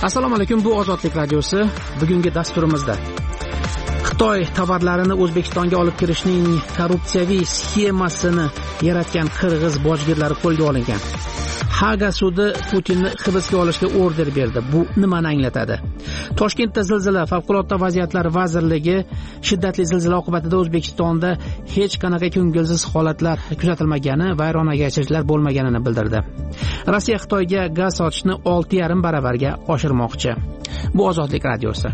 Assalomu alaykum, bu Ozodlik radiosi. Bugungi dasturimizda Xitoy tovarlarini O'zbekistonga olib kirishning korrupsiyaviy sxemasini yaratgan qirg'iz bojgirlari qo'lga olingan. Haga sudi Putinni hibsga olishga order berdi. Bu nimani anglatadi? Toshkentda zilzila, favqulodda vaziyatlar vazirligi shiddatli zilzila oqibatida O'zbekistonda hech qanaqa ko'ngilsiz holatlar kuzatilmagani, vayronagarchiliklar bo'lmaganini bildirdi. Rossiya Xitoyga gaz sotishni 6,5 baravarga oshirmoqchi. Bu Ozodlik radiosi.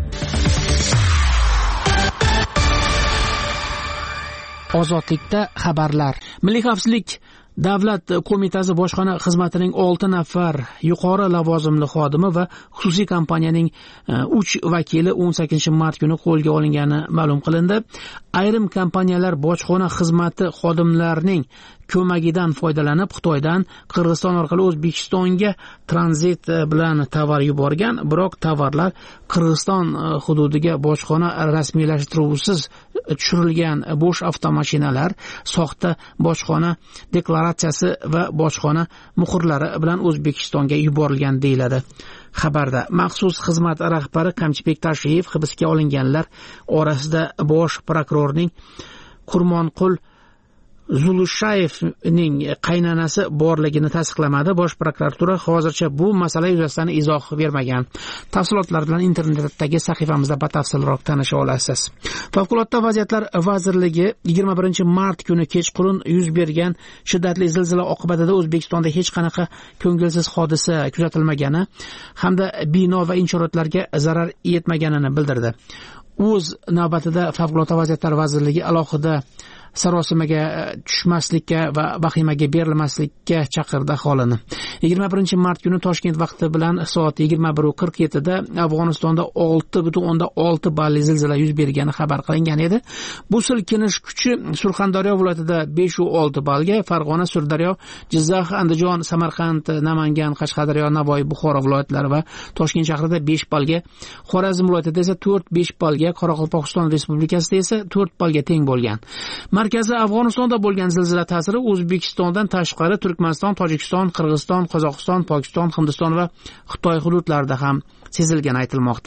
Ozodlikda xabarlar. Milliy xavfsizlik Davlat qo'mitasi bojxona xizmatining 6 nafar yuqori lavozimli xodimi va xususiy kompaniyaning 3 vakili 18 mart kuni qo'lga olingani ma'lum qilindi. Ayrim kompaniyalar bojxona xizmati xodimlarining ko'magidan foydalanib Xitoydan Qirg'iziston orqali O'zbekistonga tranzit bilan tovar yuborgan, biroq tovarlar Qirg'iziston hududiga bojxona rasmiylashtiruvsiz tushirilgan bo'sh avtomashinalar, soxta bojxona deklaratsiyasi va bojxona muhrlari bilan O'zbekistonga yuborilgan deyiladi. Xabarda maxsus xizmat rahbari Qamchibek Tashiyev hibsga olinganlar orasida bosh prokurorning Kurmonqul Zulushayevning qaynanasi borligini tasdiqlamadi. Bosh prokuratura hozircha bu masala yuzasidan izoh bermagan. Tafsilotlar bilan internetdagi sahifamizda batafsilroq tanisha olasiz. Favqulodda vaziyatlar vazirligi 21 mart kuni kechqurun yuz bergan shiddatli zilzila oqibatida O'zbekistonda hech qanaqa ko'ngilsiz hodisa kuzatilmagani hamda bino va inshootlarga zarar yetmaganini bildirdi. O'z navbatida Favqulodda vaziyatlar vazirligi alohida sarosimaga tushmaslikka va vahimaga berilmaslikka chaqirdi aholini. 21 mart kuni Toshkent vaqti bilan soat 21:47 da Afg'onistonda 6.6 balli zilzila yuz bergani xabar qilingan edi. Bu silkinish kuchi Surxondaryo viloyatida 5.6 ballga, Farg'ona, Sirdaryo, Jizzax, Andijon, Samarqand, Namangan, Qashqadaryo, Navoiy, Buxoro viloyatlari va Toshkent shahrida 5 ballga, Xorazm viloyatida esa 4-5 ballga, Qoraqalpog'iston Respublikasida esa 4 ballga teng bo'lgan. Markaziy Afg'onistonda bo'lgan zilzila ta'siri O'zbekistondan tashqari Turkmaniston, Tojikiston, Qirg'iziston, Qozog'iston, Pokiston, Hindiston va Xitoy hududlarida ham sezilgani aytilmoqda.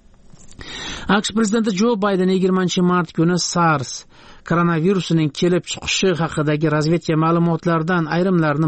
AQSh prezidenti Jo Bayden 20 mart kuni SARS koronavirusining kelib chiqishi haqidagi razvedka ma'lumotlaridan ayrimlarini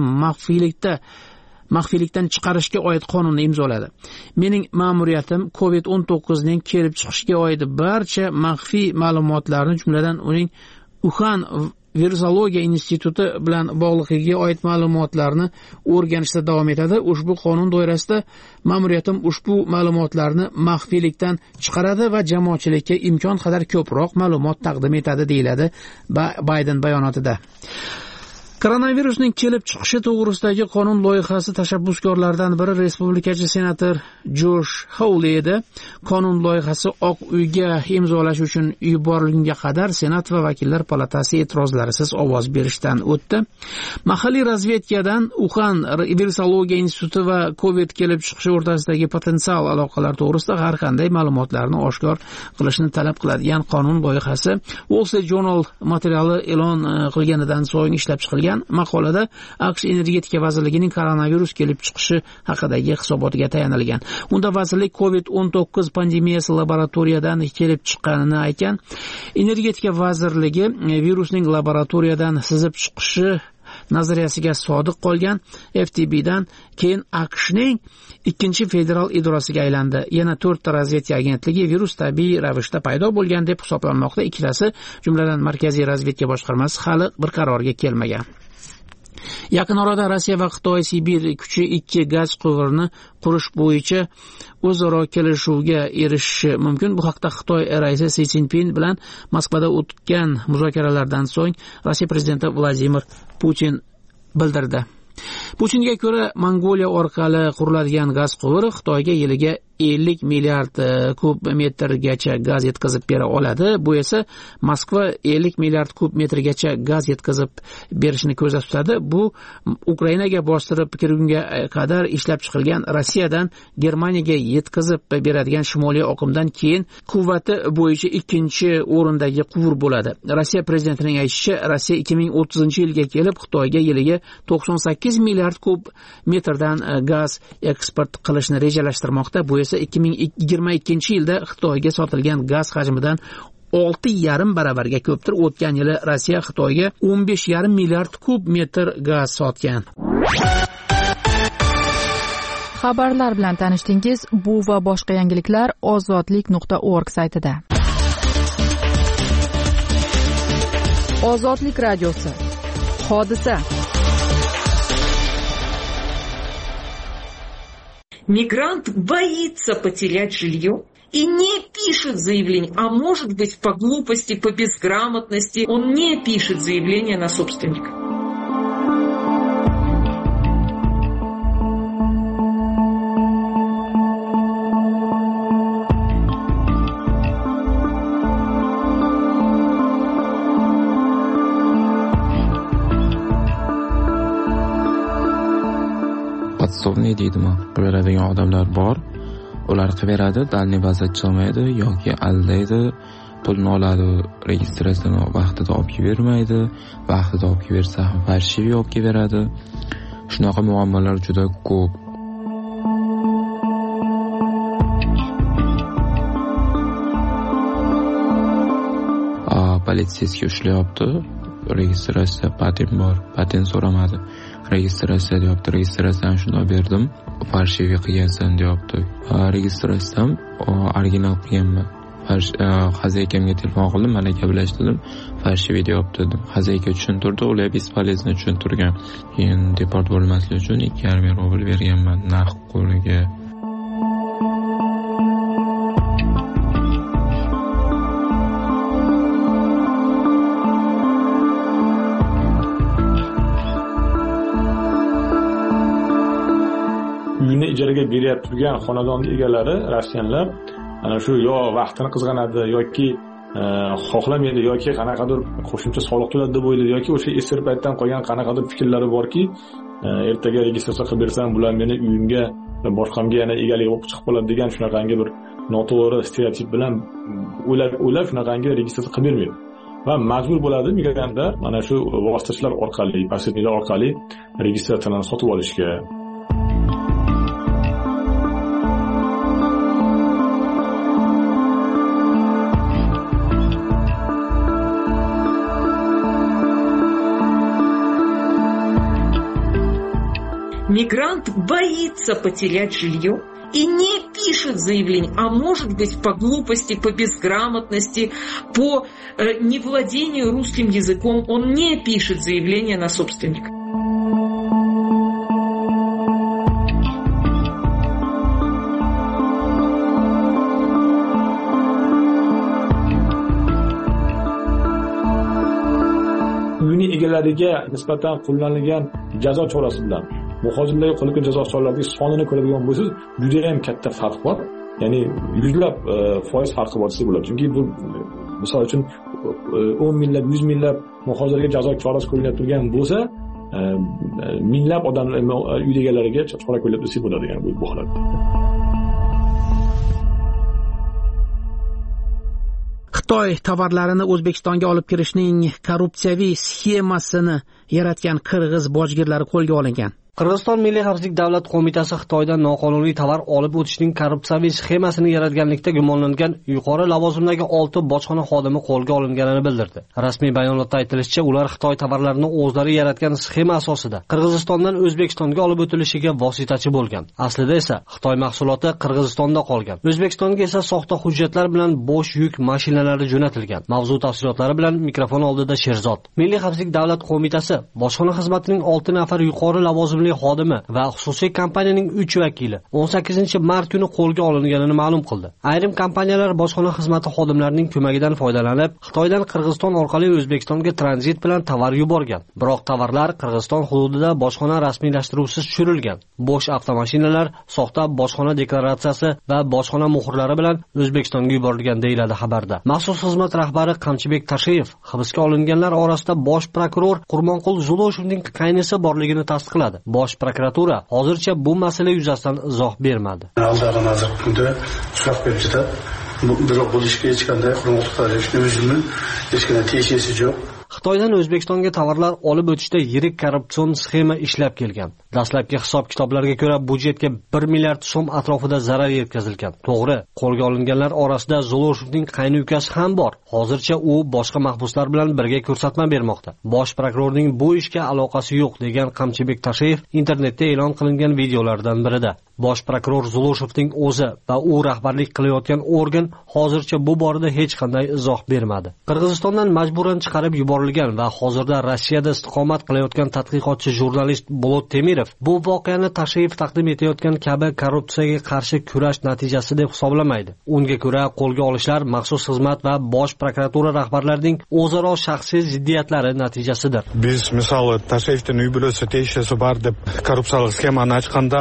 maxfiylikdan chiqarishga oid qonunni imzoladi. Mening ma'muriyatim COVID-19 ning kelib chiqishiga oid barcha maxfiy ma'lumotlarni, jumladan uning Uxan Virusologiya instituti bilan bog'liqligiga oid ma'lumotlarni o'rganishda davom etadi. Ushbu qonun doirasida ma'muriyatim ushbu ma'lumotlarni maxfiylikdan chiqaradi va jamoatchilikka imkon qadar ko'proq ma'lumot taqdim etadi, deyiladi Bayden bayonotida. Koronavirusning kelib chiqishi to'g'risidagi qonun loyihasi tashabbuskorlaridan biri respublikachi senator Josh Hawley edi. Qonun loyihasi Oq uyga imzolash uchun yuborilgunga qadar Senat va vakillar palatasi e'tirozlarsiz ovoz berishdan o'tdi. Mahalliy razvedkadan Uxan Virusologiya instituti va COVID kelib chiqishi o'rtasidagi potensial aloqalar to'g'risida har qanday ma'lumotlarni oshkor qilishni talab qiladigan qonun loyihasi Wall Street Journal materiali e'lon qilganidan so'ng ishlab chiqilgan. Maqolada AQSh energetika vazirligining koronavirus kelib chiqishi haqidagi hisobotiga tayanilgan. Unda vazirlik COVID-19 pandemiyasi laboratoriyadan kelib chiqqanini aytgan. Energetika vazirligi virusning laboratoriyadan sizib chiqishi nazariyasiga sodiq qolgan. FTBdan keyin AQShning ikkinchi federal idorasiga aylandi. Yana 4 ta razvedka agentligi virus tabiiy ravishda paydo bo'lgan deb hisoblanmoqda. Ikkilasi, jumladan Markaziy razvedka boshqarmasi, hali bir qarorga kelmagan. Yaqin orada Rossiya va Xitoy Sibir kuchi 2 gaz quvurini qurish bo'yicha o'zaro kelishuvga erishishi mumkin. Bu haqda Xitoy raisi Si Szinpin bilan Moskvada o'tgan muzokaralardan so'ng Rossiya prezidenti Vladimir Putin bildirdi. Putinga ko'ra, Mongoliya orqali quriladigan gaz quvuri Xitoyga yiliga 50 milliard kub metrgacha gaz yetkazib bera oladi. Bu esa Moskva 50 milliard kub metrgacha gaz yetkazib berishni ko'zda tutadi. Bu Ukrainaga bostirib kirgunga qadar ishlab chiqilgan Rossiyadan Germaniyaga yetkazib beradigan shimoliy oqimdan keyin quvvati bo'yicha ikkinchi o'rindagi quvur bo'ladi. Rossiya prezidentining aytishicha, Rossiya 2030-yilga kelib Xitoyga yiliga 98 milliard kub metrdan gaz eksport qilishni rejalashtirmoqda. Bu esa 2022-yilda Xitoyga sotilgan gaz hajmidan 6,5 baravarga ko'pdir. O'tgan yili Rossiya Xitoyga 15,5 milliard kub metr gaz sotgan. Xabarlar bilan tanishdingiz. Bu va boshqa yangiliklar ozodlik.org saytida. Ozodlik radiosi. Hodisa. Мигрант боится потерять жилье и не пишет заявление, а может быть по глупости, по безграмотности он не пишет заявление на собственника. Podsovniy deydimi? Beradigan odamlar bor. Ular qilaveradi, dalniy vaziyat chiqmaydi yoki aldaydi, pulni oladi, registratsiyani vaqtida olib bermaydi, vaqtida olib bersa ham farshiy olib beradi. Shunaqa muammolar juda ko'p. Politsiyasiga ushlayapti. Registratsiya patent bor, patent so'ramadi. Registratsiya deyapti, registratsiyani shunday berdim, farshiy qilgansan deyapti. Registratsiyam original qilganman. Xazaykamga telefon qildim, mana gaplashdim, farshiy deyapti dedim. Xazayka tushuntirdi, ular bespolezno tushuntirgan. Keyin deport bo'lmaslik uchun 2,5 rubl berganman naqd qo'liga. Uyni ijaraga berib turgan xonadonning egalari rossiyanlar ana shu yo vaqtini qizg'anadi yoki xohlamaydi yoki qanaqadir qo'shimcha soliq to'ladi deb o'ylaydi yoki o'sha esir paytdan qolgan qanaqadir fikrlari borki, ertaga registratsiya qilib bersam bular meni uyimga boshqamga yana egalik bo'lib chiqib qoladi degan shunaqangi bir noto'g'ri stereotip bilan o'ylab shunaqangi registratsiya qilib bermaydi. Va majbur bo'ladi migrantlar mana shu vositachilar orqali, posredniklar orqali registratsiyani sotib olishga. Мигрант боится потерять жилье и не пишет заявление, а может быть по глупости, по безграмотности, по невладению русским языком он не пишет заявление на собственника. Uyning egalariga nisbatan qo'llanilgan jazo chorasi bilan muhojirlarga qo'llangan jazo choralarining sonini ko'radigan bo'lsangiz, juda ham katta farq bor. Ya'ni yuzlab foiz farqi bor desa bo'ladi. Chunki bu misol uchun 10 minglab, 100 minglab muhojirlarga jazo chorasi qo'llanib turgan bo'lsa, minglab odamlar uy egalariga chora qo'llab desa bo'ladi, ya'ni bu holatda. Xitoy tovarlarini O'zbekistonga olib kirishning korrupsiyaviy sxemasini yaratgan qirg'iz bojgirlari qo'lga olingan. Qirg'iziston Milliy xavfsizlik davlat qo'mitasi Xitoydan noqonuniy tovar olib o'tishning korrupsiyaviy sxemasini yaratganlikda gumonlangan yuqori lavozimdagi 6 bojxona xodimi qo'lga olinganini bildirdi. Rasmiy bayonotda aytilishicha, ular Xitoy tovarlarini o'zlari yaratgan sxema asosida Qirg'izistondan O'zbekistonga olib o'tilishiga vositachi bo'lgan. Aslida esa Xitoy mahsuloti Qirg'izistonda qolgan. O'zbekistonga esa soxta hujjatlar bilan bo'sh yuk mashinalari jo'natilgan. Mavzu tafsilotlari bilan mikrofon oldida Sherzod. Milliy xavfsizlik davlat qo'mitasi bojxona xizmatining 6 nafar yuqori lavozimli xodimi va xususiy kompaniyaning 3 vakili 18-mart kuni qo'lga olinganini ma'lum qildi. Ayrim kompaniyalar bojxona xizmati xodimlarining ko'magidan foydalanib, Xitoydan Qirg'iziston orqali O'zbekistonga tranzit bilan tovar yuborgan. Biroq tovarlar Qirg'iziston hududida bojxona rasmiylashtiruvsiz tushirilgan. Bo'sh avtomashinalar, soxta bojxona deklaratsiyasi va bojxona muhrlari bilan O'zbekistonga yuborilgan deyiladi xabarda. Maxsus xizmat rahbari Qamchibek Tasheyev hibsga olinganlar orasida bosh prokuror Qurmonqul Zuloshovning qaynisi borligini tasdiqladi. Bosh prokuratura hozircha bu masala yuzasidan izoh bermadi. Aldagan hozir kunda so'roq berib жатады. Biroq bu ishga hech qanday Qurmonqul o'zini hech qanday tegishisi yo'q. Xitoydan O'zbekistonga tovarlar olib o'tishda yirik korrupsion sxema ishlab kelgan. Dastlabki hisob-kitoblarga ko'ra, budjetga 1 milliard so'm atrofida zarar yetkazilgan. To'g'ri, qo'lga olinganlar orasida Zuloshovning qayni ukasi ham bor. Hozircha u boshqa mahbuslar bilan birga ko'rsatma bermoqda. Bosh prokurorning bu ishga aloqasi yo'q degan Qamchibek Tashev internetda e'lon qilingan videolardan birida. Bosh prokuror Zuloshovning o'zi va u rahbarlik qilayotgan organ hozircha bu borada hech qanday izoh bermadi. Qirg'izistondan majburan chiqarib yuborilgan va hozirda Rossiyada istiqomat qilayotgan tadqiqotchi jurnalist Bolot Temirov bu voqeani Tashev taqdim etayotgan kabi korrupsiyaga qarshi kurash natijasi deb hisoblamaydi. Unga ko'ra, qo'lga olishlar maxsus xizmat va bosh prokuratura rahbarlarining o'zaro shaxsiy ziddiyatlari natijasidir. Biz misol Tashevning uy bilan sotishasi bor deb korrupsiyalik sxemani ochganda,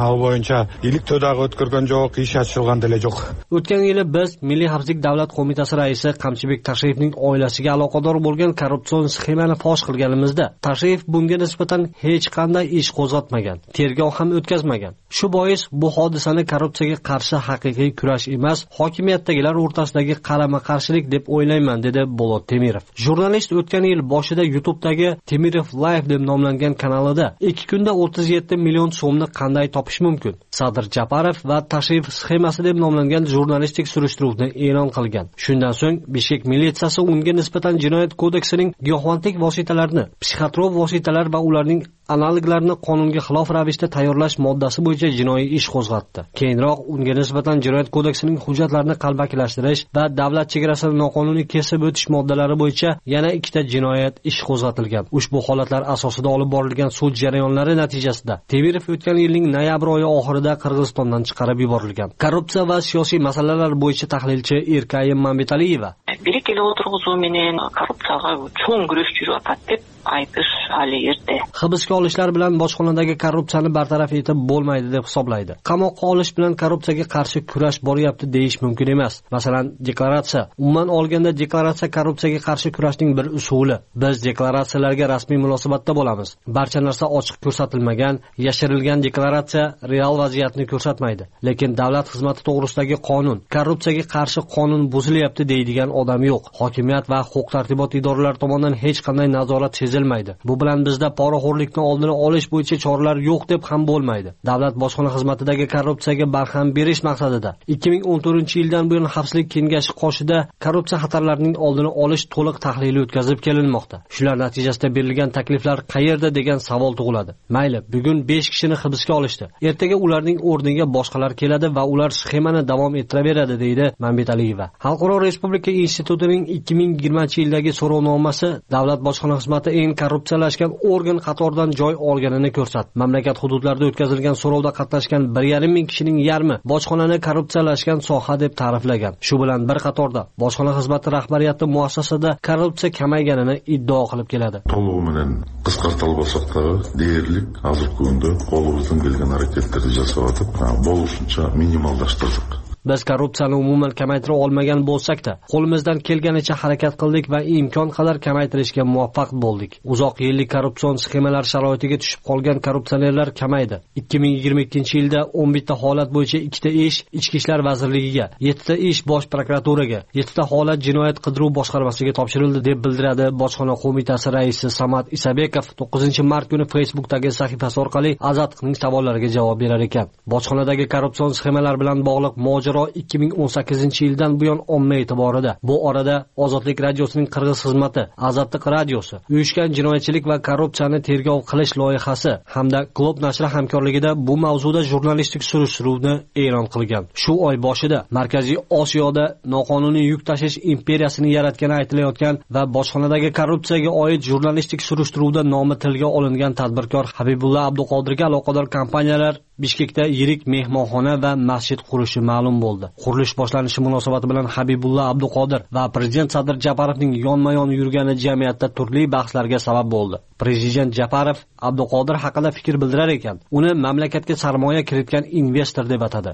ilik to'dag'i o'tkirgan yo'q, ish ochilgan dili yo'q. O'tgan yili biz Milliy xavfsizlik davlat qo'mitasi raisi Qamchibek Tashevning oilasiga aloqador bo'lgan korrupsion sxemani fosh qilganimizda, Tashev bunga nisbatan hech qanday ish qo'zg'atmagan, tergov ham o'tkazmagan. Shu bois bu hodisani korrupsiyaga qarshi haqiqiy kurash emas, hokimiyatdagilar o'rtasidagi qarama-qarshilik deb o'ylayman, dedi Bolot Temirov. Jurnalist o'tgan yil boshida YouTube'dagi Temirov Live deb nomlangan kanalida 2 kunda 37 million so'mni qanday topish mumkin? Sadir Japarov va Tashev sxemasi deb nomlangan jurnalistik surishtiruvni e'lon qilgan. Shundan so'ng Bishkek militsiyasi unga nisbatan jinoyat kodeksining giyohvandlik vositalarini, psixotrop vositalar va ularning analoglarini qonunga xilof ravishda tayyorlash moddasi bo'yicha jinoiy ish qo'zg'atdi. Keyinroq unga nisbatan jinoyat kodeksining hujjatlarini qalbakilashtirish va davlat chegarasini noqonuniy kesib o'tish moddalari bo'yicha yana 2 ta jinoyat ish qo'zg'atilgan. Ushbu holatlar asosida olib borilgan sud jarayonlari natijasida Temirov o'tgan yilning noyabr oyi oxirida Qirg'izistondan chiqarib yuborilgan. Korrupsiya va siyosiy masalalar bo'yicha tahlilchi Erkayim Mambetaliyeva Birik ele o'tirg'izuv menen korrupsiyaga cho'ng kurash yurib deb aytish hali erta. Hibsga olishlar bilan bojxonadagi korrupsiyani bartaraf etib bo'lmaydi deb hisoblaydi. Qamoqqa olish bilan korrupsiyaga qarshi kurash boryapti deyish mumkin emas. Masalan, deklaratsiya. Umuman olganda deklaratsiya korrupsiyaga qarshi kurashning bir usuli. Biz deklaratsiyalarga rasmiy munosabatda bo'lamiz. Barcha narsa ochiq ko'rsatilmagan, yashirilgan deklaratsiya real vaziyatni ko'rsatmaydi. Lekin davlat xizmati to'g'risidagi qonun, korrupsiyaga qarshi qonun buzilyapti deydigan odam yo'q. Hokimiyat va huquq-tartibot idoralari tomonidan hech qanday nazorat sezilmaydi. Bu bilan bizda poraxo'rlikni oldini olish bo'yicha choralar yo'q deb ham bo'lmaydi. Davlat bojxona xizmatidagi korrupsiyaga barham berish maqsadida 2014-yildan buyon Xavfsizlik kengashi qoshida korrupsiya xatarlarining oldini olish to'liq tahlili o'tkazib kelinmoqda. Shular natijasida berilgan takliflar qayerda degan savol tug'iladi. Mayli, bugun 5 kishini hibsga olishdi. Ertaga ularning o'rniga boshqalar keladi va ular sxemani davom ettiraveradi, deydi Mambetaliyeva. Xalqaro Respublika institutining 2020-yildagi so'rovnomasi davlat bojxona xizmati eng korrupsiyalashgan organ qatoridan joy olganini ko'rsatdi. Mamlakat hududlarida o'tkazilgan so'rovda qatnashgan 1,5 ming kishining yarmi bojxonani korrupsiyalashgan soha deb ta'riflagan. Shu bilan bir qatorda bojxona xizmati rahbariyati muassasada korrupsiya kamayganini iddao qilib keladi. To'lig'idan qisqartirib olsak da, deyarlik hozirgi kunda qo'limizdan kelgan harakatlarni jasatib, bo'lishuncha minimallashtirdik. Biz korrupsiyani umuman kamaytira olmagan bo'lsak-da, qo'limizdan kelganicha harakat qildik va imkon qadar kamaytirishga muvaffaq bo'ldik. Uzoq yillik korrupsion sxemalar sharoitiga tushib qolgan korrupsionerlar kamaydi. 2022-yilda 11 ta holat bo'yicha 2 ta ish Ichki ishlar vazirligiga, 7 ta ish Bosh prokuraturaga, 7 ta holat Jinoyat qidiruv boshqarmasiga topshirildi deb bildiradi Bojxona qo'mitasi raisi Samad Isabekov 9-mart kuni Facebook'dagi sahifasi orqali Azatning savollariga javob berar ekan. Bojxonadagi korrupsion sxemalar bilan bog'liq mojaro 2018-yildan buyon omma e'tiborida. Bu orada Ozodlik radiosining Qirg'iz xizmati, Azatliq radiosi, uyushgan jinoyatchilik va korrupsiyani tergov qilish loyihasi hamda Glob nashri hamkorligida bu mavzuda jurnalistik surishtiruvni e'lon qilgan. Shu oy boshida Markaziy Osiyoda noqonuniy yuk tashish imperiyasini yaratgani aytilayotgan va bojxonadagi korrupsiyaga oid jurnalistik surishtiruvda nomi tilga olingan tadbirkor Habibulla Abduqodirga aloqador kompaniyalar Bishkekda yirik mehmonxona va masjid qurishi ma'lum bo'ldi. Qurilish boshlanishi munosabati bilan Habibulla Abduqodir va Prezident Sadir Japarovning yonma-yon yurgani jamiyatda turli bahslarga sabab bo'ldi. Prezident Japarov Abduqodir haqida fikr bildirar ekan, uni mamlakatga sarmoya kiritgan investor deb atadi.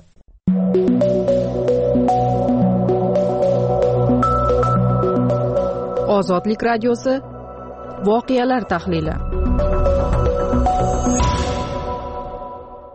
Ozodlik radiosi voqealar tahlili.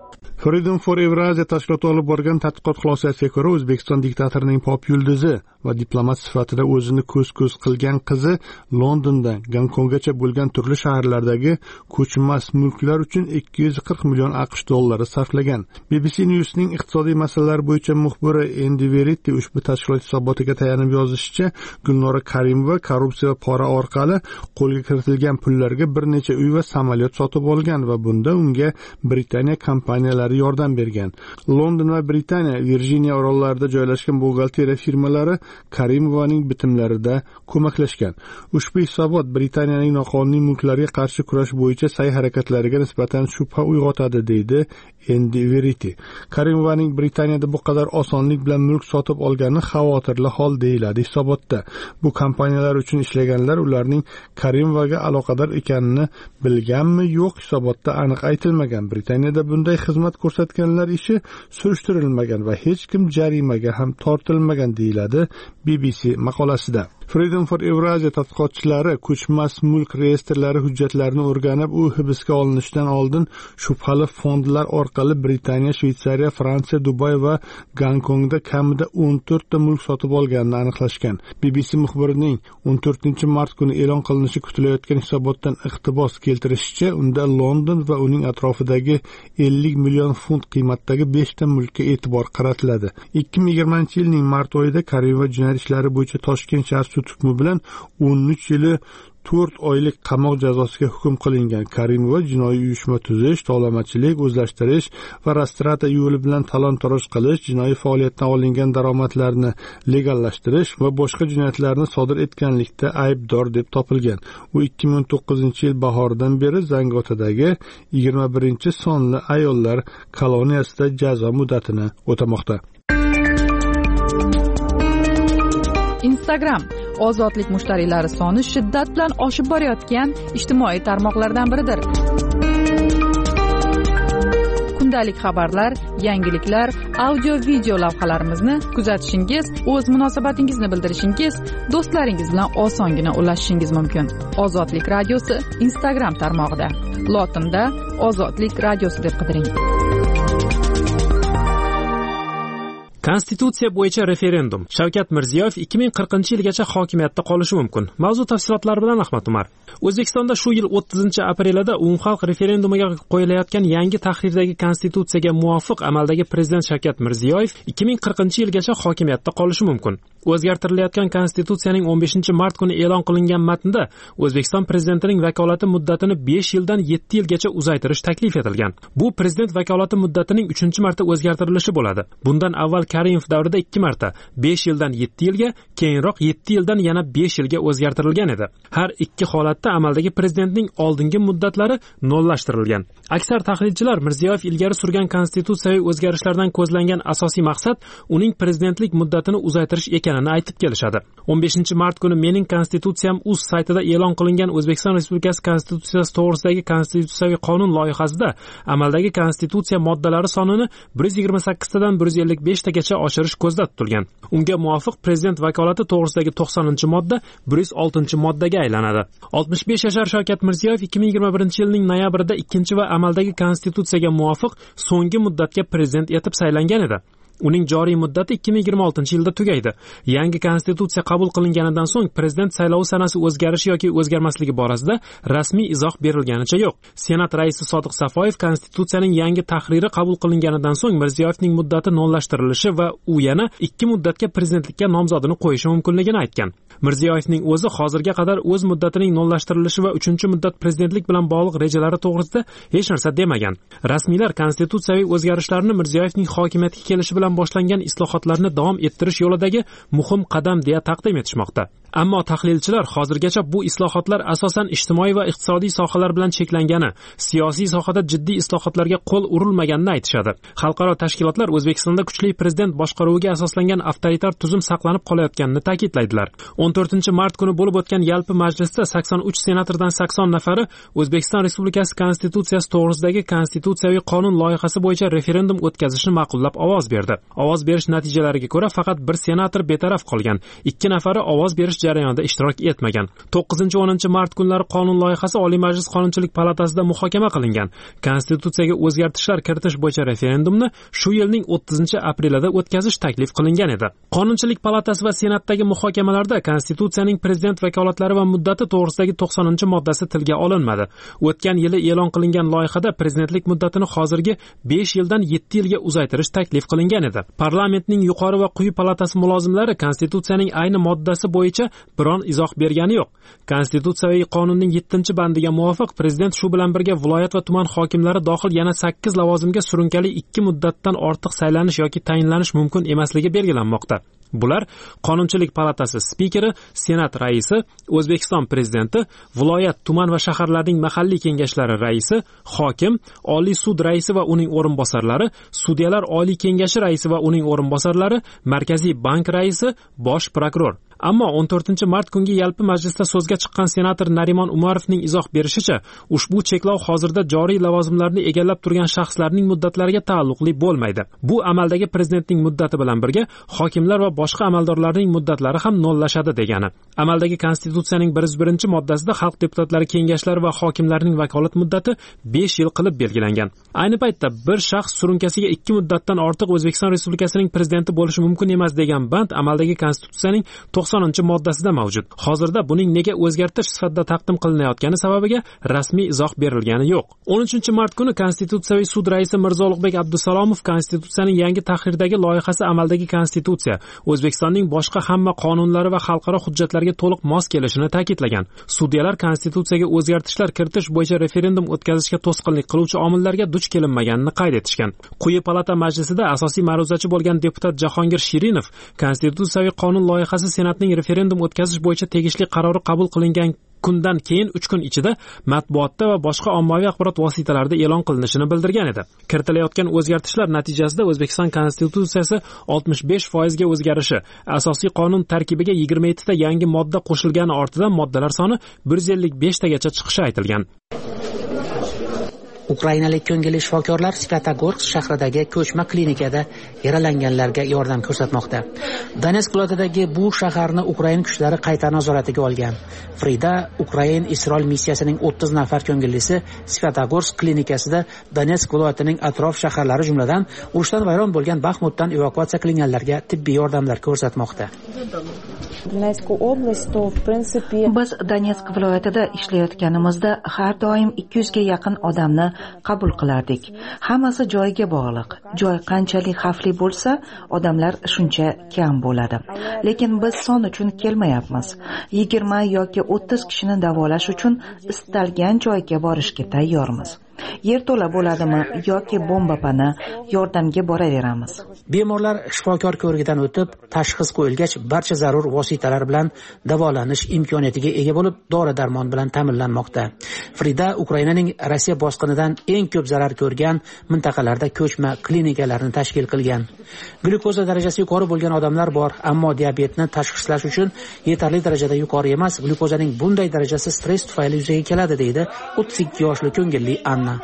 Freedom for Eurasia tashkiloti olib borgan tadqiqot xulosasiga ko'ra, O'zbekiston diktatorining pop yulduzi va diplomat sifatida o'zini ko'z-ko'z qilgan qizi Londondan Gonkonggacha bo'lgan turli shaharlardagi ko'chmas mulklar uchun 240 million AQSh dollari sarflagan. BBC News'ning iqtisodiy masalalar bo'yicha muxbiri Andy Verity ushbu tashkilot hisobotiga tayanib yozishicha, Gulnora Karimova korrupsiya va pora orqali qo'lga kiritilgan pullarga bir necha uy va samolyot sotib olgan va bunda unga Britaniya kompaniyalari yordam bergan. London va Britaniya Virjiniya orollarida joylashgan buxgalteriya firmalari Karimovaning bitimlarida ko'maklashgan. Ushbu hisobot Britaniyaning noqonuniy mulklarga qarshi kurash bo'yicha sa'y-harakatlariga nisbatan shubha uyg'otadi, deydi Andy Verity. Karimovaning Britaniyada bu qadar osonlik bilan mulk sotib olgani xavotirli hol deyiladi hisobotda. Bu kompaniyalar uchun ishlaganlar ularning Karimovaga aloqador ekanini bilganmi, yo'q, hisobotda aniq aytilmagan. Britaniyada bunday xizmat ko'rsatganlar ishi surishtirilmagan va hech kim jarimaga ham tortilmagan, deyiladi BBC maqolasida. Freedom for Eurasia tadqiqotchilari ko'chmas mulk reyestrlari hujjatlarini o'rganib, u hibsga olinishidan oldin shubhali fondlar orqali Britaniya, Shveysariya, Fransiya, Dubay va Gonkongda kamida 14 ta mulk sotib olganini aniqlashgan. BBC muxbirining 14-mart kuni e'lon qilinishi kutilayotgan hisobotdan iqtibos keltirishicha, unda London va uning atrofidagi 50 million funt qiymatdagi 5 ta mulkka e'tibor qaratiladi. 2020-yilning mart oyida Karimova jinoyat ishlari bo'yicha Toshkent shahar sud hukmi bilan 13 yili 4 oylik qamoq jazosiga hukm qilingan. Karimova jinoiy uyushma tuzish, tovlamachilik, o'zlashtirish va rastrata yo'li bilan talon-toroj qilish, jinoiy faoliyatdan olingan daromadlarni legallashtirish va boshqa jinoyatlarni sodir etganlikda aybdor deb topilgan. U 2019-yil bahoridan beri Zangiotadagi 21-sonli ayollar koloniyasida jazo muddatini o'tamoqda. Instagram ozodlik mushtariylari soni shiddat bilan oshib borayotgan ijtimoiy tarmoqlardan biridir. Kundalik xabarlar, yangiliklar, audio-video lavhalarimizni kuzatishingiz, o'z munosabatingizni bildirishingiz, do'stlaringiz bilan osongina ulashishingiz mumkin. Ozodlik radiosi Instagram tarmog'ida. Lotinda Ozodlik radiosi deb qidiring. Konstitutsiya bo'yicha referendum. Shavkat Mirziyoyev 2040-yilgacha hokimiyatda qolishi mumkin. Mavzu tafsilotlari bilan Ahmad Umar. O'zbekistonda shu yil 30-aprelida umumxalq referendumiga qo'yilayotgan yangi tahrirdagi konstitutsiyaga muvofiq amaldagi prezident Shavkat Mirziyoyev 2040-yilgacha hokimiyatda qolishi mumkin. O'zgartirilayotgan konstitutsiyaning 15-mart kuni e'lon qilingan matnda O'zbekiston prezidentining vakolati muddatini 5 yildan 7 yilgacha uzaytirish taklif etilgan. Bu prezident vakolati muddatining 3-marta o'zgartirilishi bo'ladi. Bundan avval Karimov davrida 2 marta 5 yildan 7 yilga, keyinroq 7 yildan yana 5 yilga o'zgartirilgan edi. Har ikki holatda amaldagi prezidentning oldingi muddatlari nollashtirilgan. Aksar tahlilchilar Mirziyoyev ilgari surgan konstitutsiyaviy o'zgarishlardan ko'zlangan asosiy maqsad uning prezidentlik muddatini uzaytirish ekanini aytib kelishadi. 15-mart kuni Mening konstitutsiyam.uz saytida e'lon qilingan O'zbekiston Respublikasi konstitutsiyasi to'g'risidagi konstitutsiyaviy qonun loyihasida amaldagi konstitutsiya moddalari sonini 128 tadan 155 tagacha oshirish ko'zda tutilgan. Unga muvofiq prezident vakolati to'g'risidagi 90-modda 106-moddaga aylanadi. 65 yashar Shavkat Mirziyoyev 2021-yilning noyabrida 2 va amaldagi konstitutsiyaga muvofiq so'nggi muddatga prezident etib saylangan edi. Uning joriy muddati 2026-yilda tugaydi. Yangi konstitutsiya qabul qilinganidan so'ng prezident saylovi sanasi o'zgarishi yoki o'zgarmasligi borasida rasmiy izoh berilganicha yo'q. Senat raisi Sodiq Safoyev konstitutsiyaning yangi tahriri qabul qilinganidan so'ng Mirziyoyevning muddati nollashtirilishi va u yana 2 muddatga prezidentlikka nomzodini qo'yishi mumkinligini aytgan. Mirziyoyevning o'zi hozirga qadar o'z muddatining nollashtirilishi va 3-muddat prezidentlik bilan bog'liq rejalari to'g'risida hech narsa demagan. Rasmiylar konstitutsiyaviy o'zgarishlarni Mirziyoyevning hokimiyatga kelishi bilan boshlangan islohotlarni davom ettirish yo'lidagi muhim qadam deya taqdim etishmoqda. Ammo tahlilchilar hozirgacha bu islohotlar asosan ijtimoiy va iqtisodiy sohalar bilan cheklangani, siyosiy sohada jiddiy islohotlarga qo'l urilmaganini aytishadi. Xalqaro tashkilotlar O'zbekistonda kuchli prezident boshqaruviga asoslangan avtoritar tuzum saqlanib qolayotganini ta'kidlaydilar. 14-mart kuni bo'lib o'tgan yalpi majlisda 83 senatordan 80 nafari O'zbekiston Respublikasi konstitutsiyasi to'g'risidagi konstitutsiyaviy qonun loyihasi bo'yicha referendum o'tkazishni ma'qullab ovoz berdi. Ovoz berish natijalariga ko'ra faqat bir senator betaraf qolgan. 2 nafari ovoz berish jarayonida ishtirok etmagan. 9-10 mart kunlari qonun loyihasi Oliy Majlis Qonunchilik palatasida muhokama qilingan. Konstitutsiyaga o'zgartishlar kiritish bo'yicha referendumni shu yilning 30-aprelida o'tkazish taklif qilingan edi. Qonunchilik palatasi va Senatdagi muhokamalarda Konstitutsiyaning prezident vakolatlari va muddati to'g'risidagi 90-moddasi tilga olinmadi. O'tgan yili e'lon qilingan loyihada prezidentlik muddatini hozirgi 5 yildan 7 yilga uzaytirish taklif qilingan edi. Parlamentning yuqori va quyi palatasi mulozimlari Konstitutsiyaning ayni moddasi bo'yicha biron izoh bergani yo'q. Konstitutsiyaviy qonunning 7-bandiga muvofiq prezident shu bilan birga viloyat va tuman hokimlari dohil yana 8 lavozimga surunkali 2 muddatdan ortiq saylanish yoki tayinlanish mumkin emasligi belgilanmoqda. Bular Qonunchilik palatasi spikeri, Senat raisi, O'zbekiston prezidenti, viloyat, tuman va shaharlarning mahalliy kengashlari raisi, hokim, Oliy sud raisi va uning o'rinbosarlari, sudyalar oliy kengashi raisi va uning o'rinbosarlari, Markaziy bank raisi, bosh prokuror. Ammo 14-mart kungi yalpi majlisda so'zga chiqqan senator Narimon Umarovning izoh berishicha, ushbu cheklov hozirda joriy lavozimlarni egallab turgan shaxslarning muddatlariga taalluqli bo'lmaydi. Bu amaldagi prezidentning muddati bilan birga hokimlar va boshqa amaldorlarning muddatlari ham nollashadi degani. Amaldagi Konstitutsiyaning 101-moddasida xalq deputatlari kengashlari va hokimlarning vakolat muddati 5 yil qilib belgilangan. Ayni paytda bir shaxs surunkasiga 2 muddatdan ortiq O'zbekiston Respublikasining prezidenti bo'lishi mumkin emas degan band amaldagi Konstitutsiyaning 90-moddasida mavjud. Hozirda buning nega o'zgartirish sifatida taqdim qilinayotgani sababiga rasmiy izoh berilgani yo'q. 13-mart kuni Konstitutsiyaviy sud raisi Mirzo Ulug'bek Abdusalomov Konstitutsiyaning yangi tahrirdagi loyihasi amaldagi Konstitutsiya O'zbekistonning boshqa hamma qonunlari va xalqaro hujjatlarga to'liq mos kelishini ta'kidlagan. Sudyalar Konstitutsiyaga o'zgartishlar kiritish bo'yicha referendum o'tkazishga to'sqinlik qiluvchi omillarga duch kelinmaganini qayd etishgan. Quyi palata majlisida asosiy ma'ruzachi bo'lgan deputat Jahongir Shirinov Konstitutsiyaviy qonun loyihasi Senatning referendum o'tkazish bo'yicha tegishli qarori qabul qilingan kundan keyin 3 kun ichida matbuotda va boshqa ommaviy axborot vositalarida e'lon qilinishini bildirgan edi. Kiritilayotgan o'zgartishlar natijasida O'zbekiston Konstitutsiyasi 65% ga o'zgarishi, asosiy qonun tarkibiga 27 ta yangi modda qo'shilgani ortidan moddalar soni 155 tagacha chiqishi aytilgan. Ukrainalik ko'ngilli shifokorlar Svyatogorsk shahridagi ko'chma klinikada yaralanganlarga yordam ko'rsatmoqda. Donetsk viloyatidagi bu shaharni Ukraina kuchlari qayta nazoratiga olgan. Frida Ukrain Isroil missiyasining 30 nafar ko'ngillisi Svyatogorsk klinikasida Donetsk viloyatining atrof shaharlari jumladan urushdan vayron bo'lgan Baxmutdan evakuatsiya qilinganlarga tibbiy yordamlar ko'rsatmoqda. Biz Donetsk viloyatida ishlayotganimizda har doim 200 ga yaqin odamni qabul qilardik. Hammasi joyiga bog'liq. Joy qanchalik xavfli bo'lsa, odamlar shuncha kam bo'ladi. Lekin biz son uchun kelmayapmiz. 20 yoki 30 kishini davolash uchun istalgan joyga borishga tayyormiz. Yerto'la bo'ladimi yoki bomba pana yordamga boraveramiz. Bemorlar shifokor ko'rigidan o'tib, tashxis qo'yilgach, barcha zarur vositalar bilan davolanish imkoniyatiga ega bo'lib, dori-darmon bilan ta'minlanmoqda. Frida Ukrainaning Rossiya bosqinidan eng ko'p zarar ko'rgan mintaqalarda ko'chma klinikalarni tashkil qilgan. Glyukoza darajasi yuqori bo'lgan odamlar bor, ammo diabetni tashxislash uchun yetarli darajada yuqori emas. Glyukozaning bunday darajasi stress tufayli yuzaga keladi, deydi 32 yoshli ko'ngilli Anna.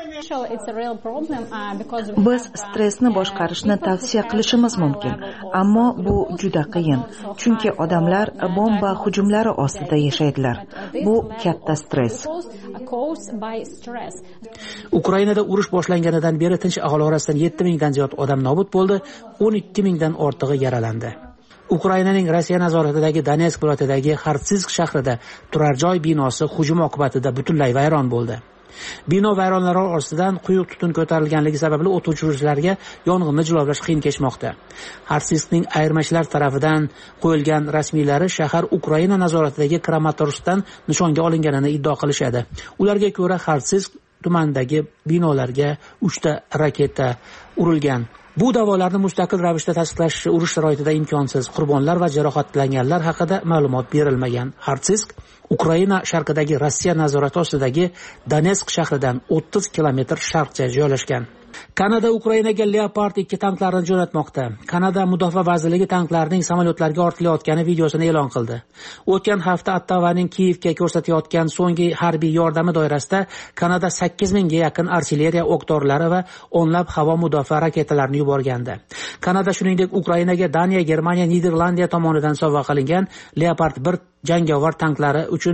Biz stressni boshqarishni tavsiya qilishimiz mumkin, ammo bu juda qiyin, chunki odamlar bomba hujumlari ostida yashaydilar. Bu katta stress. Ukrainada urush boshlanganidan beri tinch aholi orasidan 7000 dan ziyod odam nobud bo'ldi, 12000 dan ortig'i yaralandi. Ukrainaning Rossiya nazoratidagi Donetsk viloyatidagi Xartsinsk shahrida turar joy binosi hujum oqibatida butunlay vayron bo'ldi. Bino vayronlari ostidan quyuq tutun ko'tarilganligi sababli o't o'chiruvchilarga yong'inni jilovlash qiyin kechmoqda. Xartsinskning ayirmachilar tarafidan qo'yilgan rasmiylari shahar Ukraina nazoratidagi Kramatorskdan nishonga olinganini iddao qilishadi. Ularga ko'ra Xartsinsk tumanidagi binolarga 3 ta raketa urilgan. Bu da'volarni mustaqil ravishda tasdiqlash urush sharoitida imkonsiz. Qurbonlar va jarohatlanganlar haqida ma'lumot berilmagan. Xartsinsk Ukraina sharqidagi Rossiya nazorati ostidagi Donetsk shahridan 30 kilometr sharqcha joylashgan. Kanada Ukrainaga Leopard 2 tanklarini jo'natmoqda. Kanada Mudofaa vazirligi tanklarning samolyotlarga ortilayotgani videosini e'lon qildi. O'tgan hafta Ottavaning Kiyevga ko'rsatayotgan so'nggi harbiy yordami doirasida Kanada 8000 ga yaqin artilleriya o'q-dorilar va o'nlab havo mudofaa raketalarini yuborgandi. Kanada shuningdek Ukrainaga Daniya, Germaniya, Niderlandiya tomonidan sovg'a qilingan Leopard 1 jangovar tanklari uchun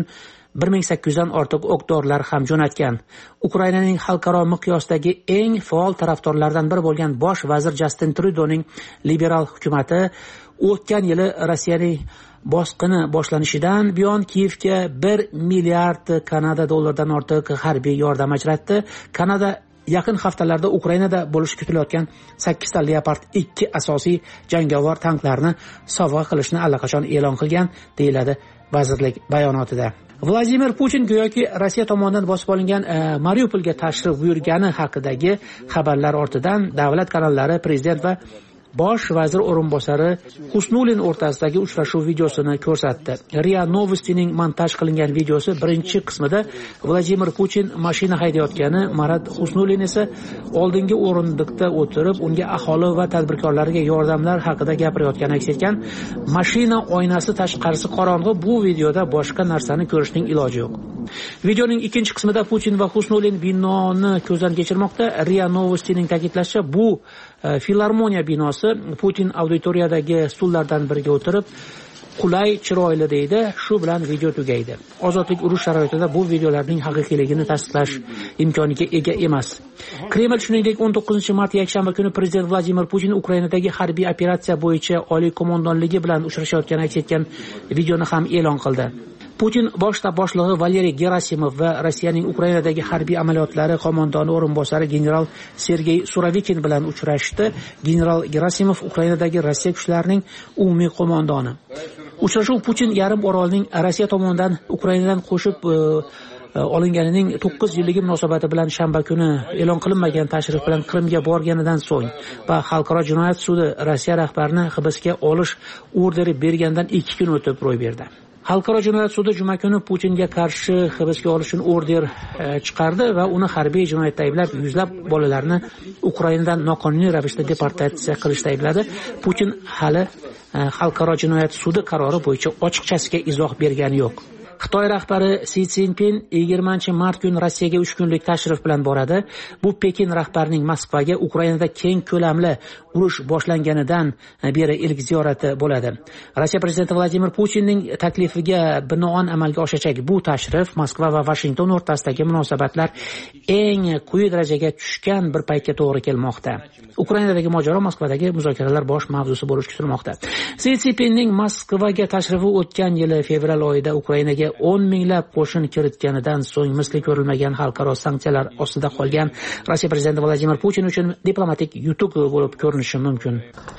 1800 dan ortiq o'q-dorilar ham jo'natgan. Ukrainaning xalqaro miqyosdagi eng faol tarafdorlaridan biri bo'lgan bosh vazir Justin Trudeauning liberal hukumati o'tgan yili Rossiyaning bosqini boshlanishidan buyon Kiyevga 1 milliard Kanada dollaridan ortiq harbiy yordam ajratdi. Kanada yaqin haftalarda Ukrainada bo'lishi kutilayotgan 8 ta Leopard 2 asosiy jangovar tanklarni sovg'a qilishni allaqachon e'lon qilgan, deyiladi vazirlik bayonotida. Vladimir Putin go'yoki Rossiya tomonidan bosib olingan Mariupolga tashrif buyurgani haqidagi xabarlar ortidan davlat kanallari prezident va bosh vazir o'rinbosari Husnulin o'rtasidagi uchrashuv videosini ko'rsatdi. RIA Novostining montaj qilingan videosi birinchi qismida Vladimir Putin mashina haydayotgani, Marat Husnulin esa oldingi o'rindiqda o'tirib, unga aholi va tadbirkorlarga yordamlar haqida gapirayotgani aks etgan. Mashina oynasi tashqarisi qorong'u, bu videoda boshqa narsani ko'rishning iloji yo'q. Videoning ikkinchi qismida Putin va Husnulin binoni ko'zdan kechirmoqda. RIA Novostining ta'kidlashicha, bu filarmoniya binosi. Putin auditoriyadagi stullardan biriga o'tirib, qulay, chiroyli deydi. Shu bilan video tugaydi. Ozodlik urush sharoitida bu videolarning haqiqiyligini tasdiqlash imkoniga ega emas. Kreml shuningdek 19-mart yakshanba kuni prezident Vladimir Putin Ukrainadagi harbiy operatsiya bo'yicha oliy qo'mondonligi bilan uchrashayotgani aks etgan videoni ham e'lon qildi. Putin bosh shtab boshlig'i Valeriy Gerasimov va Rossiyaning Ukrainadagi harbiy amaliyotlari qo'mondoni o'rinbosari general Sergey Suravikin bilan uchrashdi. General Gerasimov Ukrainadagi Rossiya kuchlarining umumiy qo'mondoni. Uchrashuv Putin yarim orolning Rossiya tomonidan Ukrainadan qo'shib olinganining 9 yilligi munosabati bilan shanba kuni e'lon qilinmagan tashrif bilan Qrimga borganidan so'ng va Xalqaro jinoyat sudi Rossiya rahbarini hibsga olish orderi bergandan 2 kun o'tib ro'y berdi. Xalqaro jinoyat sudi juma kuni Putinga qarshi hibsga olish uchun order chiqardi va uni harbiy jinoyatda ayblab, yuzlab bolalarni Ukrainadan noqonuniy ravishda deportatsiya qilishda aybladi. Putin hali Xalqaro jinoyat sudi qarori bo'yicha ochiqchasiga izoh bergani yo'q. Xitoy rahbari Si Szinpin 20-mart kuni Rossiyaga 3 kunlik tashrif bilan boradi. Bu Pekin rahbarining Moskvaga Ukrainada keng ko'lamli urush boshlanganidan beri ilk ziyorati bo'ladi. Rossiya prezidenti Vladimir Putinning taklifiga binoan amalga oshacak bu tashrif Moskva va Washington o'rtasidagi munosabatlar eng quyi darajaga tushgan bir paytga to'g'ri kelmoqda. Ukrainadagi mojaro Moskvadagi muzokaralar bosh mavzusi bo'lishi kutilmoqda. Si Szinpinning Moskvaga tashrifi o'tgan yili fevral oyida Ukrainaga 10 minglab qo'shin kiritganidan so'ng misli ko'rilmagan xalqaro sanksiyalar ostida qolgan Rossiya prezidenti Vladimir Putin uchun diplomatik yutuq bo'lib ko'rinishi mumkin.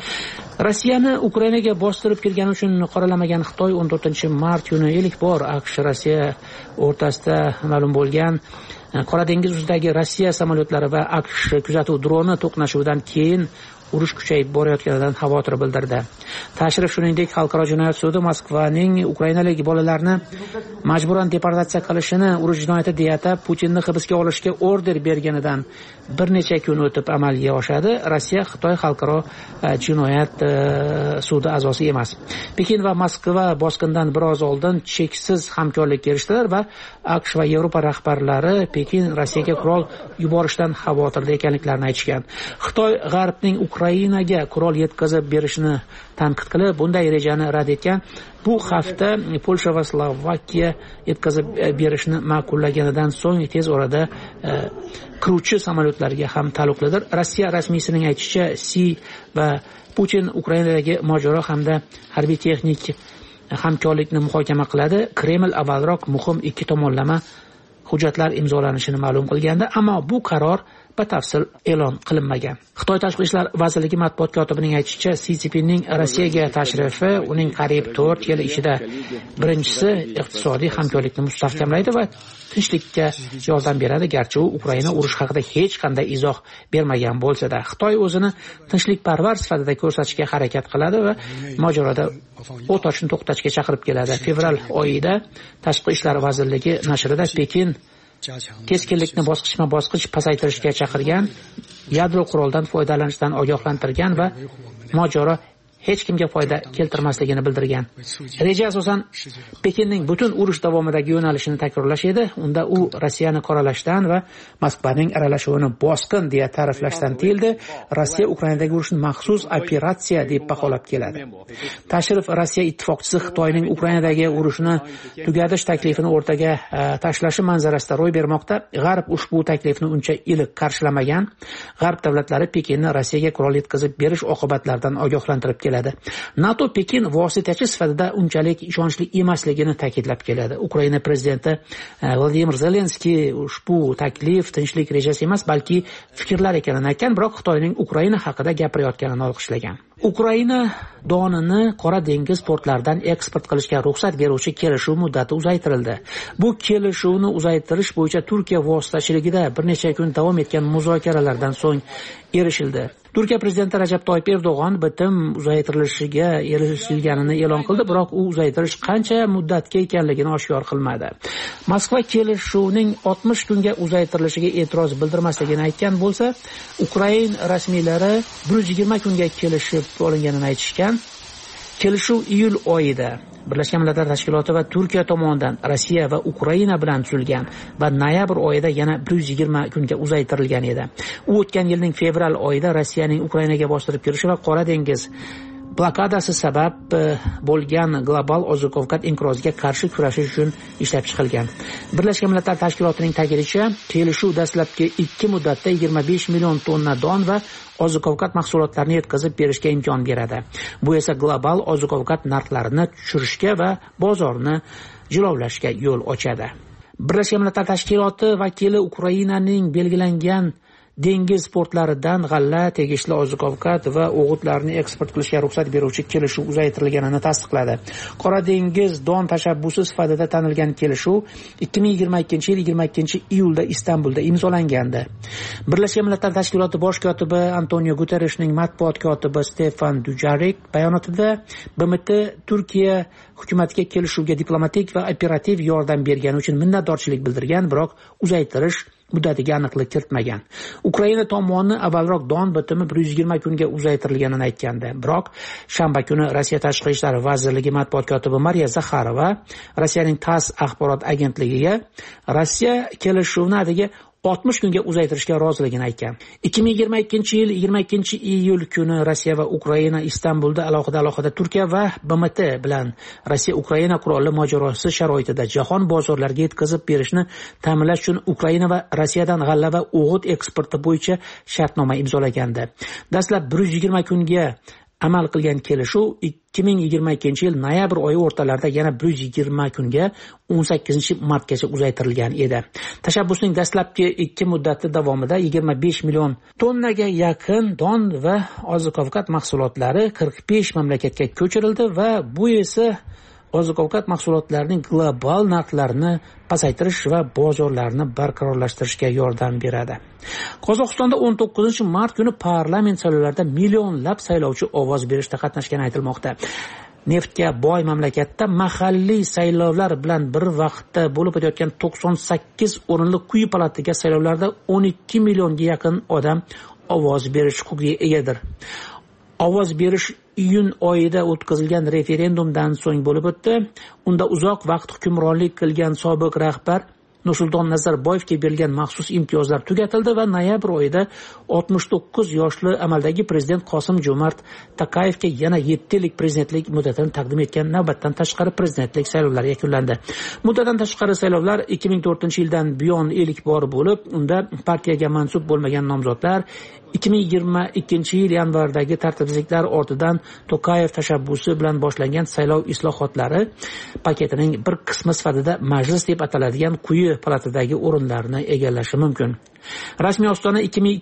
Rossiyani Ukrainaga bostirib kirgani uchun qoralamagan Xitoy 14-mart kuni ilk bor AQSh-Rossiya o'rtasida ma'lum bo'lgan Qora dengiz ustidagi Rossiya samolyotlari va AQSh kuzatuv droni to'qnashuvidan keyin urush kuchayib borayotganidan xavotir bildirdi. Tashrif shuningdek Xalqaro jinoyat sudi Moskvaning ukrainalik bolalarni majburan deportatsiya qilishini urush jinoyati deya atab Putinni hibsga olishga order berganidan bir necha kun o'tib amalga oshadi. Rossiya Xitoy Xalqaro jinoyat sudi a'zosi emas. Pekin va Moskva bosqindan biroz oldin cheksiz hamkorlikka erishdilar va AQSh va Yevropa rahbarlari Pekin Rossiyaga qurol yuborishdan xavotirda ekanliklarini aytishgan. Xitoy G'arbning Ukrainaga qurol yetkazib berishini tanqid qilib, bunday rejani rad etgan. Bu hafta Polsha va Slovakiya yetkazib berishni ma'qullaganidan so'ng tez orada qiruvchi samolyotlarga ham taalluqlidir. Rossiya rasmiysining aytishicha, Si va Putin Ukrainadagi mojaro hamda harbiy texnik hamkorlikni muhokama qiladi. Kreml avvalroq muhim ikki tomonlama hujjatlar imzolanishini ma'lum qilgandi, ammo bu qaror batafsil e'lon qilinmagan. Xitoy Tashqi ishlar vazirligi matbuot kotibining aytishicha, Si Szinpinning Rossiyaga tashrifi uning qariyb 4 yil ichida birinchisi iqtisodiy hamkorlikni mustahkamlaydi va tinchlikka yordam beradi, garchi u Ukraina urush haqida hech qanday izoh bermagan bo'lsa-da. Xitoy o'zini tinchlikparvar sifatida ko'rsatishga harakat qiladi va mojaroda o't ochishni to'xtatishga chaqirib keladi. Fevral oyida Tashqi ishlar vazirligi nashrida Pekin keskinlikni bosqichma-bosqich pasaytirishga chaqirgan, yadro quroldan foydalanishdan ogohlantirgan va mojaro hech kimga foyda keltirmasligini bildirgan. Reja asosan Pekinning butun urush davomidagi yo'nalishini takrorlash edi. Unda u Rossiyani qoralashdan va Moskvaning aralashuvini bosqin deya ta'riflashdan tiyildi. Rossiya Ukrainadagi urushni maxsus operatsiya deb baholab keladi. Tashrif Rossiya ittifoqchisi Xitoyning Ukrainadagi urushni tugatish taklifini o'rtaga tashlashi manzarasida ro'y bermoqda. G'arb ushbu taklifni uncha iliq qarshilamagan. G'arb davlatlari Pekinni Rossiyaga qurol yetkazib berish oqibatlaridan ogohlantirib keladi. NATO Pekin vositachi sifatida unchalik ishonchli emasligini ta'kidlab keladi. Ukraina prezidenti Vladimir Zelenskiy ushbu taklif tinchlik rejasi emas, balki fikrlar ekanini aytgan, biroq Xitoyning Ukraina haqida gapirayotganini olqishlagan. Ukraina donini Qora dengiz portlaridan eksport qilishga ruxsat beruvchi kelishuv muddati uzaytirildi. Bu kelishuvni uzaytirish bo'yicha Turkiya vositachiligida bir necha kun davom etgan muzokaralardan so'ng erishildi. Turkiya prezidenti Rajab Toyyib Erdo'g'on bitim uzaytirilishiga erishilganini e'lon qildi, biroq u uzaytirish qancha muddatga ekanligini oshkor qilmadi. Moskva kelishuvning 60 kunga uzaytirilishiga e'tiroz bildirmasligini aytgan bo'lsa, Ukraina rasmiylari 120 kunga kelishib olinganini aytishgan. Kelishuv iyul oyida Birlashgan Millatlar Tashkiloti va Turkiya tomonidan Rossiya va Ukraina bilan tuzilgan va noyabr oyida yana 120 kunga uzaytirilgan edi. U o'tgan yilning fevral oyida Rossiyaning Ukrainaga bostirib kirishi va Qora dengiz blokadasi sabab bo'lgan global oziq-ovqat inqiroziga qarshi kurashish uchun ishlab chiqilgan. Birlashgan Millatlar Tashkilotining ta'kidlashicha, kelishuv dastlabki 2 muddatda 25 million tonna don va oziq-ovqat mahsulotlarini yetkazib berishga imkon beradi. Bu esa global oziq-ovqat narxlarini tushirishga va bozorni jilovlashga yo'l ochadi. Birlashgan Millatlar Tashkiloti vakili Ukrainaning belgilangan dengiz portlaridan g'alla, tegishli oziq-ovqat va o'g'itlarni eksport qilishga ruxsat beruvchi kelishuv uzaytirilganini tasdiqladi. Qora dengiz don tashabbusi sifatida tanilgan kelishuv 2022 yil 22-iyulda Istanbulda imzolangandi. Birlashgan Millatlar Tashkiloti bosh kotibi Antonio Guterreshning matbuot kotibi Stefan Dujarric bayonotida BMT Turkiya hukumatiga kelishuvga diplomatik va operativ yordam bergani uchun minnatdorchilik bildirgan, biroq uzaytirish muddatiga aniqlik kiritmagan. Ukraina tomoni avvalroq don bitimi 120 kunga uzaytirilganini aytgandi. Biroq shanba kuni Rossiya Tashqi ishlar vazirligi matbuot kotibi Mariya Zakharova Rossiyaning TASS axborot agentligiga Rossiya kelishuvni atigi 60 kunga uzaytirishga roziligini aytgan. 2022 yil 22-iyul kuni Rossiya va Ukraina Istanbulda alohida Turkiya va BMT bilan Rossiya-Ukraina qurolli mojarosi sharoitida jahon bozorlariga yetkazib berishni ta'minlash uchun Ukraina va Rossiyadan g'alla va o'g'it eksporti bo'yicha shartnoma imzolagandi. Dastlab 120 kunga amal qilgan kelishuv 2022 yil noyabr oyi o'rtalarida yana 120 kunga 18 martgacha uzaytirilgan edi. Tashabbusning dastlabki 2 muddati davomida 25 million tonnaga yaqin don va oziq-ovqat mahsulotlari 45 mamlakatga ko'chirildi va bu esa oziq-ovqat mahsulotlarining global narxlarini pasaytirish va bozorlarni barqarorlashtirishga yordam beradi. Qozog'istonda 19-mart kuni parlament saylovlarida millionlab saylovchi ovoz berishda qatnashgani aytilmoqda. Neftga boy mamlakatda mahalliy saylovlar bilan bir vaqtda bo'lib o'tayotgan 98 o'rinli quyi palataga saylovlarda 12 millionga yaqin odam ovoz berish huquqiga egadir. Ovoz berish iyun oyida o'tkazilgan referendumdan so'ng bo'lib o'tdi. Unda uzoq vaqt hukmronlik qilgan sobiq rahbar Nursulton Nazarboyevga berilgan maxsus imtiyozlar tugatildi va noyabr oyida 69 yoshli amaldagi prezident Qosim-Jo'mart Tokayevga yana 7 yillik prezidentlik muddatini taqdim etgan navbatdan tashqari prezidentlik saylovlari yakunlandi. Muddatdan tashqari saylovlar 2004-yildan buyon ilk bor bo'lib, unda partiyaga mansub bo'lmagan nomzodlar 2022 yil yanvardagi tartibsizliklar ortidan Tokayev tashabbusi bilan boshlangan saylov islohotlari paketining bir qismi sifatida majlis deb ataladigan quyi palatadagi o'rinlarni egallashi mumkin. Rasmiy Ostona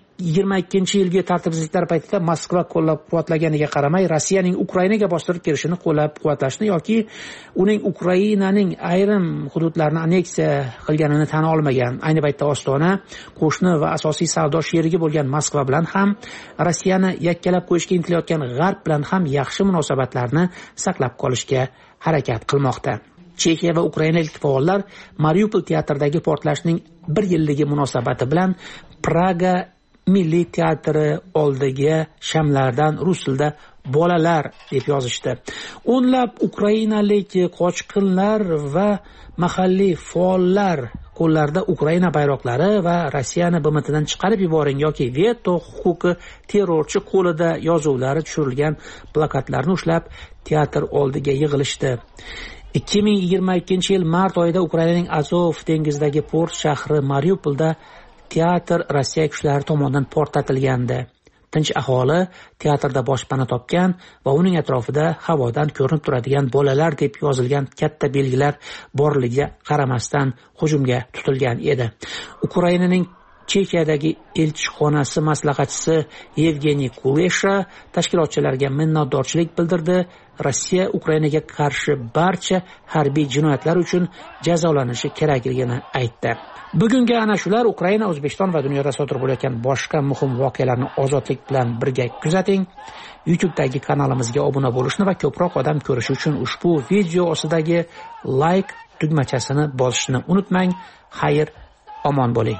2022 yilgi tartibsizliklar paytida Moskva qo'llab-quvvatlaganiga qaramay, Rossiyaning Ukrainaga bostirib kirishini qo'llab-quvvatlashni yoki uning Ukrainaning ayrim hududlarini anneksiya qilganini tan olmagan. Ayni paytda Ostona qo'shni va asosiy savdo sherigi bo'lgan Moskva bilan ham, Rossiyani yakkalab qo'yishga intilayotgan G'arb bilan ham yaxshi munosabatlarni saqlab qolishga harakat qilmoqda. Chexiya va ukrainalik faollar Mariupol teatridagi portlashning 1 yilligi munosabati bilan Praga Milliy teatri oldiga shamlardan rus tilida bolalar deb yozishdi. O'nlab ukrainalik qochqinlar va mahalliy faollar qo'llarida Ukraina bayroqlari va Rossiyani BMTdan chiqarib yuboring yoki veto huquqi terrorchi qo'lida yozuvlari tushirilgan plakatlarni ushlab teatr oldiga yig'ilishdi. 2022-yil mart oyida Ukrainaning Azov dengizidagi port shahri Mariupolda teatr Rossiya kuchlari tomonidan portlatilgandi. Tinch aholi teatrda boshpana topgan va uning atrofida havodan ko'rinib turadigan bolalar deb yozilgan katta belgilar borligiga qaramasdan hujumga tutilgan edi. Ukrainaning Chexiyadagi elchixonasi maslahatchisi Yevgeniy Kulesha tashkilotchilarga minnatdorchilik bildirdi. Rossiya Ukrainaga qarshi barcha harbiy jinoyatlar uchun jazolanishi kerakligini aytdi. Bugungi ana shular. Ukraina, O'zbekiston va dunyoda sodir bo'layotgan boshqa muhim voqealarni ozodlik bilan birga kuzating. YouTube'dagi kanalimizga obuna bo'lishni va ko'proq odam ko'rishi uchun ushbu video ostidagi like tugmachasini bosishni unutmang. Xayr, omon bo'ling.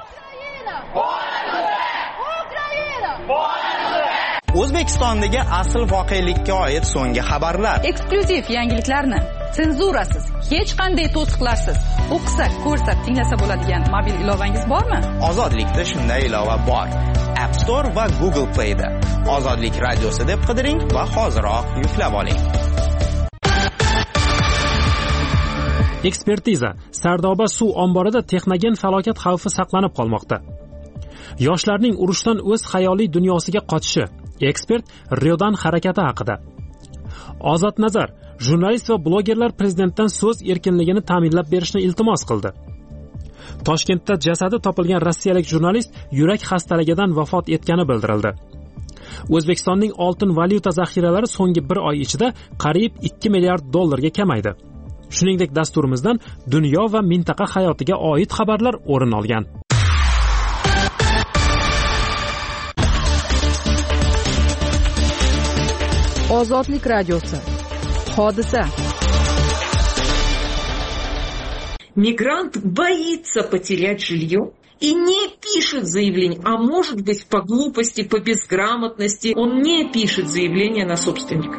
O'zbekistondagi asl voqelikka oid so'nggi xabarlar. Eksklyuziv yangiliklarni senzurasiz, hech qanday to'siqlarsiz o'qisa, ko'rsa, tinglasa bo'ladigan mobil ilovangiz bormi? Ozodlikda shunday ilova bor. App Store va Google Play'da. Ozodlik radiosi deb qidiring va hoziroq yuklab oling. Ekspertiza: Sardoba suv omborida texnogen falokat xavfi saqlanib qolmoqda. Yoshlarning urushdan o'z xayoliy dunyosiga qochishi. Ekspert Riodan harakati haqida. Ozod Nazar: jurnalist va blogerlar prezidentdan so'z erkinligini ta'minlab berishni iltimos qildi. Toshkentda jasadi topilgan rossiyalik jurnalist yurak xastaligidan vafot etgani bildirildi. O'zbekistonning oltin valyuta zaxiralari so'nggi 1 oy ichida qariyb 2 milliard dollarga kamaydi. Shuningdek, dasturimizdan dunyo va mintaqa hayotiga oid xabarlar o'rin olgan. Ozodlik radiosi. Hodisa. Мигрант боится потерять жилье и не пишет заявление, а может быть по глупости, по безграмотности он не пишет заявление на собственника.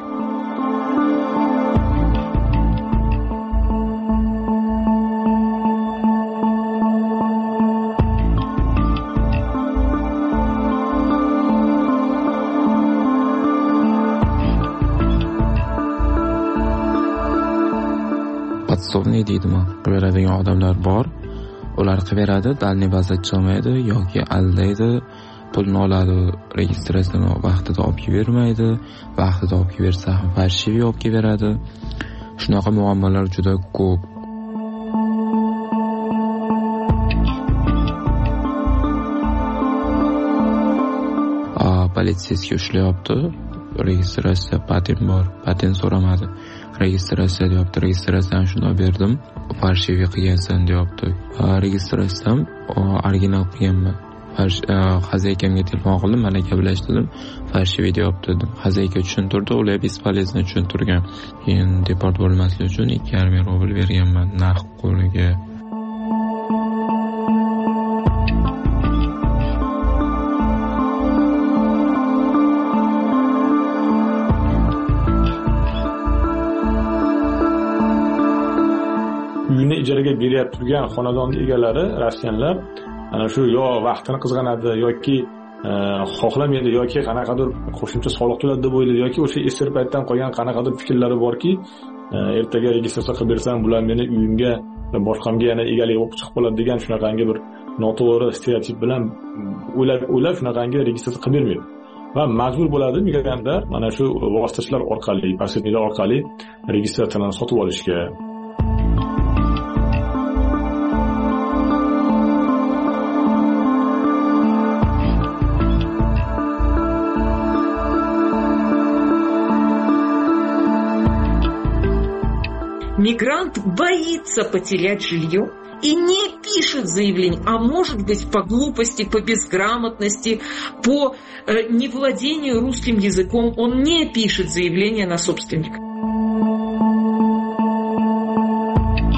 Podsovniy deydimi, qilaveradigan odamlar bor. Ular qilaveradi, dalniy bazat olmaydi yoki aldaydi, pulni oladi, registratsiyani vaqtida olib bermaydi, vaqtida olib bersa ham farshiviy olib beradi. Shunaqa muammolar juda ko'p. Politsiyasiga ushlayapti. Registratsiya patent bor, patent so'ramadi. Registratsiya deyapti, registratsiyani shunday berdim, farshiviy qilgansan deyapti. Registratsiyam original qilganman. Xazaykamga telefon qildim, mana gaplashdim, farshiviy deyapti dedim. Xazayka tushuntirdi, ular bespolezno tushuntirgan. Keyin deport bo'lmaslik uchun 2,5 rubl berganman narx qo'liga. Uyini ijaraga berib turgan xonadonning egalari rossiyanlar ana shu yo vaqtini qizg'anadi yoki xohlamaydi yoki qanaqadir qo'shimcha soliq to'ladi deb o'ylaydi yoki o'sha eski paytdan qolgan qanaqadir fikrlari borki, ertaga registratsiya qilib bersam bular meni uyimga va boshqamga yana egalik bo'lib chiqib qoladi degan shunaqangi bir noto'g'ri stereotip bilan o'ylab shunaqangi registratsiya qilib bermaydi. Va majbur bo'ladi migrantlar mana shu vositachilar orqali, posredniklar orqali registratsiyani sotib olishga. Мигрант боится потерять жилье и не пишет заявление, а может быть по глупости, по безграмотности, по невладению русским языком он не пишет заявление на собственника.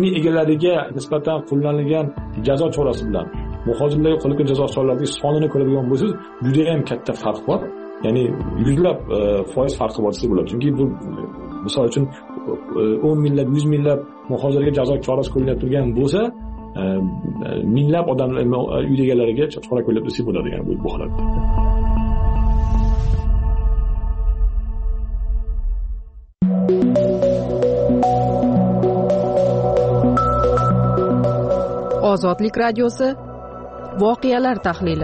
uyni egalariga nisbatan qo'llanilgan jazo chorasi bilan muhojirlarga qo'llanilgan jazo choralarining sonini ko'radigan bo'lsangiz, juda ham katta farq bor. Ya'ni yuzlab foiz farqi bor desa bo'ladi. Chunki bu misol uchun 10 minglab, 100 minglab muhojirga jazo chorasi qo'llanib turgan bo'lsa, minglab odamlar uy egalariga chora qo'llab desa bo'ladi, ya'ni bu holatda. Ozodlik radiosi voqealar tahlili.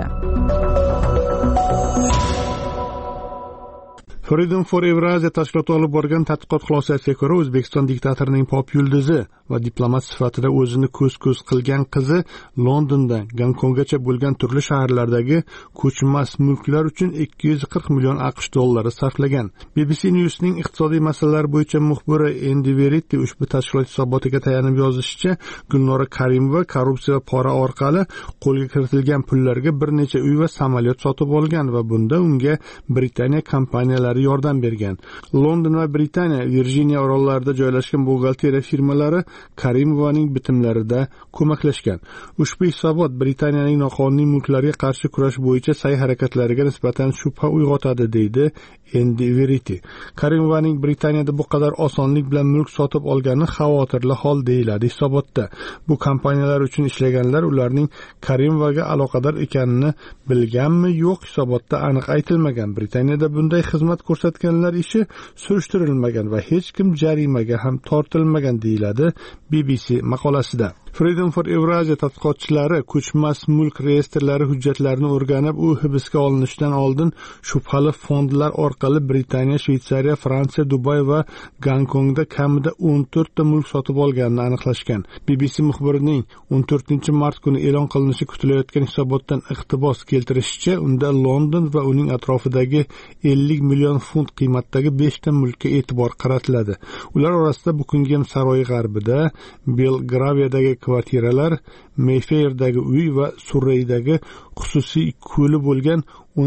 Freedom for Eurasia tashkiloti olib borgan tadqiqot xulosasiga ko'ra, O'zbekiston diktatorining pop yulduzi va diplomat sifatida o'zini ko'z-ko'z qilgan qizi Londondan Gonkonggacha bo'lgan turli shaharlardagi ko'chmas mulklar uchun 240 million AQSh dollari sarflagan. BBC News'ning iqtisodiy masalalar bo'yicha muxbiri Andy Verity ushbu tashkilot hisobotiga tayanib yozishicha, Gulnora Karimova korrupsiya va pora orqali qo'lga kiritilgan pullarga bir necha uy va samolyot sotib olgan va bunda unga Britaniya kompaniyalari yordam bergan. London va Britaniya Virjiniya orollarida joylashgan buxgalteriya firmalari Karimovaning bitimlarida ko'maklashgan. Ushbu hisobot Britaniyaning noqonuniy mulklarga qarshi kurash bo'yicha sa'y-harakatlariga nisbatan shubha uyg'otadi, deydi Andy Verity. Karimovaning Britaniyada bu qadar osonlik bilan mulk sotib olgani xavotirli hol, deyiladi hisobotda. Bu kompaniyalar uchun ishlaganlar ularning Karimovaga aloqador ekanini bilganmi, yo'q, hisobotda aniq aytilmagan. Britaniyada bunday xizmat ko'rsatganlar ishi surishtirilmagan va hech kim jarimaga ham tortilmagan, deyiladi BBC maqolasida. Freedom for Eurasia tadqiqotchilari ko'chmas mulk reyestrlari hujjatlarini o'rganib, u hibsga olinishidan oldin shubhali fondlar orqali Britaniya, Shveysariya, Fransiya, Dubay va Gonkongda kamida 14 ta mulk sotib olganini aniqlashgan. BBC muxbirining 14-mart kuni e'lon qilinishi kutilayotgan hisobotdan iqtibos keltirishicha, unda London va uning atrofidagi 50 million funt qiymatdagi 5 ta mulkka e'tibor qaratiladi. Ular orasida Buckingham saroyi g'arbida, Belgraviyadagi kvartiralar, Mayfairdagi uy va Surreydagi xususiy ko'li bo'lgan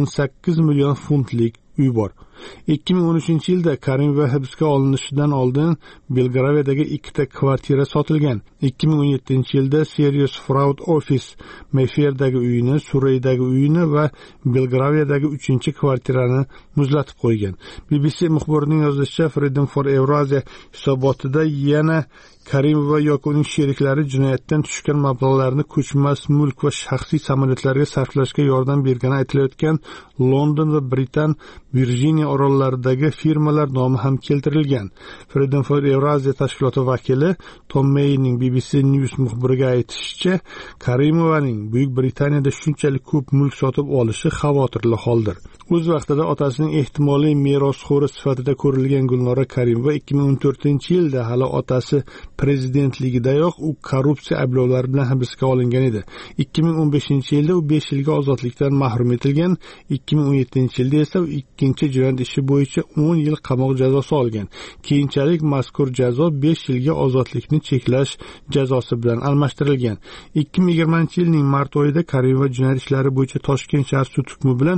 18 million funtlik uy bor. 2013-yilda Karimova hibsga olinishidan oldin Belgraviyadagi 2 ta kvartira sotilgan. 2017-yilda Serious Fraud Office Mayfairdagi uyini, Surreydagi uyini va Belgraviyadagi 3-kvartirani muzlatib qo'ygan. BBC muxbirining yozishicha, Freedom for Eurasia hisobotida yana Karimova yoki uning sheriklari jinoyatdan tushgan mablag'larni ko'chmas mulk va shaxsiy samolyotlarga sarflashga yordam bergani aytilayotgan London va Britan Virjiniya orollaridagi firmalar nomi ham keltirilgan. Freedom for Eurasia tashkiloti vakili Tom Mayning BBC News muxbiriga aytishicha, Karimovaning Buyuk Britaniyada shunchalik ko'p mulk sotib olishi xavotirli holdir. O'z vaqtida otasining ehtimoliy merosxo'ri sifatida ko'rilgan Gulnora Karimova 2014-yilda hali otasi prezidentligidayoq u korrupsiya ayblovlari bilan hibsga olingan edi. 2015-yilda u 5 yilga ozodlikdan mahrum etilgan, 2017-yilda esa u ikkinchi jinoyat ishi bo'yicha 10 yil qamoq jazosi olgan. Keyinchalik mazkur jazo 5 yilga ozodlikni cheklash jazosi bilan almashtirilgan. 2020-yilning mart oyida Karimova jinoyat ishlari bo'yicha Toshkent shahar sud hukmi bilan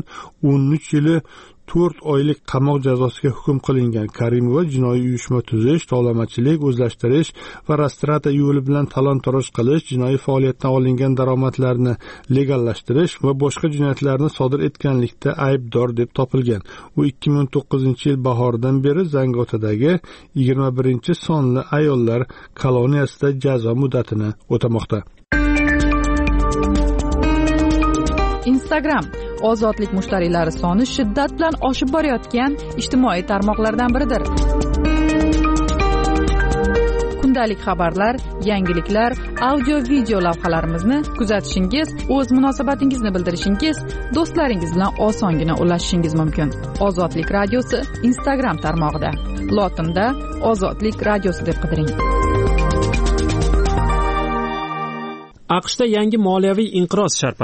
13 yili 4 oylik qamoq jazosiga hukm qilingan. Karimova jinoiy uyushma tuzish, tovlamachilik, o'zlashtirish va rastrata yo'li bilan talon-toroj qilish, jinoiy faoliyatdan olingan daromadlarni legallashtirish va boshqa jinoyatlarni sodir etganlikda aybdor deb topilgan. U 2009-yil bahoridan beri Zangiotadagi 21-sonli ayollar koloniyasida jazo muddatini o'tamoqda. Instagram ozodlik mushtariylari soni shiddat bilan oshib borayotgan ijtimoiy tarmoqlardan biridir. Kundalik xabarlar, yangiliklar, audio-video lavhalarimizni kuzatishingiz, o'z munosabatingizni bildirishingiz, do'stlaringiz bilan osongina ulashishingiz mumkin. Ozodlik radiosi Instagram tarmog'ida. Lotinda Ozodlik radiosi deb qidiring. AQShda yangi moliyaviy inqiroz sharpasi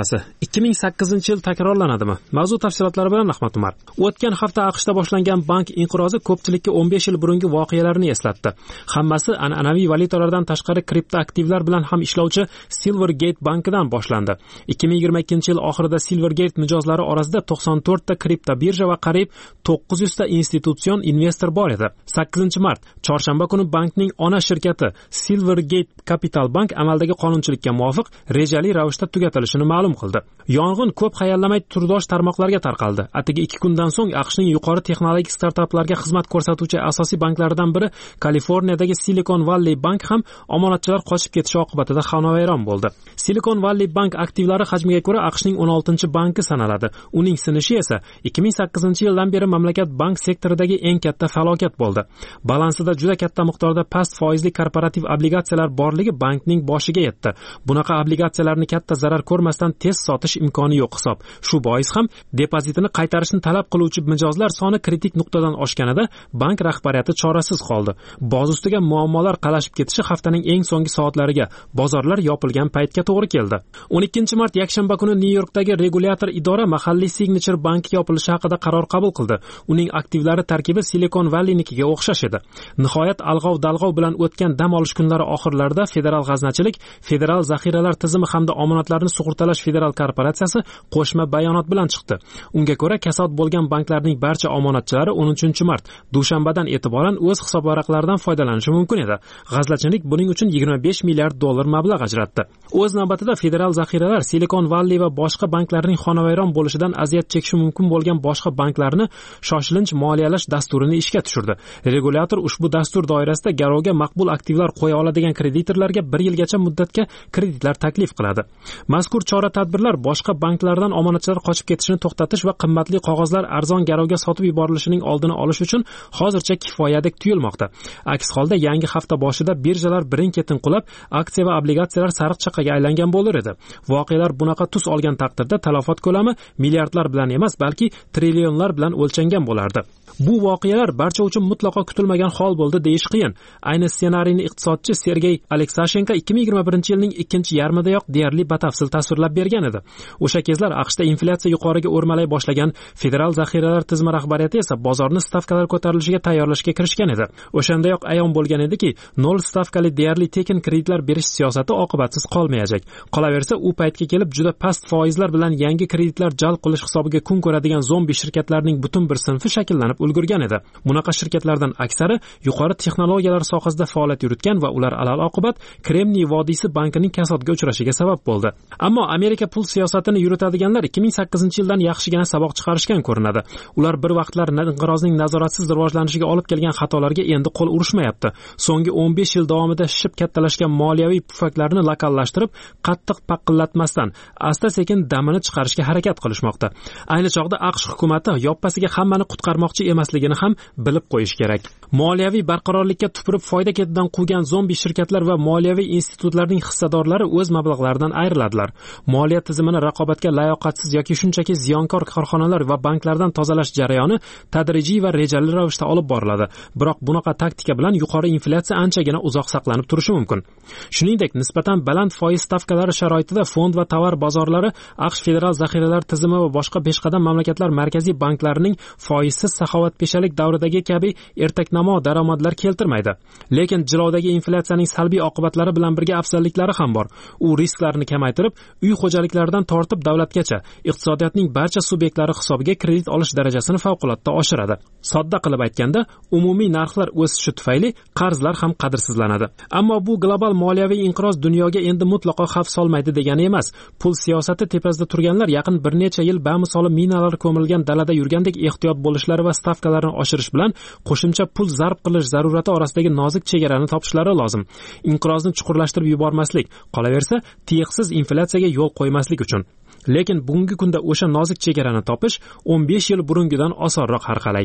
2008-yil takrorlanadimi? Mavzu tafsilotlari bilan Ahmad Umar. O'tgan hafta AQShda boshlangan bank inqirozi ko'pchilikka 15 yil burungi voqealarni eslatdi. Hammasi an'anaviy valyutalardan tashqari kriptoaktivlar bilan ham ishlovchi Silvergate bankidan boshlandi. 2022-yil oxirida Silvergate mijozlari orasida 94 ta kripto birja va qariyb 900 ta institutsion investor bor edi. 8-mart chorshanba kuni bankning ona shirkati Silvergate Capital Bank amaldagi qonunchilikka muvofiq rejali ravishda tugatilishini ma'lum qildi. Yong'in ko'p hayallamay turdosh tarmoqlarga tarqaldi. Atigi 2 kundan so'ng AQShning yuqori texnologik startaplarga xizmat ko'rsatuvchi asosiy banklaridan biri Kaliforniyadagi Silicon Valley Bank ham omonatchilar qochib ketishi oqibatida xonavayron bo'ldi. Silicon Valley Bank aktivlari hajmiga ko'ra AQShning 16-banki sanaladi. Uning sinishi esa 2008-yildan beri mamlakat bank sektoridagi eng katta falokat bo'ldi. Balansida juda katta miqdorda past foizli korporativ obligatsiyalar borligi bankning boshiga yetdi. Bunaqa obligatsiyalarni katta zarar ko'rmasdan tez sotish imkoni yo'q hisob. Shu bois ham depozitini qaytarishni talab qiluvchi mijozlar soni kritik nuqtadan oshganida bank rahbariyati chorasiz qoldi. Boz ustiga muammolar qalashib ketishi haftaning eng so'nggi soatlariga, bozorlar yopilgan paytga to'g'ri keldi. 12-mart yakshanba kuni Nyu-Yorkdagi regulyator idora mahalliy Signature banki yopilishi haqida qaror qabul qildi. Uning aktivlari tarkibi Silicon Valleynikiga o'xshash edi. Nihoyat alg'ov-dalg'ov bilan o'tgan dam olish kunlari oxirlarida Federal g'aznachilik, Federal zaxiralar tizimi hamda omonatlarni sug'urtalash federal korporatsiyasi qo'shma bayonot bilan chiqdi. Unga ko'ra, kasod bo'lgan banklarning barcha omonatchilari 13-mart dushanbadan e'tiboran o'z hisob varaqlaridan foydalanishi mumkin edi. G'aznachilik buning uchun $25 milliard mablag' ajratdi. O'z navbatida federal zaxiralar Silicon Valley va boshqa banklarning xonavayron bo'lishidan aziyat chekishi mumkin bo'lgan boshqa banklarni shoshilinch moliyalash dasturini ishga tushirdi. Regulyator ushbu dastur doirasida garovga maqbul aktivlar qo'ya oladigan kreditorlarga 1 yilgacha muddatga kreditlar taklif qiladi. Mazkur chora-tadbirlar boshqa banklardan omonatchilar qochib ketishini to'xtatish va qimmatli qog'ozlar arzon garovga sotib yuborilishining oldini olish uchun hozircha kifoyadek tuyulmoqda. Aks holda yangi hafta boshida birjalar birin-ketin qulab, aksiya va obligatsiyalar sariq chaqaga aylangan bo'lar edi. Voqealar bunaqa tus olgan taqdirda talafot ko'lami milliardlar bilan emas, balki trillionlar bilan o'lchangan bo'lardi. Bu voqealar barcha uchun mutlaqo kutilmagan hol bo'ldi deyish qiyin. Ayni ssenariyni iqtisodchi Sergey Aleksashenko 2021-yilning ikkinchi yarmidayoq deyarli batafsil tasvirlab bergan edi. O'sha kezlar AQShda inflyatsiya yuqoriga o'rmalay boshlagan federal zaxiralar tizimi rahbariyati esa bozorni stavkalar ko'tarilishiga tayyorlashga kirishgan edi. O'shandayoq ayon bo'lgan ediki, 0 stavkali deyarli tekin kreditlar berish siyosati oqibatsiz qolmayajak. Qolaversa, u paytga kelib juda past foizlar bilan yangi kreditlar jalb qilish hisobiga kun ko'radigan zombi shirkatlarning butun bir sinfi shakllanib ulgurgan edi. Bunaqa shirkatlardan aksari yuqori texnologiyalar sohasida faoliyat yuritgan va ular alal oqibat Kremniy vodiysi bankining kasodga uchrashiga sabab bo'ldi. Ammo Amerika pul siyosatini yuritadiganlar 2008-yildan yaxshigina saboq chiqarishgan ko'rinadi. Ular bir vaqtlar inqirozning nazoratsiz rivojlanishiga olib kelgan xatolarga endi qo'l urishmayapti. So'nggi 15 yil davomida shishib kattalashgan moliyaviy pufaklarni lokallashtirib, qattiq paqillatmasdan asta-sekin damini chiqarishga harakat qilishmoqda. Ayni chog'da AQSh hukumati yoppasiga hammani qutqarmoqchi emasligini ham bilib qo'yish kerak. Moliyaviy barqarorlikka tupurib foyda ketidan quvgan zombi shirkatlar va moliyaviy institutlarning hissadorlari o'z mablag'laridan ayriladilar. Moliya tizimini raqobatga layoqatsiz yoki shunchaki ziyonkor korxonalar va banklardan tozalash jarayoni tadrijiy va rejali ravishda olib boriladi. Biroq bunaqa taktika bilan yuqori inflyatsiya anchagina uzoq saqlanib turishi mumkin. Shuningdek, nisbatan baland foiz stavkalari sharoitida fond va tovar bozorlari AQSh federal zaxiralar tizimi va boshqa peshqadam mamlakatlar markaziy banklarining foizsiz saxovatpeshalik davridagi kabi ertaknamo daromadlar keltirmaydi. Lekin jilovdagi inflyatsiyaning salbiy oqibatlari bilan birga afzalliklari ham bor. U risklarni kamaytirib, uy xo'jaliklaridan tortib davlatgacha iqtisodiyotning barcha subyektlari hisobiga kredit olish darajasini favqulodda oshiradi. Sodda qilib aytganda, umumiy narxlar o'sishi tufayli qarzlar ham qadrsizlanadi. Ammo bu global moliyaviy inqiroz dunyoga endi mutlaqo xavf solmaydi degani emas. Pul siyosati tepasida turganlar yaqin bir necha yil bamisoli minalar ko'milgan dalada yurgandek ehtiyot bo'lishlari va stavkalarni oshirish bilan qo'shimcha pul zarb qilish zarurati orasidagi nozik chegarani topishlari lozim. Inqirozni chuqurlashtirib yubormaslik, qolaversa, tiyiqsiz inflyatsiyaga yo'l qo'ymaslik uchun. Lekin bugungi kunda o'sha nozik chegarani topish 15 yil burungidan osonroq har qalay.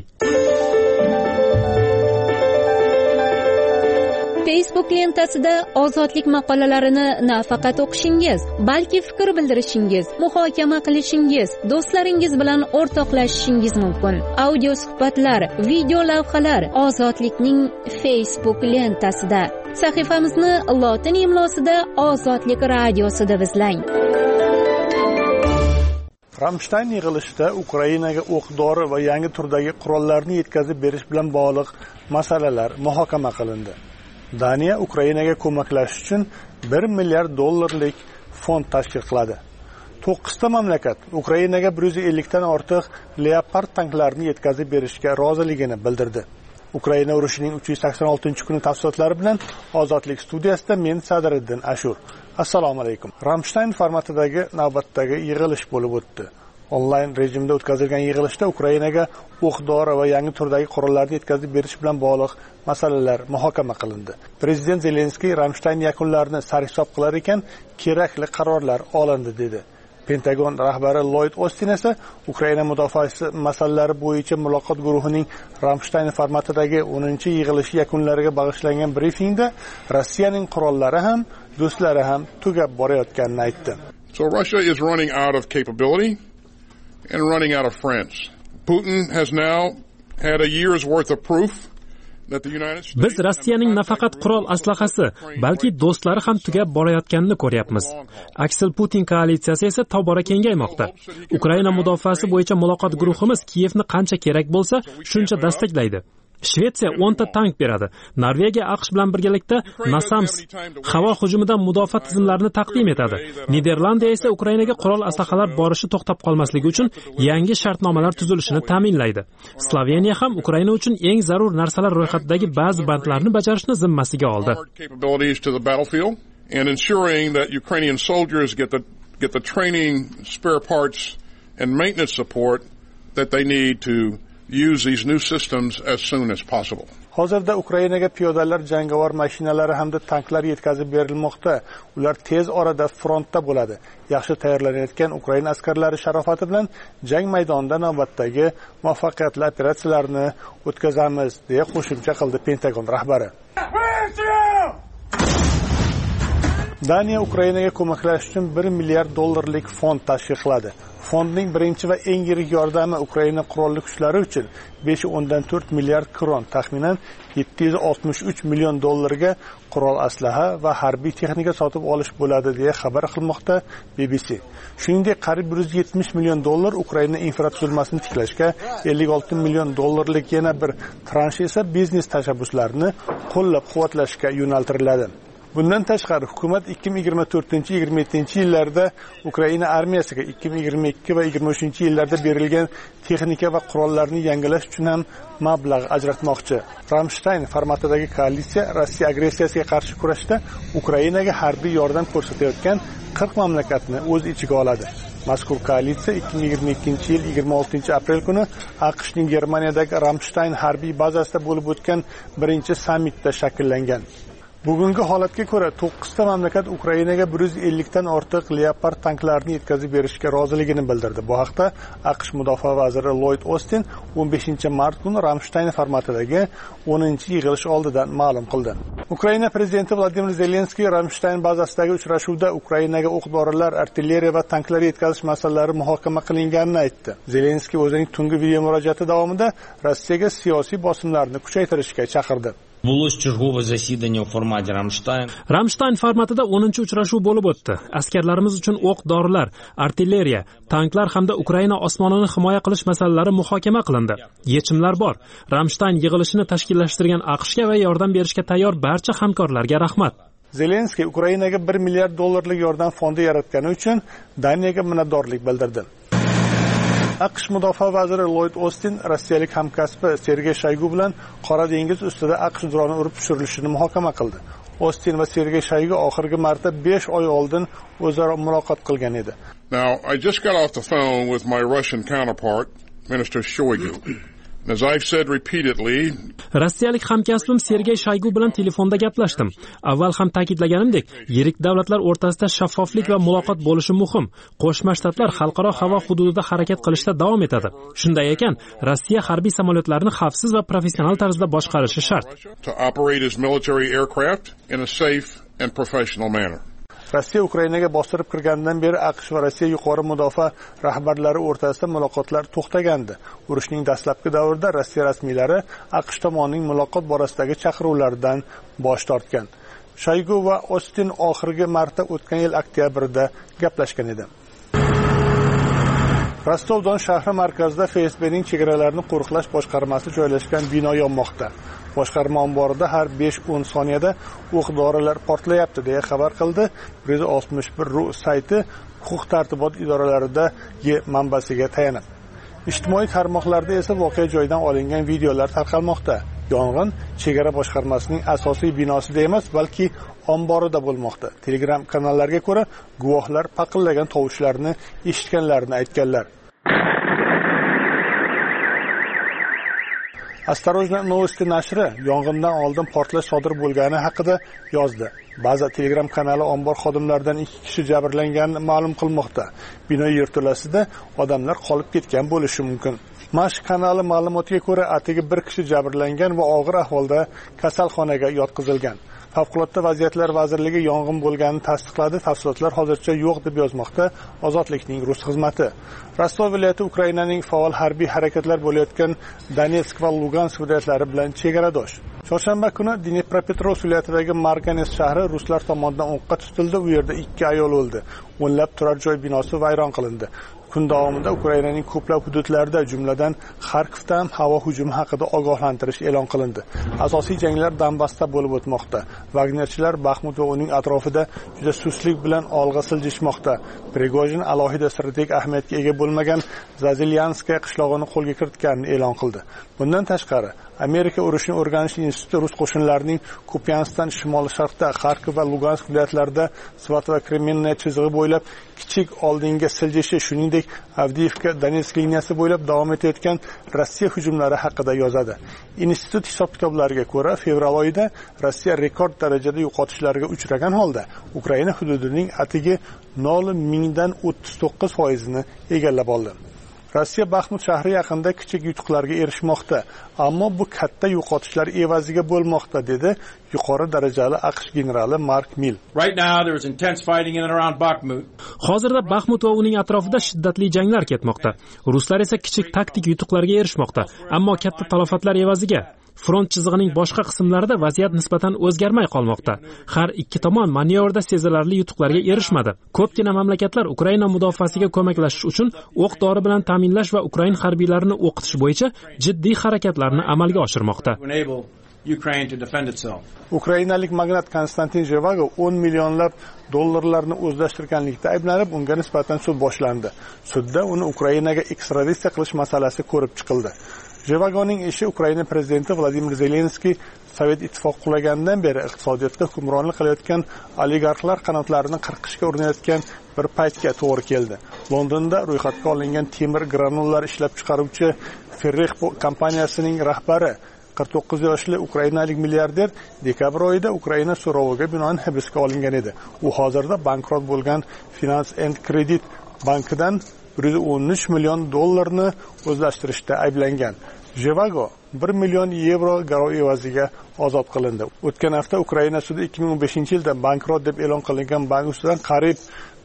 Facebook lentasida ozodlik maqolalarini nafaqat o'qishingiz, balki fikr bildirishingiz, muhokama qilishingiz, do'stlaringiz bilan o'rtoqlashishingiz mumkin. Audio suhbatlar, video lavhalar ozodlikning Facebook lentasida. Sahifamizni lotin imlosida Ozodlik radiosida izlang. Ramstein yig'ilishida Ukrainaga o'q-dori va yangi turdagi qurollarni yetkazib berish bilan bog'liq masalalar muhokama qilindi. Daniya Ukrainaga ko'maklashish uchun $1 milliard fond tashkil qiladi. 9 ta mamlakat Ukrainaga 150 dan ortiq Leopard tanklarini yetkazib berishga roziligini bildirdi. Ukraina urushining 386-kuni tafsilotlari bilan Ozodlik studiyasida men Sadriddin Ashur. Assalomu alaykum. Ramstein formatidagi navbatdagi yig'ilish bo'lib o'tdi. Onlayn rejimda o'tkazilgan yig'ilishda Ukrainaga o'q-dori va yangi turdagi qurollarni yetkazib berish bilan bog'liq masalalar muhokama qilindi. Prezident Zelenskiy Ramstein yakunlarini sarhisob qilar ekan, kerakli qarorlar olindi dedi. Pentagon rahbari Lloyd Austin esa Ukraina mudofaasi masalalari bo'yicha muloqot guruhining Ramstein formatidagi 10-yig'ilishi yakunlariga bag'ishlangan brifingda Rossiyaning qurollari ham, do'stlari ham tugab borayotganini aytdi. So Russia is running out of capability and running out of friends. Putin has now had a year's worth of proof. Biz Rossiyaning nafaqat qurol aslahasi, balki do'stlari ham tugab borayotganini ko'ryapmiz. Aksel Putin koalitsiyasi esa tobora kengaymoqda. Ukraina mudofaasi bo'yicha muloqot guruhimiz Kiyevni qancha kerak bo'lsa, shuncha desteklaydi. Shvetsiya 10 ta tank beradi. Norvegiya AQSh bilan birgalikda NASAMS havo hujumidan mudofaa tizimlarini taqdim etadi. Niderlandiya esa Ukrainaga qurol aslahalar borishi to'xtab qolmasligi uchun yangi shartnomalar tuzilishini ta'minlaydi. Sloveniya ham Ukraina uchun eng zarur narsalar ro'yxatidagi ba'zi bandlarni bajarishni zimmasiga oldi. And ensuring that Ukrainian soldiers get the training, spare parts and maintenance support that they need to use these new systems as soon as possible. Hozirda Ukrainaga piyodalar, jangovar mashinalari hamda tanklar yetkazib berilmoqda. Ular tez orada frontda bo'ladi. Yaxshi tayyorlanayotgan Ukraina askarlari sharofati bilan jang maydonida navbatdagi muvaffaqiyatli operatsiyalarni o'tkazamiz, deya qo'shimcha qildi Pentagon rahbari. Daniya Ukrainaga ko'maklash uchun $1 milliard fond tashkil qiladi. Fondning birinchi va eng yirik yordami Ukraina qurolli kuchlari uchun 5.4 milliard kron, taxminan $763 million ga qurol aslaha va harbiy texnika sotib olish bo'ladi, deya xabar qilmoqda BBC. Shuningdek, qariyb $170 million Ukraina infratuzilmasini tiklashga, $56 million yana bir transh esa biznes tashabbuslarini qo'llab-quvvatlashga yo'naltiriladi. Bundan tashqari hukumat 2024-27 yillarda Ukraina armiyasiga 2022 va 2023 yillarda berilgan texnika va qurollarni yangilash uchun ham mablag' ajratmoqchi. Ramstein formatidagi koalitsiya Rossiya agressiyasiga qarshi kurashda Ukrainaga harbiy yordam ko'rsatayotgan 40 mamlakatni o'z ichiga oladi. Mazkur koalitsiya 2022 yil 26 aprel kuni AQShning Germaniyadagi Ramstein harbiy bazasida bo'lib o'tgan birinchi sammitda shakllangan. Bugungi holatga ko'ra 9 ta mamlakat Ukrainaga 150 dan ortiq Leopard tanklarini yetkazib berishga roziligini bildirdi. Bu haqda AQSh mudofaa vaziri Lloyd Austin 15-mart kuni Ramstein formatidagi 10-yig'ilish oldidan ma'lum qildi. Ukraina prezidenti Vladimir Zelenskiy Ramstein bazasidagi uchrashuvda Ukrainaga o'q-dorilar, artilleriya va tanklar yetkazish masalalari muhokama qilinganini aytdi. Zelenskiy o'zining tungi video murojaati davomida Rossiyaga siyosiy bosimlarni kuchaytirishga chaqirdi. Ramstein formatida 10-uchrashuv bo'lib o'tdi. Askarlarimiz uchun o'q-dorilar, artilleriya, tanklar hamda Ukraina osmonini himoya qilish masalalari muhokama qilindi. Yechimlar bor. Ramstein yig'ilishini tashkillashtirgan AQShga va yordam berishga tayyor barcha hamkorlarga rahmat. Zelenskiy Ukrainaga $1 milliard yordam fondi yaratgani uchun Daniyaga minnatdorlik bildirdi. AQSh mudofaa vaziri Lloyd Austin rossiyalik hamkasbi Sergey Shoygu bilan Qora dengiz ustida AQSh droni urib tushirilishini muhokama qildi. Austin va Sergey Shoygu oxirgi marta 5 oy oldin o'zaro muloqot qilgan edi. Now, I just got off the phone with my Russian counterpart, Minister Shoigu. As I've said repeatedly, Rossiyalik hamkasbim Sergey Shoygu bilan telefonda gaplashdim. Avval ham ta'kidlaganimdek, yirik davlatlar o'rtasida shaffoflik va muloqot bo'lishi muhim. Qo'shma Shtatlar xalqaro havo hududida harakat qilishda davom etadi. Shunday ekan, Rossiya harbiy samolyotlarini xavfsiz va professional tarzda boshqarishi shart. To operate its military aircraft in a safe and professional manner. Rossiya Ukrainaga bostirib kirgandan beri AQSh va Rossiya yuqori mudofaa rahbarlari o'rtasida muloqotlar to'xtagandi. Urushning dastlabki davrida Rossiya rasmiylari AQSh tomonining muloqot borasidagi chaqiruvlardan bosh tortgan. Shoygu va Austin oxirgi marta o'tgan yil oktyabrda gaplashgan edi. Rostov-Don shahri markazida FSBning chegaralarni qo'riqlash boshqarmasi joylashgan bino yonmoqda. Boshqarma omborida har 5-10 soniyada o'q-dorilar portlayapti deya xabar qildi 161.ru sayti huquq tartibot idoralaridagi manbasiga tayanib. Ijtimoiy tarmoqlarda esa voqea joyidan olingan videolar tarqalmoqda. Yong'in chegara boshqarmasining asosiy binosida emas, balki omborida bo'lmoqda. Telegram kanallarga ko'ra, guvohlar paqillagan tovushlarni eshitganlarini aytganlar. Осторожно новости nashri yong'indan oldin portlash sodir bo'lgani haqida yozdi. Ba'zi Telegram kanali ombor xodimlaridan 2 kishi jabrlanganini ma'lum qilmoqda. Bino yerto'lasida odamlar qolib ketgan bo'lishi mumkin. Mash kanali ma'lumotiga ko'ra, atigi 1 kishi jabrlangan va og'ir ahvolda kasalxonaga yotqizilgan. Favqulodda vaziyatlar vazirligi yong'in bo'lganini tasdiqladi. Tafsilotlar hozircha yo'q deb yozmoqda Ozodlikning rus xizmati. Rostov viloyati Ukrainaning faol harbiy harakatlar bo'layotgan Donetsk va Lugansk viloyatlari bilan chegaradosh. Chorshanba kuni Dnepropetrovsk viloyatidagi Marganes shahri ruslar tomonidan o'qqa tutildi. U yerda 2 ayol o'ldi. O'nlab turar joy binosi vayron qilindi. Kun davomida Ukrainaning ko'plab hududlarida, jumladan Xarkovda ham havo hujumi haqida ogohlantirish e'lon qilindi. Asosiy janglar Donbassda bo'lib o'tmoqda. Wagnerchilar Baxmut va uning atrofida juda suslik bilan olg'a siljishmoqda. Prigojin alohida strategik ahamiyatga ega bo'lmagan Zazilyanskaya qishlog'ini qo'lga kiritganini e'lon qildi. Bundan tashqari, Amerika urushni o'rganish instituti rus qo'shinlarining Kupiansdan shimol-sharqda, Xarkov va Lugansk viloyatlarida Svat va Kremenniy chizig'i bo'ylab kichik oldinga siljishi, shuningdek Avdiivka Donetsk liniyasi bo'ylab davom etayotgan Rossiya hujumlari haqida yozadi. Institut hisob-kitoblariga ko'ra, fevral oyida Rossiya rekord darajada yo'qotishlarga uchragan holda Ukraina hududining atigi 0.39%ni egallab oldi. Rossiya Baxmut shahri yaqinida kichik yutuqlarga erishmoqda, ammo bu katta yo'qotishlar evaziga bo'lmoqda, dedi yuqori darajali AQSh generali Mark Mill. Hozirda Baxmut va uning atrofida shiddatli janglar ketmoqda. Ruslar esa kichik taktik yutuqlarga erishmoqda, ammo katta talofatlar evaziga. Front chizig'ining boshqa qismlarida vaziyat nisbatan o'zgarmay qolmoqda. Har ikki tomon manyovrda sezilarli yutuqlarga erishmadi. Ko'pgina mamlakatlar Ukraina mudofaasiga ko'maklashish uchun o'q-dori bilan ta'minlash va Ukraina harbiylarini o'qitish bo'yicha jiddiy harakatlarni amalga oshirmoqda. Ukrainalik magnat Konstantin Zhevago 10 millionlab dollarlarni o'zlashtirganlikda ayblanib, unga nisbatan sud boshlandi. Sudda uni Ukrainaga ekstraditsiya qilish masalasi ko'rib chiqildi. Zhevagoning ishi Ukraina prezidenti Vladimir Zelenskiy Sovet ittifoqi qulaganidan beri iqtisodiyotda hukmronlik qilayotgan oligarxlar qanotlarini qirqishga urinayotgan bir paytga to'g'ri keldi. Londonda ro'yxatga olingan temir granullar ishlab chiqaruvchi Ferrix kompaniyasining rahbari 49 yoshli ukrainalik milliarder dekabr oyida Ukraina so'roviga binoan hibsga olingan edi. U hozirda bankrot bo'lgan Finance and Credit bankidan 113 million dollarni o'zlashtirishda ayblangan. Zhevago 1 million yevro garov evaziga ozod qilindi. O'tgan hafta Ukraina sudi 2015-yilda bankrot deb e'lon qilingan bank ustidan qariyb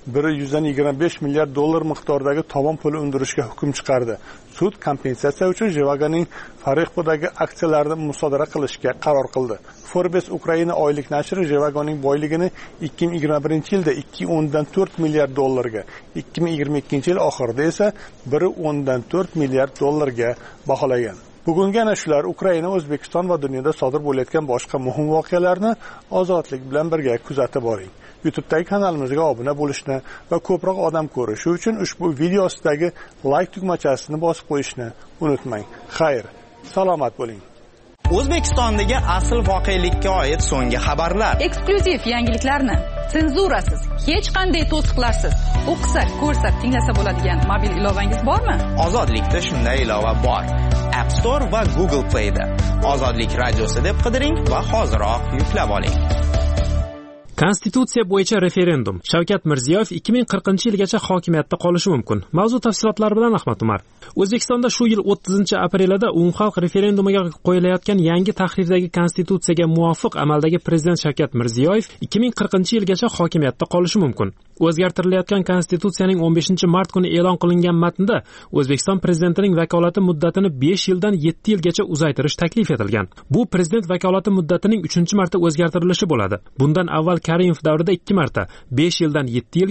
125 milliard dollar miqdoridagi tovon puli undirishga hukm chiqardi. Sud kompensatsiya uchun Zhevagoning Farexpodagi aksiyalarini musodara qilishga qaror qildi. Forbes Ukraina oylik nashri Zhevagoning boyligini 2021-yilda 2.4 milliard dollarga, 2022-yil oxirida esa 1.4 milliard dollarga baholagan. Bugungi ana shular Ukraina, O'zbekiston va dunyoda sodir bo'layotgan boshqa muhim voqealarni Ozodlik bilan birga kuzatib boring. YouTube'dagi kanalimizga obuna bo'lishni va ko'proq odam ko'rishi uchun ushbu video ostidagi like tugmachasini bosib qo'yishni unutmang. Xayr, salomat bo'ling. O'zbekistondagi asl voqelikka oid so'nggi xabarlar. Eksklyuziv yangiliklarni senzurasiz, hech qanday to'siqlarsiz o'qisa, ko'rsa, tinglasa bo'ladigan mobil ilovangiz bormi? Ozodlikda shunday ilova bor. App Store va Google Play da. Ozodlik radiosi deb qidiring va hoziroq yuklab oling. Konstitutsiya bo'yicha referendum. Shavkat Mirziyoyev 2040-yilgacha hokimiyatda qolishi mumkin. Mavzu tafsilotlari bilan Ahmad Umar. O'zbekistonda shu yil 30-aprelida umumxalq referendumiga qo'yilayotgan yangi tahrirdagi konstitutsiyaga muvofiq amaldagi prezident Shavkat Mirziyoyev 2040-yilgacha hokimiyatda qolishi mumkin. O'zgartirilayotgan konstitutsiyaning 15-mart kuni e'lon qilingan matnda O'zbekiston prezidentining vakolati muddatini 5 yildan 7 yilgacha uzaytirish taklif etilgan. Bu prezident vakolati muddatining 3-marta o'zgartirilishi bo'ladi. Bundan avval Karimov davrida 2 marta, 5 yildan 7 yilga,